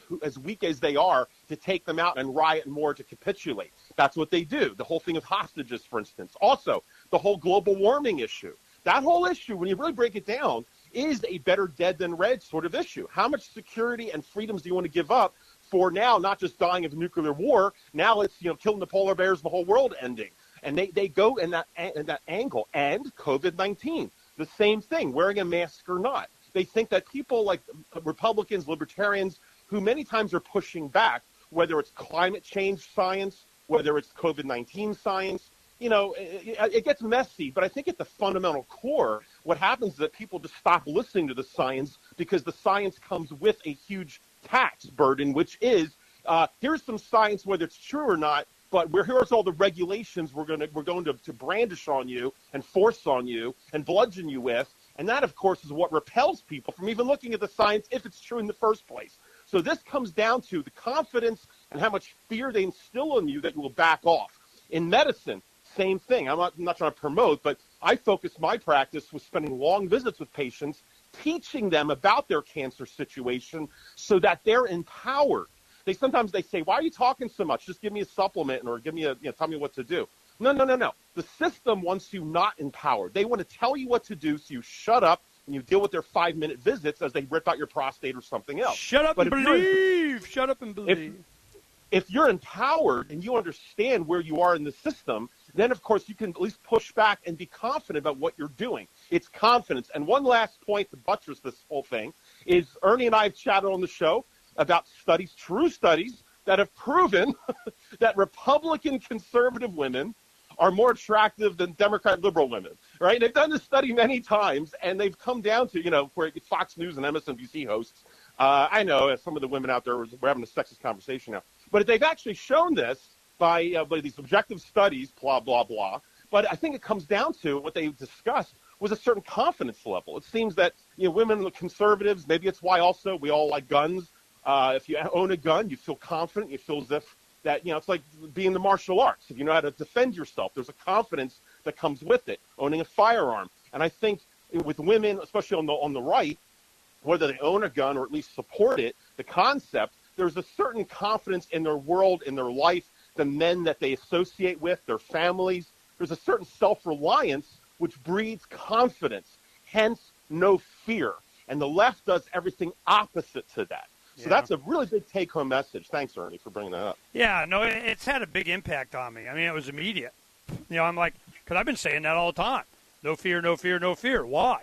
who, as weak as they are, to take them out and riot more to capitulate. That's what they do. The whole thing of hostages, for instance. Also, the whole global warming issue. That whole issue, when you really break it down, is a better dead than red sort of issue. How much security and freedoms do you want to give up for now not just dying of nuclear war? Now it's, you know, killing the polar bears, the whole world ending. And they, they go in that in that angle. And COVID nineteen, the same thing, wearing a mask or not. They think that people like Republicans, libertarians, who many times are pushing back, whether it's climate change science, whether it's COVID nineteen science, you know, it, it gets messy. But I think at the fundamental core, what happens is that people just stop listening to the science because the science comes with a huge tax burden, which is, uh, here's some science, whether it's true or not, but we're, here's all the regulations we're going to we're going to, to brandish on you and force on you and bludgeon you with. And that, of course, is what repels people from even looking at the science if it's true in the first place. So this comes down to the confidence and how much fear they instill in you that you will back off. In medicine, same thing. I'm not, I'm not trying to promote, but I focus my practice with spending long visits with patients, teaching them about their cancer situation so that they're empowered. They sometimes they say, why are you talking so much? Just give me a supplement or give me a, you know, tell me what to do. No, no, no, no. The system wants you not empowered. They want to tell you what to do, so you shut up and you deal with their five-minute visits as they rip out your prostate or something else. Shut up but and believe. Shut up and believe. If, if you're empowered and you understand where you are in the system, then, of course, you can at least push back and be confident about what you're doing. It's confidence. And one last point to buttress this whole thing is Ernie and I have chatted on the show about studies, true studies, that have proven that Republican conservative women are more attractive than Democrat liberal women, right? They've done this study many times, and they've come down to, you know, where Fox News and M S N B C hosts. Uh, I know some of the women out there, we're having a sexist conversation now. But they've actually shown this by, uh, by these objective studies, blah, blah, blah. But I think it comes down to what they discussed was a certain confidence level. It seems that, you know, women, conservatives, maybe it's why also we all like guns. Uh, if you own a gun, you feel confident. You feel as if that, you know, it's like being the martial arts. If you know how to defend yourself, there's a confidence that comes with it, owning a firearm. And I think with women, especially on the on the right, whether they own a gun or at least support it, the concept, there's a certain confidence in their world, in their life, the men that they associate with, their families. There's a certain self-reliance which breeds confidence, hence no fear. And the left does everything opposite to that. So yeah. That's a really big take-home message. Thanks, Ernie, for bringing that up. Yeah, no, it's had a big impact on me. I mean, it was immediate. You know, I'm like, because I've been saying that all the time. No fear, no fear, no fear. Why?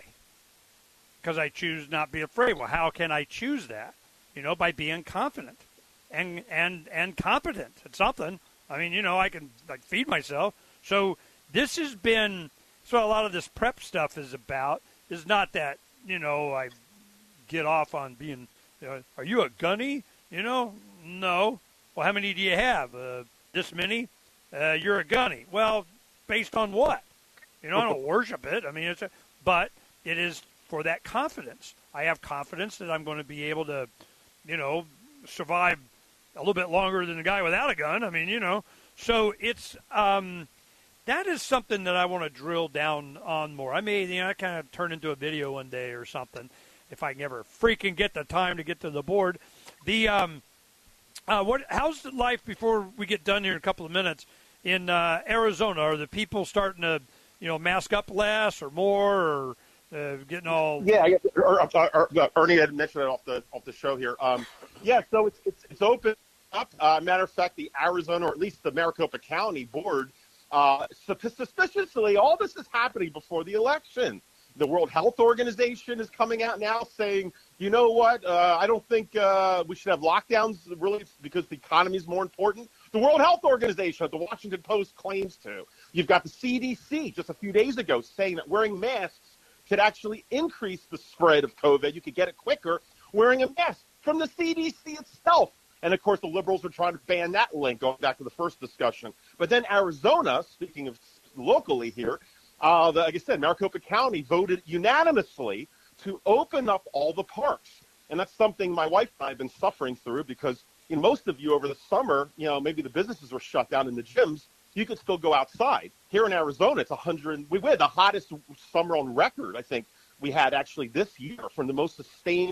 Because I choose not to be afraid. Well, how can I choose that? You know, by being confident and and and competent at something. I mean, you know, I can like feed myself. So this has been, so a lot of this prep stuff is about, is not that, you know, I get off on being, you know, are you a gunny? You know, no. Well, how many do you have? Uh, this many? Uh, you're a gunny. Well, based on what? You know, I don't worship it. I mean, it's a, but it is for that confidence. I have confidence that I'm going to be able to, you know, survive a little bit longer than a guy without a gun. I mean, you know, so it's, um, that is something that I want to drill down on more. I may, you know, I kind of turn into a video one day or something if I can ever freaking get the time to get to the board. The, um, uh, what, how's the life before we get done here in a couple of minutes in uh, Arizona? Are the people starting to, you know, mask up less or more, or uh, getting all? Yeah, I guess, or, or, or, Ernie had mentioned it off the off the show here. Um, yeah, so it's it's, it's open up. Uh, matter of fact, the Arizona, or at least the Maricopa County board, uh, suspiciously, all this is happening before the election. The World Health Organization is coming out now saying, you know what, uh, I don't think uh, we should have lockdowns really because the economy is more important. The World Health Organization, the Washington Post claims to. You've got the C D C just a few days ago saying that wearing masks could actually increase the spread of COVID. You could get it quicker wearing a mask from the C D C itself. And, of course, the liberals are trying to ban that link, going back to the first discussion. But then Arizona, speaking of locally here, uh, the, like I said, Maricopa County voted unanimously to open up all the parks. And that's something my wife and I have been suffering through because, you know, most of you over the summer, you know, maybe the businesses were shut down in the gyms. You could still go outside. Here in Arizona, it's one hundred. We had the hottest summer on record, I think, we had actually this year from the most sustained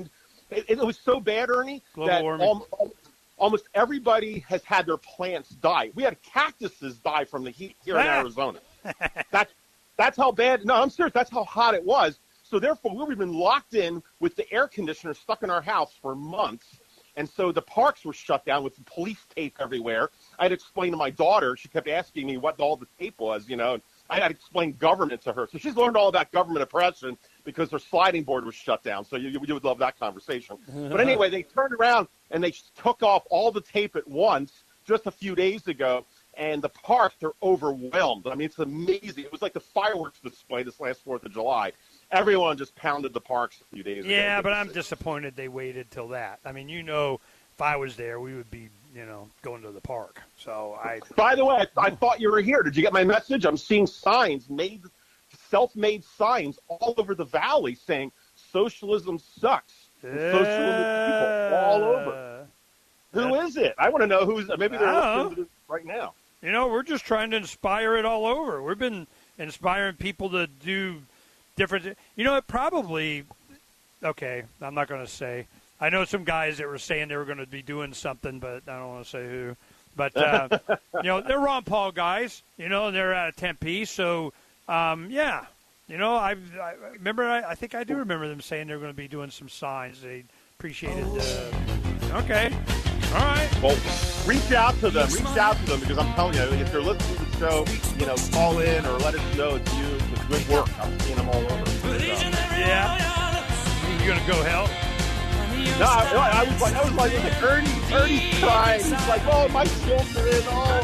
It, it was so bad, Ernie, Global that warming. al- almost everybody has had their plants die. We had cactuses die from the heat here in Ah. Arizona. That's that's how bad. No, I'm serious. That's how hot it was. So therefore, we've been locked in with the air conditioner stuck in our house for months. And so the parks were shut down with the police tape everywhere. I had to explain to my daughter. She kept asking me what all the tape was, you know. And I had to explain government to her. So she's learned all about government oppression because her sliding board was shut down. So you, you, you would love that conversation. But anyway, they turned around and they took off all the tape at once just a few days ago. And the parks are overwhelmed. I mean, it's amazing. It was like the fireworks display this last fourth of July. Everyone just pounded the parks a few days ago. Yeah, but I'm disappointed they waited till that. I mean, you know, if I was there, we would be, you know, going to the park. So I. By the way, I, I thought you were here. Did you get my message? I'm seeing signs, made, self-made signs all over the valley saying socialism sucks. And socialism people all over. Who is it? I want to know who's. Maybe they're I don't listening to this right now. You know, we're just trying to inspire it all over. We've been inspiring people to do different. You know, it probably. Okay, I'm not going to say. I know some guys that were saying they were going to be doing something, but I don't want to say who. But uh, you know, they're Ron Paul guys. You know, they're out of Tempe, so um, yeah. You know, I, I remember. I, I think I do remember them saying they were going to be doing some signs. They appreciated. Uh, okay. All right. Well, reach out to them. Reach out to them because I'm telling you, if you're listening to the show, you know, call in or let us know it's you. It's good work. I'm seeing them all over. So. Yeah. You gonna go help? No, I, I was like, I was like, Ernie, Ernie's crying. He's like, oh, my children,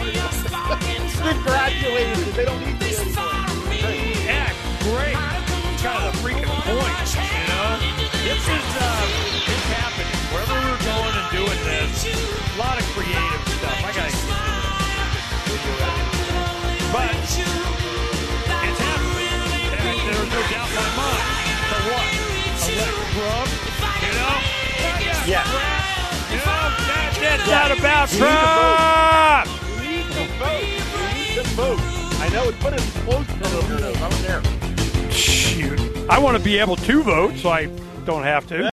oh, they're graduating. They don't need me anymore. Yeah, great. Kind of the freaking point, you know. This is uh, it's happening. Wherever we're going and doing this, a lot of creative stuff. I gotta get to this. But it's happening. And there's no doubt in my mind. For what? A wet grub? You know? Yeah. You know, that, that's not about Trump! We need to vote. We need to vote. I know it's put in close to over your nose. I don't care. Shoot. I want to be able to vote, so I don't have to.